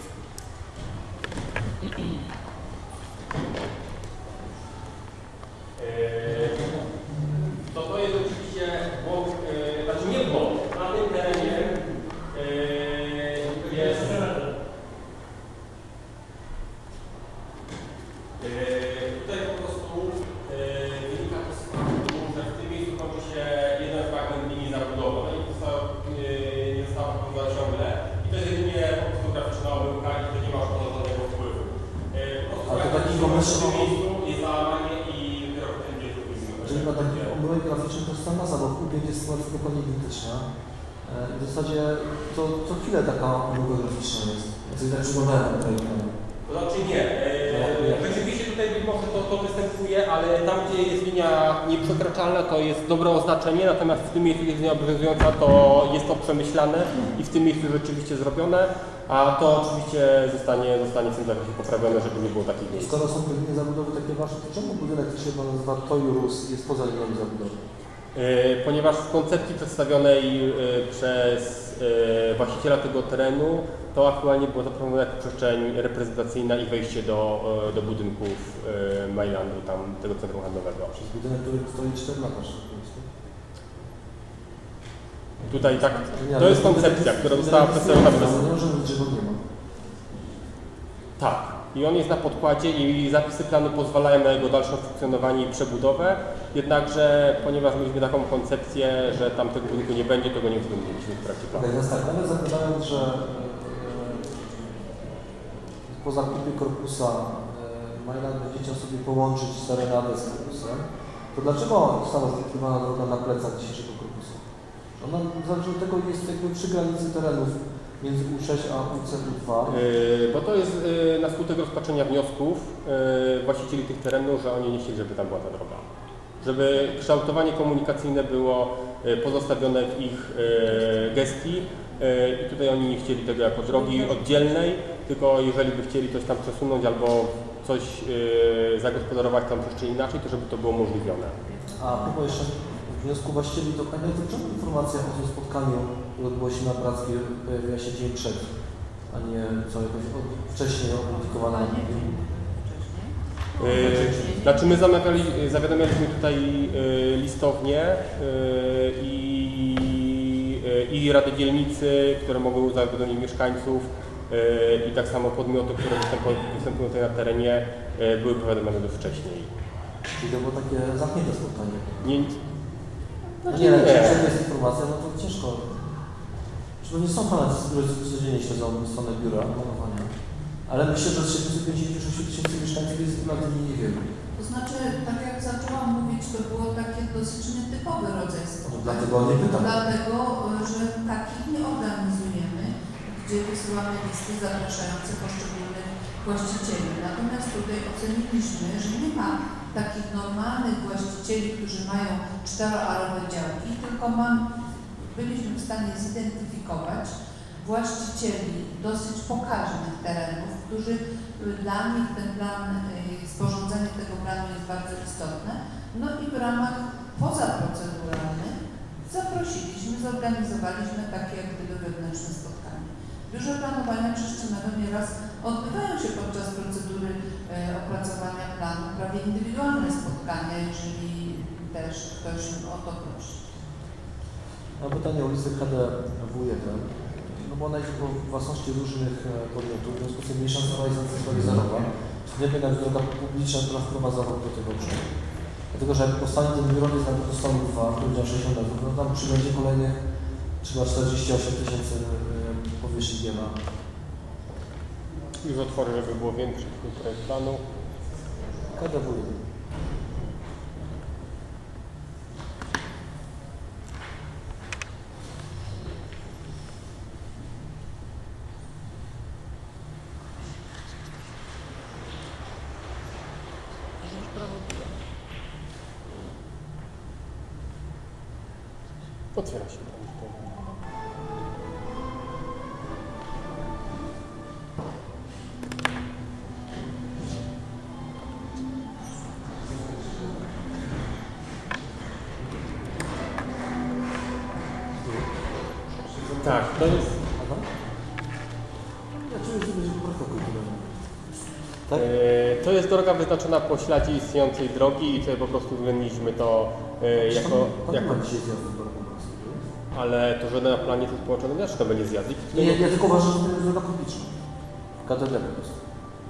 To jest oczywiście błąd, znaczy nie błąd, na tym terenie jest tutaj po prostu wynika to z faktu, że w tym miejscu kończy się jeden fragment linii zabudowy i nie została pokonana ciągle i to jest jedynie po prostu graficzna omyłka i to nie ma żadnego wpływu. A to takiego myślę, w tym miejscu jest załamanie i dopiero potem jest później. jeżeli na takich omyłek graficznych to jest ta masa, bo ubieg jest sytuacja dokładnie identyczna. W zasadzie to co chwilę taka omyłka graficzna jest. Czyli tak przyglądałem tutaj. To znaczy nie. Rzeczywiście tutaj być może to występuje, ale tam gdzie jest linia nieprzekraczalna to jest dobre oznaczenie, natomiast w tym miejscu jest linia obowiązująca, to jest to przemyślane i w tym miejscu rzeczywiście zrobione, a to oczywiście zostanie w tym zakresie poprawione, żeby nie było takich miejsc. Skoro są te linie zabudowy takie ważne, to czemu budynek, który się nazywa Tojurus, jest poza linią zabudowy? Ponieważ w koncepcji przedstawionej przez właściciela tego terenu to aktualnie było zaproponowane jako przestrzeń reprezentacyjna i wejście do budynków Mailandu, tam tego centrum handlowego. Przez budynek, który stoi 4 lata. Tutaj tak, to jest koncepcja, która została przedstawiona przez... Nie możemy mówić, że go nie ma. Tak. I on jest na podkładzie i zapisy planu pozwalają na jego dalsze funkcjonowanie i przebudowę, jednakże ponieważ mieliśmy taką koncepcję, że tam tego budynku nie będzie, to go nie uwzględniliśmy w trakcie planu. Teraz tak, nawet zakładając, że po zakupie korpusa Mailand będzie chciał sobie połączyć Serenadę z korpusem, to dlaczego została zlikwidowana droga na plecach dzisiejszego korpusu? Ona zależy od tego, jest jakby przy granicy terenów między U6 a UC2. Bo to jest na skutek rozpatrzenia wniosków właścicieli tych terenów, że oni nie chcieli, żeby tam była ta droga. Żeby kształtowanie komunikacyjne było pozostawione w ich gestii i tutaj oni nie chcieli tego jako drogi oddzielnej tylko jeżeli by chcieli coś tam przesunąć albo coś zagospodarować tam troszkę inaczej, to żeby to było możliwione. A propos jeszcze wniosku właściwie do Pani, dlaczego informacja o tym spotkaniu, które odbyło się na Brackiej, pojawiła się dzień przed, a nie co jakoś wcześniej opublikowana? Znaczy my zawiadamialiśmy tutaj listownie i Rady Dzielnicy, które mogły zawiadomić mieszkańców i tak samo podmioty, które występują tutaj na terenie, były powiadomione już wcześniej. Czyli to było takie zamknięte spotkanie? Nie, jak jest informacja, no to ciężko. Czy to nie są fanatycy, którzy codziennie śledzą stronę biura planowania? Ale myślę, że z 756 000 mieszkańców jest relatywnie niewielu. To znaczy, tak jak zaczęłam mówić, to było takie dosyć nietypowy rodzaj spotkań. Dlatego nie pytam. Dlatego, że takich nie organizujemy, gdzie wysyłamy listy zapraszające poszczególnych właścicieli. Natomiast tutaj oceniliśmy, że nie ma takich normalnych właścicieli, którzy mają czteroarowe działki, tylko byliśmy w stanie zidentyfikować właścicieli dosyć pokaźnych terenów, którzy dla nich ten plan, sporządzenie tego planu jest bardzo istotne. No i w ramach pozaproceduralnych zaprosiliśmy, zorganizowaliśmy takie jak gdyby wewnętrzne spotkanie. W Biurze Planowania Przestrzennego nieraz odbywają się podczas procedury opracowania planu prawie indywidualne spotkania, jeżeli też ktoś o to prosi. Mam pytanie o listę KDW1, no bo ona jest w własności różnych podmiotów, w związku z tym mniejsza centralizacja jest zerowa. Nie wiem, jak droga publiczna, która wprowadza do tego obszaru. Dlatego, że jak powstanie ten biurowiec na Stanu 2, który działa 60 metrów, no tam przybędzie kolejnych chyba 48 000 powierzchni GMA. Już otworzę, żeby było większy projekt planu. KDW1. Otwiera się. Tak, to jest... Tak? To jest droga wyznaczona po śladzie istniejącej drogi i tutaj po prostu uwzględniliśmy to jako... Ale to, że na planie jest połączone, wiesz, to będzie zjazd. Nie, ja tylko uważam, że to jest droga publiczna. KDD po prostu.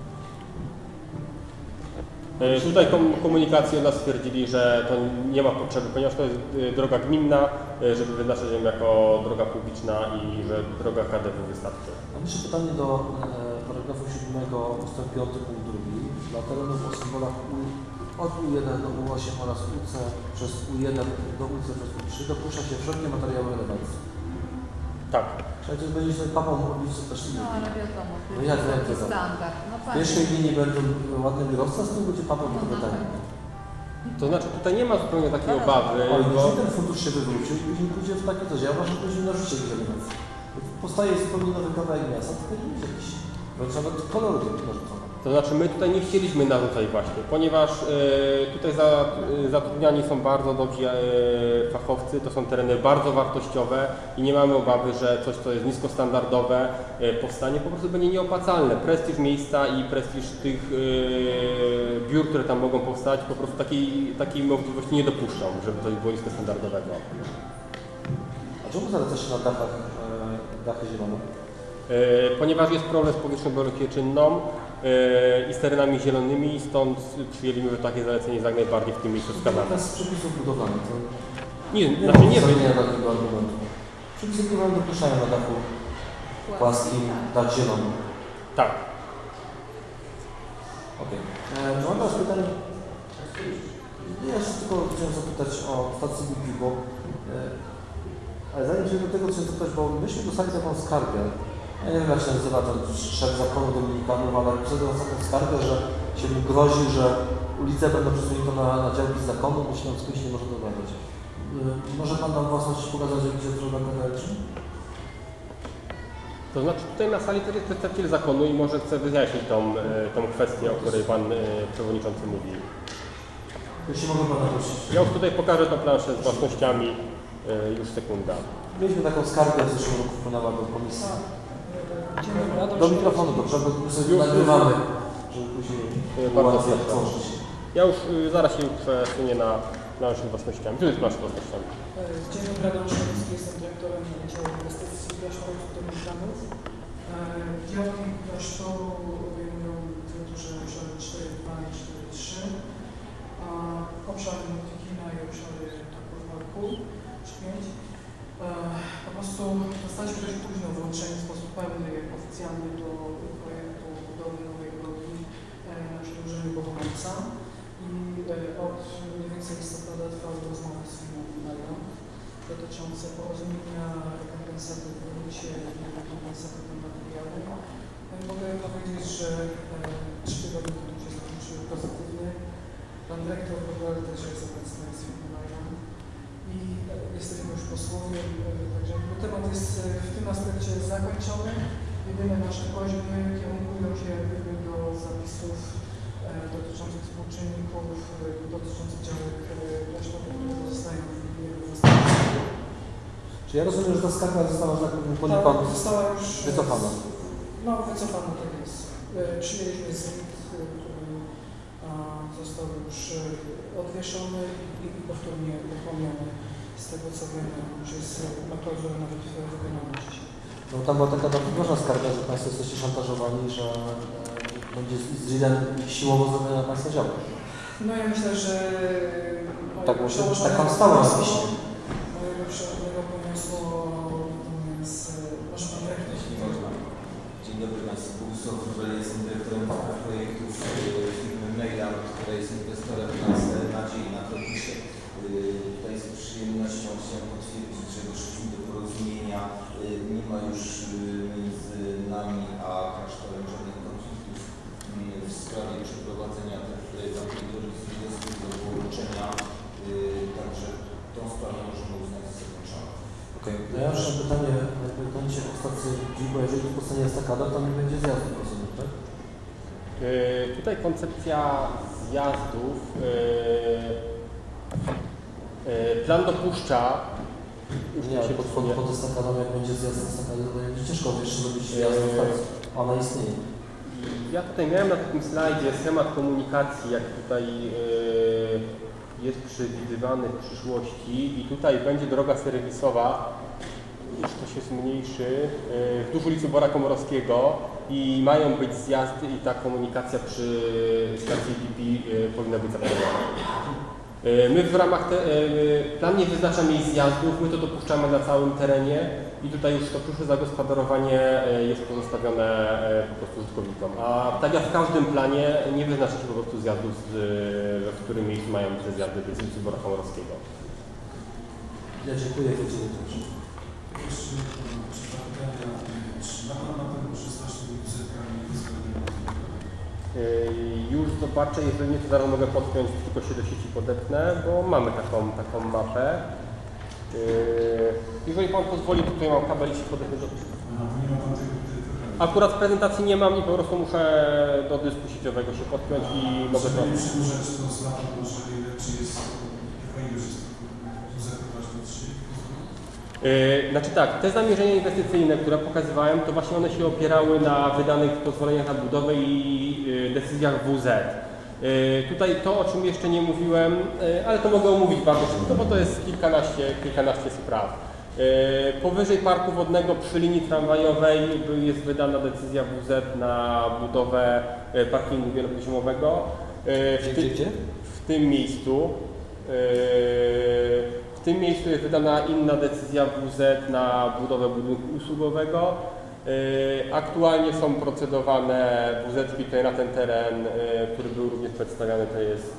Tutaj komunikacje nas stwierdzili, że to nie ma potrzeby, ponieważ to jest droga gminna, żeby wyznaczać ją jako droga publiczna i że droga KDW wystarczy. Mam jeszcze pytanie do paragrafu 7 ustęp 5 punkt 2. Dla terenów o symbolach od U1 do U8 oraz UC przez U1 do UC przez U3 dopuszcza się wszelkie materiały elewacji. Tak. Czyli to będzie sobie papą robić też nie. No ale wiadomo, to No jest jak taki to standard. No, w pierwszej linii będą ładne biurowce, z tym będzie papą do pytania. To znaczy tutaj nie ma zupełnie takiej obawy, Ale bo... jeżeli ten fundusz się wywrócił i później pójdzie w takie to działa, że później narzucić elewacji. Powstaje zupełnie nowy kawałek miasta, to nie będzie jakiś, wręcz nawet koloru do narzucone. To znaczy my tutaj nie chcieliśmy narzucać właśnie, ponieważ tutaj zatrudniani są bardzo dobrzy fachowcy, to są tereny bardzo wartościowe i nie mamy obawy, że coś, co jest niskostandardowe powstanie, po prostu będzie nieopłacalne. Prestiż miejsca i prestiż tych biur, które tam mogą powstać, po prostu takiej możliwości nie dopuszczą, żeby coś było niskostandardowego. A czemu zaleca się na dachy zielone? Ponieważ jest problem z powierzchnią biologicznie czynną i z terenami zielonymi, stąd przyjęliśmy, że takie zalecenie jest jak najbardziej w tym miejscu wskazane. To jest z przepisów budowlanych. Nie takiego argumentu. Przepisy budowlane dopuszczają na dachu płaskim dach zielony. Tak. Okej. Mam teraz pytanie. Ja jeszcze tylko chciałem zapytać o stację BP, bo ale zanim przejdę do tego, chciałem zapytać, bo myśmy dostali taką skargę. Ja nie wiem, jak się nazywa ten szef zakonu Dominikanów, ale przyszedł taką skargę, że się mu grozi, że ulice będą przesunięte na działki z zakonu, bo się nam z kimś nie może dogadać. Może Pan nam własność pokazać, jak gdzie droga KDL3? To To znaczy tutaj na sali też jest przedstawiciel zakonu i może chce wyjaśnić tą kwestię, o której Pan Przewodniczący mówił. Jeśli mogę Pana prosić. Ja już tutaj pokażę tą planszę z własnościami, już sekunda. Mieliśmy taką skargę w zeszłym roku wpłynęła do komisji. Do mikrofonu, dobrze, bo my sobie nagrywamy, żeby później Bardzo łatwiej proszę. tworzyć. Ja już zaraz się przesunię na planszę z własnościami. Tu jest plansza z własnościami. Dzień dobry, Adam Szymowski, jestem dyrektorem Działu Inwestycji Klasztoru Budowli Planów. Działki klasztoru obejmują duże obszary 4.2 i 4.3, a obszary Motikina i obszary Parku 5. Po prostu zostaliśmy dość późno wyłączeni w sposób pełny, oficjalny do projektu budowy nowej drogi na przedłużeniu Bohumca. I od mniej więcej listopada trwały rozmowy z firmą Mają dotyczące porozumienia rekompensaty w gruncie i rekompensaty w materiale. Mogę powiedzieć, że 3 tygodnie temu się zakończyły pozytywnie. Pan dyrektor Bogal też jest obecny z firmą Mają i jesteśmy już posłowie, także temat jest w tym aspekcie zakończony. Jedyne nasze prośby kierunkują się do zapisów dotyczących współczynników, dotyczących działek klasztoru, które pozostają w jego własności. Czy ja rozumiem, że ta skarga została, że tak powiem, poniekąd została już wycofana? No, wycofana, tak jest. Przyjęliśmy zwit, który został już odwieszony i powtórnie uruchomiony. Z tego co wiem, już jest ma klauzulę nawet wykonalności. No tam była taka ważna skarga, że Państwo jesteście szantażowani, że będzie z Żydem siłowo zrobiona Państwa działka. No ja myślę, że tak może być, tak Pan stało na piśmie. Mojego przełożonego poniosło, natomiast może Pan dyrektor się nie można. Dzień dobry Państwu, Bogusław Wróbel, jestem dyrektorem projektów firmy Mailand, która jest inwestorem nas Nadziei na Kropisie. Tutaj z przyjemnością chciałem potwierdzić, że doszliśmy do porozumienia. Nie ma już między nami a klasztorem żadnych konfliktów w sprawie przeprowadzenia tamtej drogi z wniosku do połączenia. Także tą sprawę możemy uznać za zakończoną. Okej. Ja już mam pytanie na projektancie o stację Dzigo, jeżeli powstanie estakada, to nie będzie zjazdu, rozumiem, tak? Tutaj koncepcja zjazdów, plan dopuszcza, nie, ale pod estakadą, jak będzie zjazd estakady, to będzie ciężko jeszcze zrobić zjazd do stacji. Ona istnieje. Ja tutaj miałem na takim slajdzie schemat komunikacji, jak tutaj jest przewidywany w przyszłości i tutaj będzie droga serwisowa, już to się zmniejszy, wzdłuż ulicy Bora Komorowskiego i mają być zjazdy i ta komunikacja przy stacji BP powinna być zaplanowana. My w ramach, plan nie wyznacza miejsc zjazdów, my to dopuszczamy na całym terenie i tutaj już to przyszłe zagospodarowanie jest pozostawione po prostu użytkownikom. A tak jak w każdym planie nie wyznacza się po prostu zjazdów, w którym miejscu mają być te zjazdy z ulicy Bora Komorowskiego. Ja dziękuję. Jeszcze pytania, czy ma Pan na pewno przystać tymi wizytkami Już zobaczę, jeżeli nie, to zaraz mogę podpiąć, tylko się do sieci podepnę, bo mamy taką mapę. Jeżeli Pan pozwoli, to tutaj mam kabel i się podepnę do... nie ma Pan tego Akurat prezentacji nie mam i po prostu muszę do dysku sieciowego się podpiąć i mogę to... nie przedłużać to z lata, czy jest jaka ilość jest zakrywać do 3? Znaczy tak, te zamierzenia inwestycyjne, które pokazywałem, to właśnie one się opierały na wydanych pozwoleniach na budowę i decyzjach WZ. Tutaj to, o czym jeszcze nie mówiłem, ale to mogę omówić bardzo szybko, bo to jest kilkanaście spraw. Powyżej parku wodnego przy linii tramwajowej jest wydana decyzja WZ na budowę parkingu wielopoziomowego. W tym miejscu. W tym miejscu jest wydana inna decyzja WZ na budowę budynku usługowego. Aktualnie są procedowane WZ tutaj na ten teren, który był również przedstawiany, to jest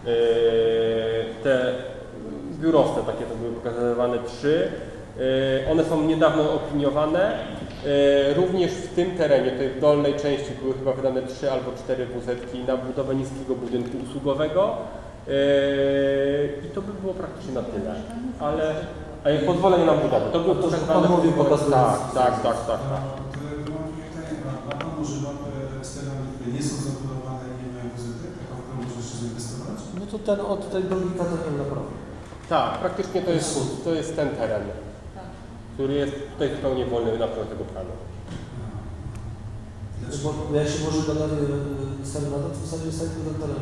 te biurowce, takie to były pokazywane 3. One są niedawno opiniowane. Również w tym terenie, tutaj w dolnej części były chyba wydane 3 albo 4 WZ-ki na budowę niskiego budynku usługowego. I to by było praktycznie na tyle. Ale pozwolenie na budowę. To było pokazywane. Pan mówił, pokazywał. Tak. Dyrektor to ten od tej drogi kategorii naprawy. Tak, praktycznie to jest ten teren, który jest tutaj zupełnie wolny na przykład tego planu. Bo jak się może gadać stary na to, w zasadzie jest ten teren.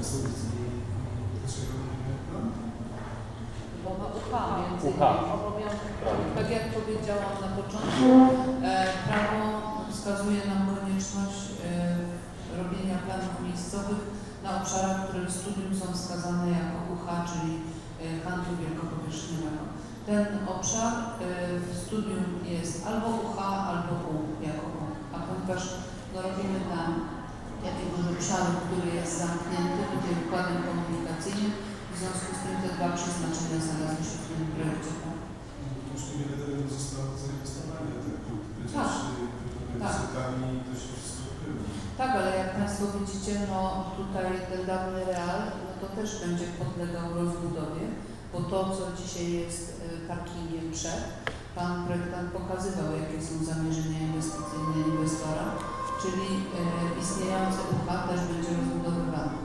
Bo ma UCH między UCH. innymi obowiązek. Tak jak powiedziałam na początku, prawo wskazuje nam konieczność robienia planów miejscowych na obszarach, które w studium są wskazane jako UCH, czyli handlu wielkopowierzchniowego. Ten obszar w studium jest albo UCH, albo U jako U. A ponieważ robimy tam jakiegoś obszaru, który jest zamknięty tutaj układem komunikacyjnym, w związku z tym te dwa przeznaczenia znalazły się w tym projekcie. Już niewiele terenu zostało zainwestowane, Tak. ryzykami to się wszystko odkryło. Tak, ale jak Państwo widzicie, no tutaj ten dawny real, no to też będzie podlegał rozbudowie, bo to, co dzisiaj jest parkingiem przed, Pan projektant pokazywał, jakie są zamierzenia inwestycyjne inwestora, czyli istniejące UCH też będzie rozbudowywane.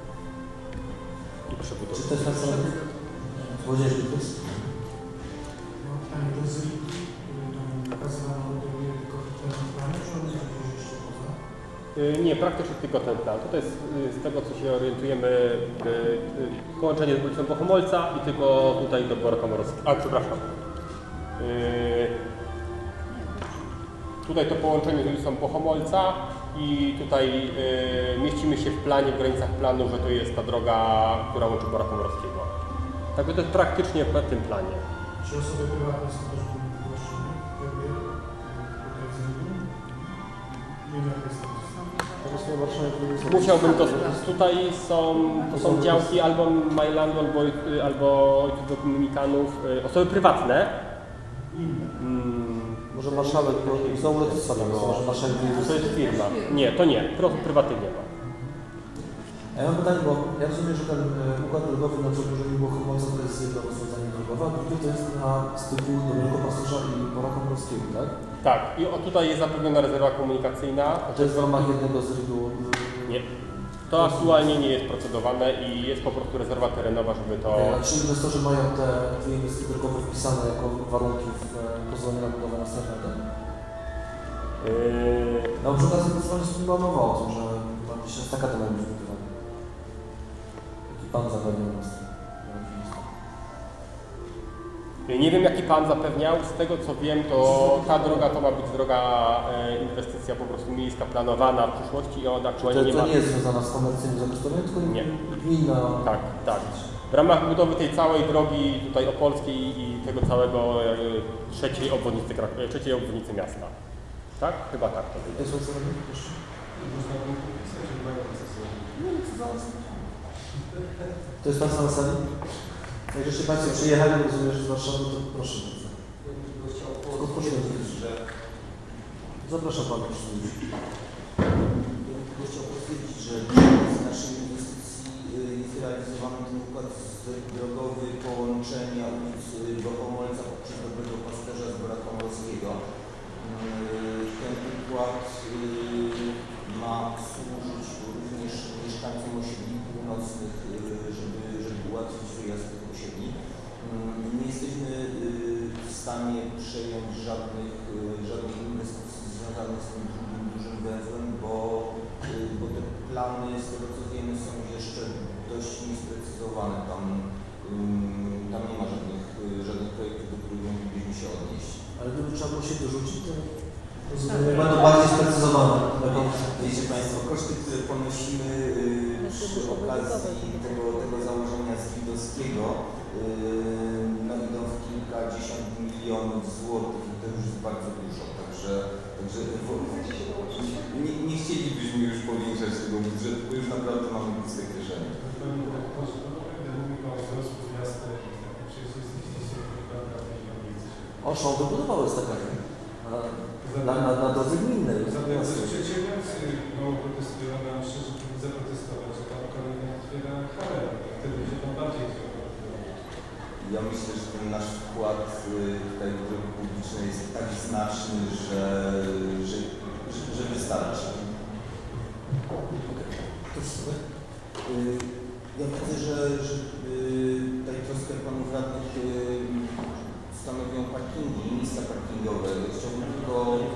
Czy to jest tak samo? Złodziejski plus? No, pytanie do ZRI, który tam pokazywano nie tylko w tym planie, czy on będzie jeszcze poza? Nie, praktycznie tylko ten plan. Tutaj jest, z tego, co się orientujemy, połączenie z ulicą Bohomolca i tylko tutaj do Dwora Komorowskiego. A, przepraszam. Tutaj to połączenie z ulicą Bohomolca i tutaj mieścimy się w planie, w granicach planu, że to jest ta droga, która łączy Dwora Komorowskiego. Także to jest praktycznie w tym planie. Czy osoby prywatne są też wywłaszczone? Tutaj w ZRI? Nie wiem, jak jest to. Musiałbym to. Tutaj to są działki albo Majlandu, albo Ojców Dominikanów, osoby prywatne. Może marszałek, bo znowu lotnictwa tam jest, może marszałek to jest firma. Nie, to nie, prywatnie nie ma. A ja mam pytanie, bo ja rozumiem, że ten układ drogowy na przedłużeniu Bohomolca to jest jedno rozwiązanie drogowe, a drugie to jest na styku Dobrego Pasterza i Dwora Komorowskiego, tak? Tak, i tutaj jest zapewniona rezerwa komunikacyjna. A to jest w ramach jednego z RID-u? Nie. To aktualnie nie jest procedowane i jest po prostu rezerwa terenowa, żeby to... A czy inwestorzy mają te dwie inwestycje drogowe wpisane jako warunki w pozwoleniu na budowę następnego? Na przy okazji pozwolenie się planowało o tym, że tam gdzieś jest taka tema będzie wybudowana. Jaki pan zapewniał nas? Nie wiem, jaki Pan zapewniał. Z tego, co wiem, to ta droga to ma być droga inwestycja po prostu miejska, planowana w przyszłości i ona aktualnie nie ma... To nie jest związana z komercyjnym zagospodarowaniem, tylko nie. gmina... Tak, tak. W ramach budowy tej całej drogi tutaj opolskiej i tego całego trzeciej obwodnicy miasta. Tak? Chyba tak to będzie. To jest Pan sam na sali? Jak jeszcze Państwo przyjechali, rozumiem, że z Warszawy, to proszę bardzo. Zapraszam Pana. Tylko chciał potwierdzić, że z naszej inwestycji jest realizowany ten układ drogowy połączenia ulic Bohomolca poprzez Dobrego Pasterza z Dwora Komorowskiego. Ten układ ma służyć również mieszkańcom osiedli północnych, żeby ułatwić wyjazd tych osiedli. Nie jesteśmy w stanie przejąć żadnych inwestycji związanych z tym drugim dużym węzłem, bo te plany, z tego co wiemy, są jeszcze dość niesprecyzowane. Tam nie ma żadnych projektów, do których moglibyśmy się odnieść. Ale gdyby trzeba było się dorzucić, to będą bardziej sprecyzowane. Wiecie Państwo, koszty, które ponosimy przy okazji tego założenia Swidowskiego idą w kilkadziesiąt milionów złotych i to już jest bardzo dużo. Także nie chcielibyśmy już powiększać tego budżetu, bo już naprawdę mamy puste kieszenie. Oszą wybudowały stakaty na drodze gminnej. Przedsiębiorcy protestują, ja myślę, że powinni zaprotestować, że tam kolejna otwiera halę, wtedy będzie tam bardziej Ja myślę, że ten nasz wkład tutaj w drogi publiczne jest tak znaczny, że wystarczy. Ja widzę, że tutaj troskę panów radnych stanowią parkingi, miejsca parkingowe. Chciałbym tylko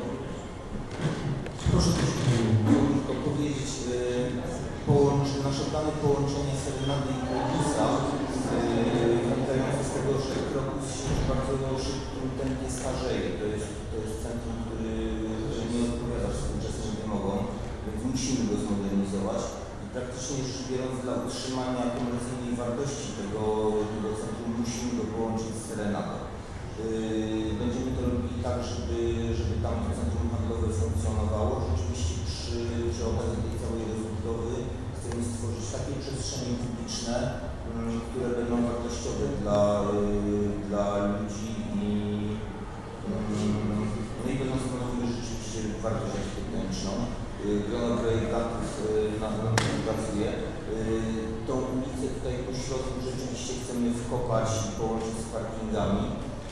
powiedzieć, nasze plany połączenia Serenady i Krokusa wynikające z tego, że Krokus się w bardzo szybkim tempie starzeje. To jest centrum, które nie odpowiada współczesnym wymogom, więc musimy go zmodernizować. I praktycznie rzecz biorąc, dla utrzymania komercyjnej wartości tego centrum musimy go połączyć z Serenadą. Będziemy to robili tak, żeby tam to centrum handlowe funkcjonowało. Rzeczywiście przy okazji tej całej rozbudowy chcemy stworzyć takie przestrzenie publiczne, które będą wartościowe dla ludzi i będą stanowiły rzeczywiście wartość architektoniczną. Grono projektantów nad tym pracuje. Tą ulicę tutaj po środku rzeczywiście chcemy wkopać i połączyć z parkingami.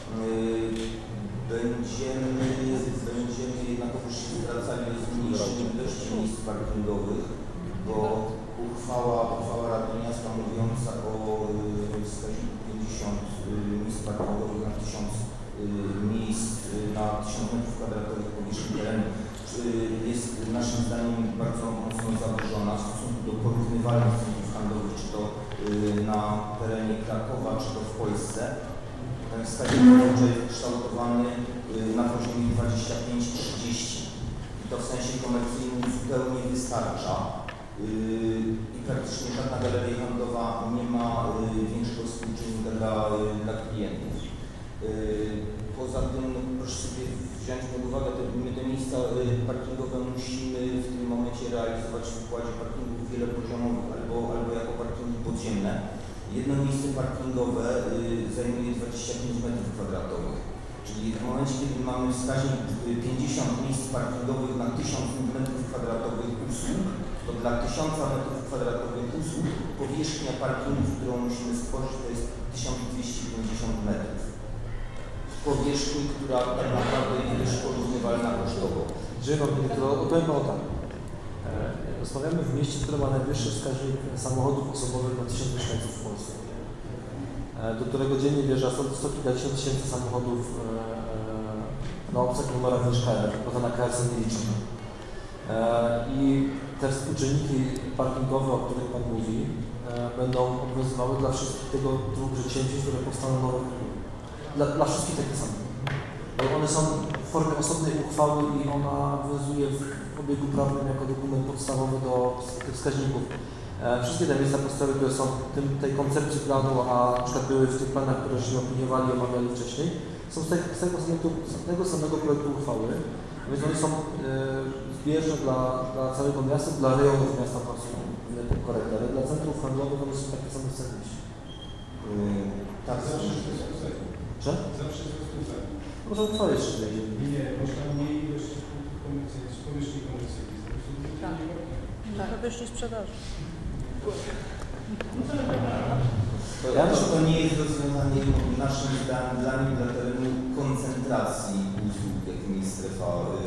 Będziemy jednakowoż się zwracali o zmniejszenie ilości miejsc parkingowych, bo uchwała Rady Miasta mówiąca o wskaźniku 50 miejsc parkingowych na 1000 miejsc na 1000 m2 powierzchni terenu jest naszym zdaniem bardzo mocno zaburzona w stosunku do porównywalnych centrów handlowych, czy to na terenie Krakowa, czy to w Polsce. Ten wskaźnik jest kształtowany na poziomie 25-30 i to w sensie komercyjnym zupełnie wystarcza i praktycznie żadna galeria handlowa nie ma większego współczynnika dla klientów. Poza tym proszę sobie wziąć pod uwagę, my te miejsca parkingowe musimy w tym momencie realizować w układzie parkingów wielopoziomowych albo jako parkingi podziemne. Jedno miejsce parkingowe zajmuje 25 m2, czyli w momencie, kiedy mamy wskaźnik 50 miejsc parkingowych na 1000 m2 usług, to dla 1000 m2 usług powierzchnia parkingów, którą musimy stworzyć, to jest 1250 metrów. Powierzchni, która tak naprawdę jest też porównywalna kosztowo. To odpowiem o tak. Rozmawiamy w mieście, które ma najwyższy wskaźnik samochodów osobowych na 1000 mieszkańców w Polsce, do którego dziennie wjeżdża 100 kilkadziesiąt tysięcy samochodów na obcych numerach niż KR, poza na KR nie liczymy. I te współczynniki parkingowe, o których Pan mówi, będą obowiązywały dla wszystkich tego typu przedsięwzięć, które powstaną nowe. Dla wszystkich takie same. One są w formie osobnej uchwały i ona obowiązuje w obiegu prawnym jako dokument podstawowy do tych wskaźników. Wszystkie te miejsca podstawowe, które są w tej koncepcji planu, a na przykład były w tych planach, które żeśmy opiniowali i omawiali wcześniej, są z tego samego projektu uchwały, więc one są zbieżne dla całego miasta, dla rejonów miasta korekty, ale dla centrów handlowych one są takie same w całym mieście. Tak, że? Zawsze jest rozwiązanie. Może uchwałę jeszcze będzie. Nie, można mniej ilości powierzchni komercyjnej. Tak, powierzchni sprzedaży. Ja myślę, że to nie jest rozwiązanie naszym zdaniem dla terenu koncentracji usług, jakim jest strefa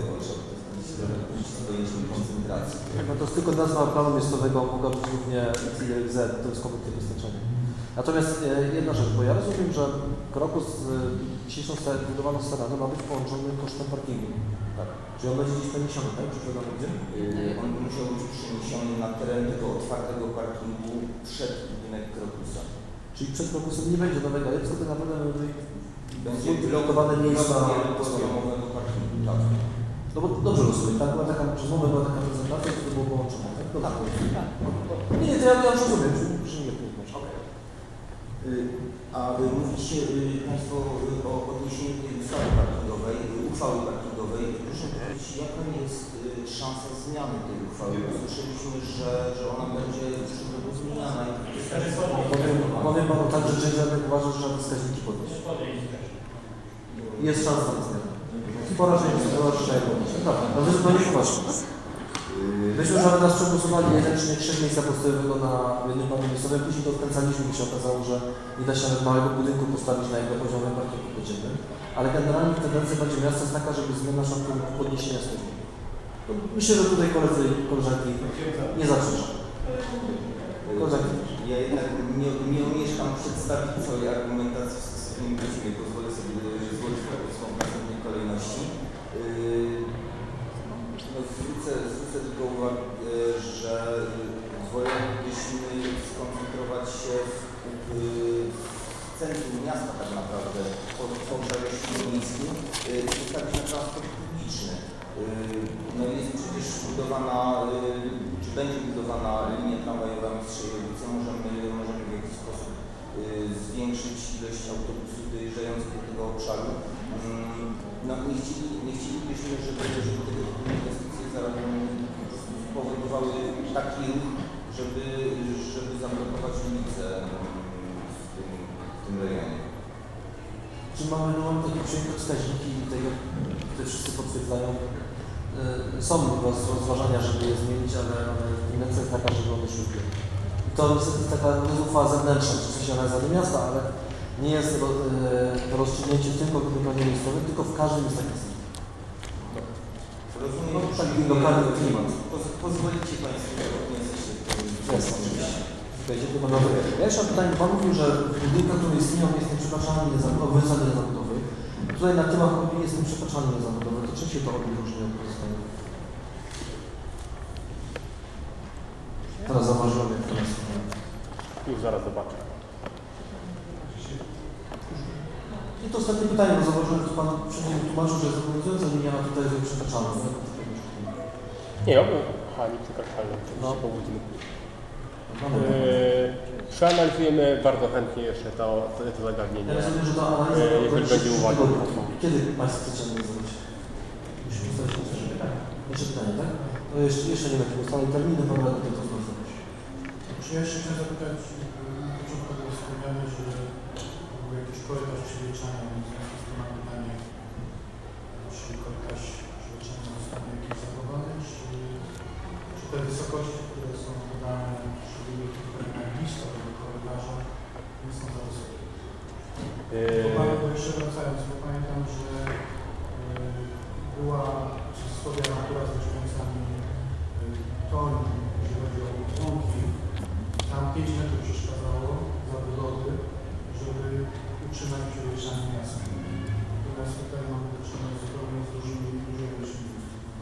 koncentracji. No to jest tylko nazwa planu miejscowego, mogła być równie XYZ, to jest kompletnie wystarczenie. Natomiast jedna rzecz, bo ja rozumiem, że Krokus z dzisiejszą budowaną Serenadą ma być połączony kosztem parkingu. Tak. Czyli on będzie gdzieś przeniesiony, tak? Czy gdzie? On musiał być przeniesiony na teren tego otwartego parkingu przed budynek Krokusa. Czyli przed Krokusem nie będzie nowego, ale tylko tak naprawdę będzie wylokowane miejsca poziomowego parkingu, tak. No bo dobrze rozumiem, tak? Była taka, przez moment była taka prezentacja, to było połączone, tak? No, tak. Nie, to ja rozumiem, że nie poznasz. A mówicie Państwo o odniesieniu tej uchwały parkingowej. Proszę powiedzieć, jaka jest szansa zmiany tej uchwały? Słyszeliśmy, że ona będzie zmieniana. Powiem Panu tak, że część radnych uważa, że trzeba wskaźniki podnieść. Jest szansa na zmianę. Pora, że jest podnieść. Prawda, no to zupełnie poważnie. Myśmy że nas przegłosowali 1,3 miejsca podstawowego na jednym planie miejscowym, później to odkręcaliśmy, bo się okazało, że nie da się nawet małego budynku postawić na jego poziomie parkingu podziemnym, ale generalnie tendencja będzie miasta jest taka, żeby zmiana szansu podniesienia wskaźnika. Myślę, że tutaj koledzy i koleżanki nie zaprzeczą. Ja jednak przedstawić całej argumentacji w stosownym piśmie. Pozwolę sobie złożyć taką słową w następnej kolejności. No, zwrócę tylko uwagę, że wolelibyśmy skoncentrować się w centrum miasta tak naprawdę, w obszarze środowiskim, postawić na transport publiczny. No jest przecież budowana, czy będzie budowana linia tramwajowa Mistrzejowice. Możemy w jakiś sposób zwiększyć ilość autobusów dojeżdżających do tego obszaru. No, nie chcielibyśmy, żeby tego typu inwestycje spowodowały taki ruch, żeby zablokować ulicę w tym rejonie. Czy mamy takie przyjęte wskaźniki, tego, które wszyscy potwierdzają? Są rozważania, żeby je zmienić, ale tendencja jest taka, żeby one szły w górę. To niestety jest taka rozmowa zewnętrzna, w sensie ona jest za miasta, ale nie jest to rozstrzygnięcie tylko w wykonaniu miejscowym, tylko w każdym jest taki znik. Rozumiem, no, taki lokalny klimat. Pozwolicie Państwo, że odniosę się do tego. Ja jeszcze mam pytanie, Pan mówił, że budynka, które istnieją, jest nieprzekraczalny obowiązany zawodowy. Tutaj na temat obi jest nieprzekraczalny zawodowy. To czym się to obi różni od pozostałych? Teraz zauważyłem, jak to jest. Już zaraz zobaczę. I to ostatnie pytanie, bo zauważyłem, że Pan wcześniej tłumaczył, że jest obowiązująca linia, a tutaj jest przekraczalna. Nie, nie przekraczalna. No. Przeanalizujemy bardzo chętnie jeszcze to zagadnienie. Ja rozumiem, że to analiza jeżeli będzie uwagi. Kiedy Państwo chcecie analizować? Musimy ustalić jeszcze pytanie. Jeszcze pytanie, tak? To jeszcze nie wiem, ustaleń terminy, Pan radny to zrobić. Ja jeszcze chciałem zapytać, na początku było wspomniane, że był jakiś korytarz przeliczania, więc w tym mam pytanie, czy korytarz przeliczania zostanie jakiś zachowany, czy te wysokości, które są podane, żeby były blisko tego korytarza, nie są za wysokie. Bo jeszcze wracając, bo pamiętam, że była wspomniana natura z mieszkańcami Toni, jeżeli chodzi o łąki. Tam 5 metrów przeszkadzało zabudowy, żeby utrzymać przemieszczanie miasta. Natomiast tutaj mamy do czynienia zupełnie z dużymi różnicami.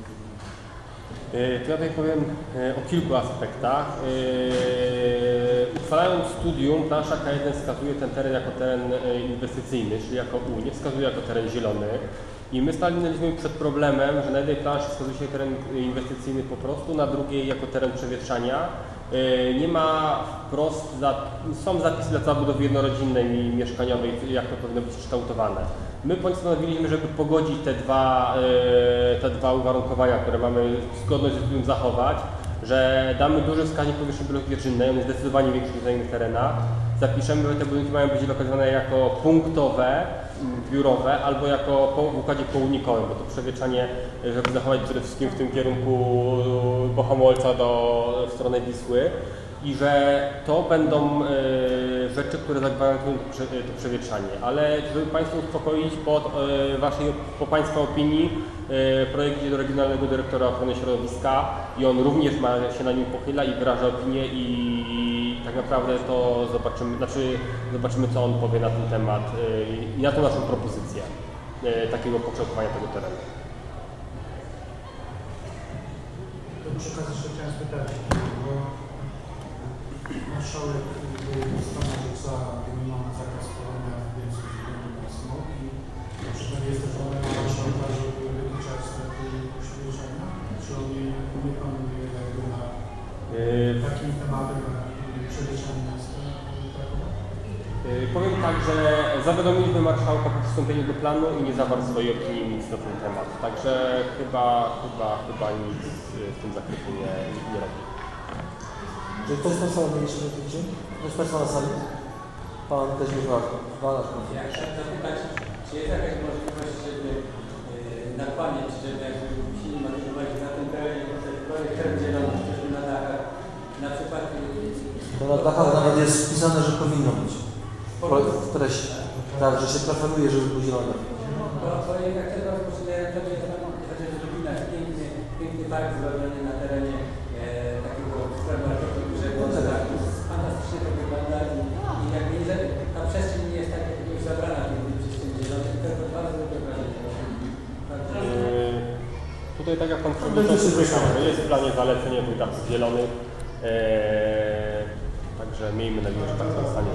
Ja tutaj powiem o kilku aspektach. Uchwalając studium, plansza K1 wskazuje ten teren jako teren inwestycyjny, czyli jako U, nie wskazuje jako teren zielony. I my stanęliśmy przed problemem, że na jednej planszy wskazuje się teren inwestycyjny po prostu, na drugiej jako teren przewietrzania. Nie ma wprost, są zapisy dla zabudowy jednorodzinnej i mieszkaniowej, jak to powinno być kształtowane. My postanowiliśmy, żeby pogodzić te dwa uwarunkowania, które mamy zgodność ze studium zachować, że damy duży wskaźnik powierzchni biologicznej, on jest zdecydowanie większy niż na innych terenach. Zapiszemy, że te budynki mają być lokalizowane jako punktowe, biurowe albo jako w układzie południkowym, bo to przewietrzanie, żeby zachować przede wszystkim w tym kierunku Bohomolca w stronę Wisły i że to będą rzeczy, które zagwarantują to przewietrzanie. Ale żeby Państwa uspokoić, po Państwa opinii projekt idzie do Regionalnego Dyrektora Ochrony Środowiska i on również się na nim pochyla i wyraża opinię i tak naprawdę to zobaczymy co on powie na ten temat i na tą naszą propozycję takiego pokształtowania tego terenu. To przy okazji jeszcze chciałem spytać, bo marszałek strona rzuca wymieniona zakaz palenia w Bielsku na smog i przy tym jest też problema marszałka, żeby wyliczać straty oświeżenia. Czy on nie panuje jakby na takim tematem jak przeliczanie miasta Krakowa? Powiem tak, że zawiadomiliśmy marszałka po przystąpieniu do planu i nie zawarł swojej opinii nic na ten temat. Także chyba nic w tym zakresie nie robi. Czy ktoś z Państwa ma jeszcze dotyczy? Ktoś z Państwa na sali? Pan też mi walasz. Ja chciałem zapytać, czy jest jakaś możliwość, żeby nakłaniać, żeby jakby musieli monitorować na tym terenie teren zielony, chociażby na dachach, na przykład... To na dachach nawet jest wpisane, że powinno być. W treści. Tak, że się preferuje, żeby był zielony. Bo jak tego rozpoczynają, to jest chociaż Lubina, piękny park zrobiony na terenie takiego supermarketu, że fantastycznie to wygląda i jakby ta tak jak Pan Przewodniczący powiedział, że jest w planie zalecenie wójtów zielonych, także miejmy nadzieję, że tak zostanie.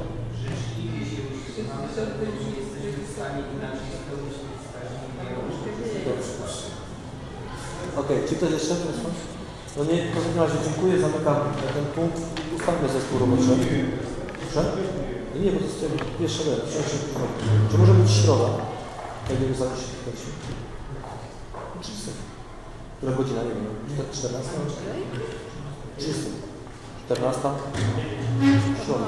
Okej, czy ktoś jeszcze? No nie, w takim razie dziękuję, zamykam ten punkt. Ustawmy zespół roboczy. Proszę? Nie, bo to jest pierwsza rzecz. Czy może być środa? Tak jakby zacząć się pytać. Czysto. Która godzina? Nie wiem. 14? 30. 14? Środa.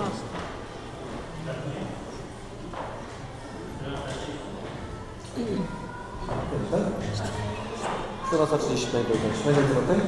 Tak? 14:30 najpierw. Śmiech do tej?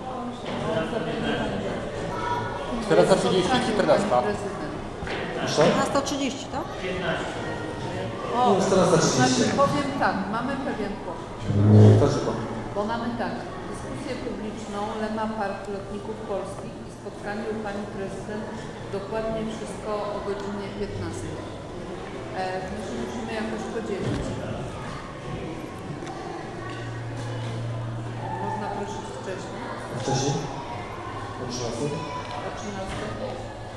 14:30 czy 14? Proszę? 14:30, tak? O, 14:30. Znaczy powiem tak, mamy pewien kłopot. Dlaczego? Bo mamy tak, dyskusję publiczną Lema Park Lotników Polskich i spotkanie u Pani Prezydent dokładnie wszystko o godzinie 15. My się musimy jakoś podzielić. Można prosić wcześniej. Wcześniej? O 13? O 13.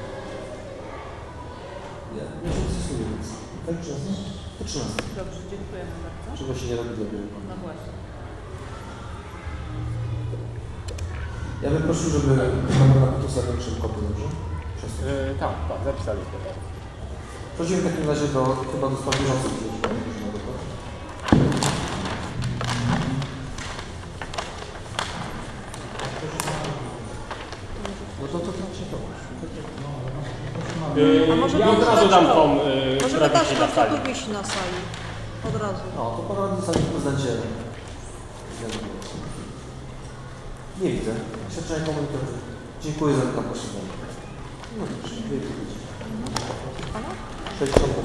Nie się decyduję, więc. Tak, 13? O 13. Dobrze, dziękujemy bardzo. Czego się nie robi dla mnie? No właśnie. Ja bym prosił, żeby na Kutusa większym kopię, dobrze? Tak, zapisaliśmy. Przechodzimy w takim razie chyba do spraw bieżących. No to się to. Ja od razu dam tą, Możemy która dać wisi to, na co sali. tu wisi na sali. Od razu. No, to pan radny sami prezydencie. Nie widzę. Świadczenia komunikacyjne. Dziękuję za to posiedzenie. No dobrze, dziękuję. 60.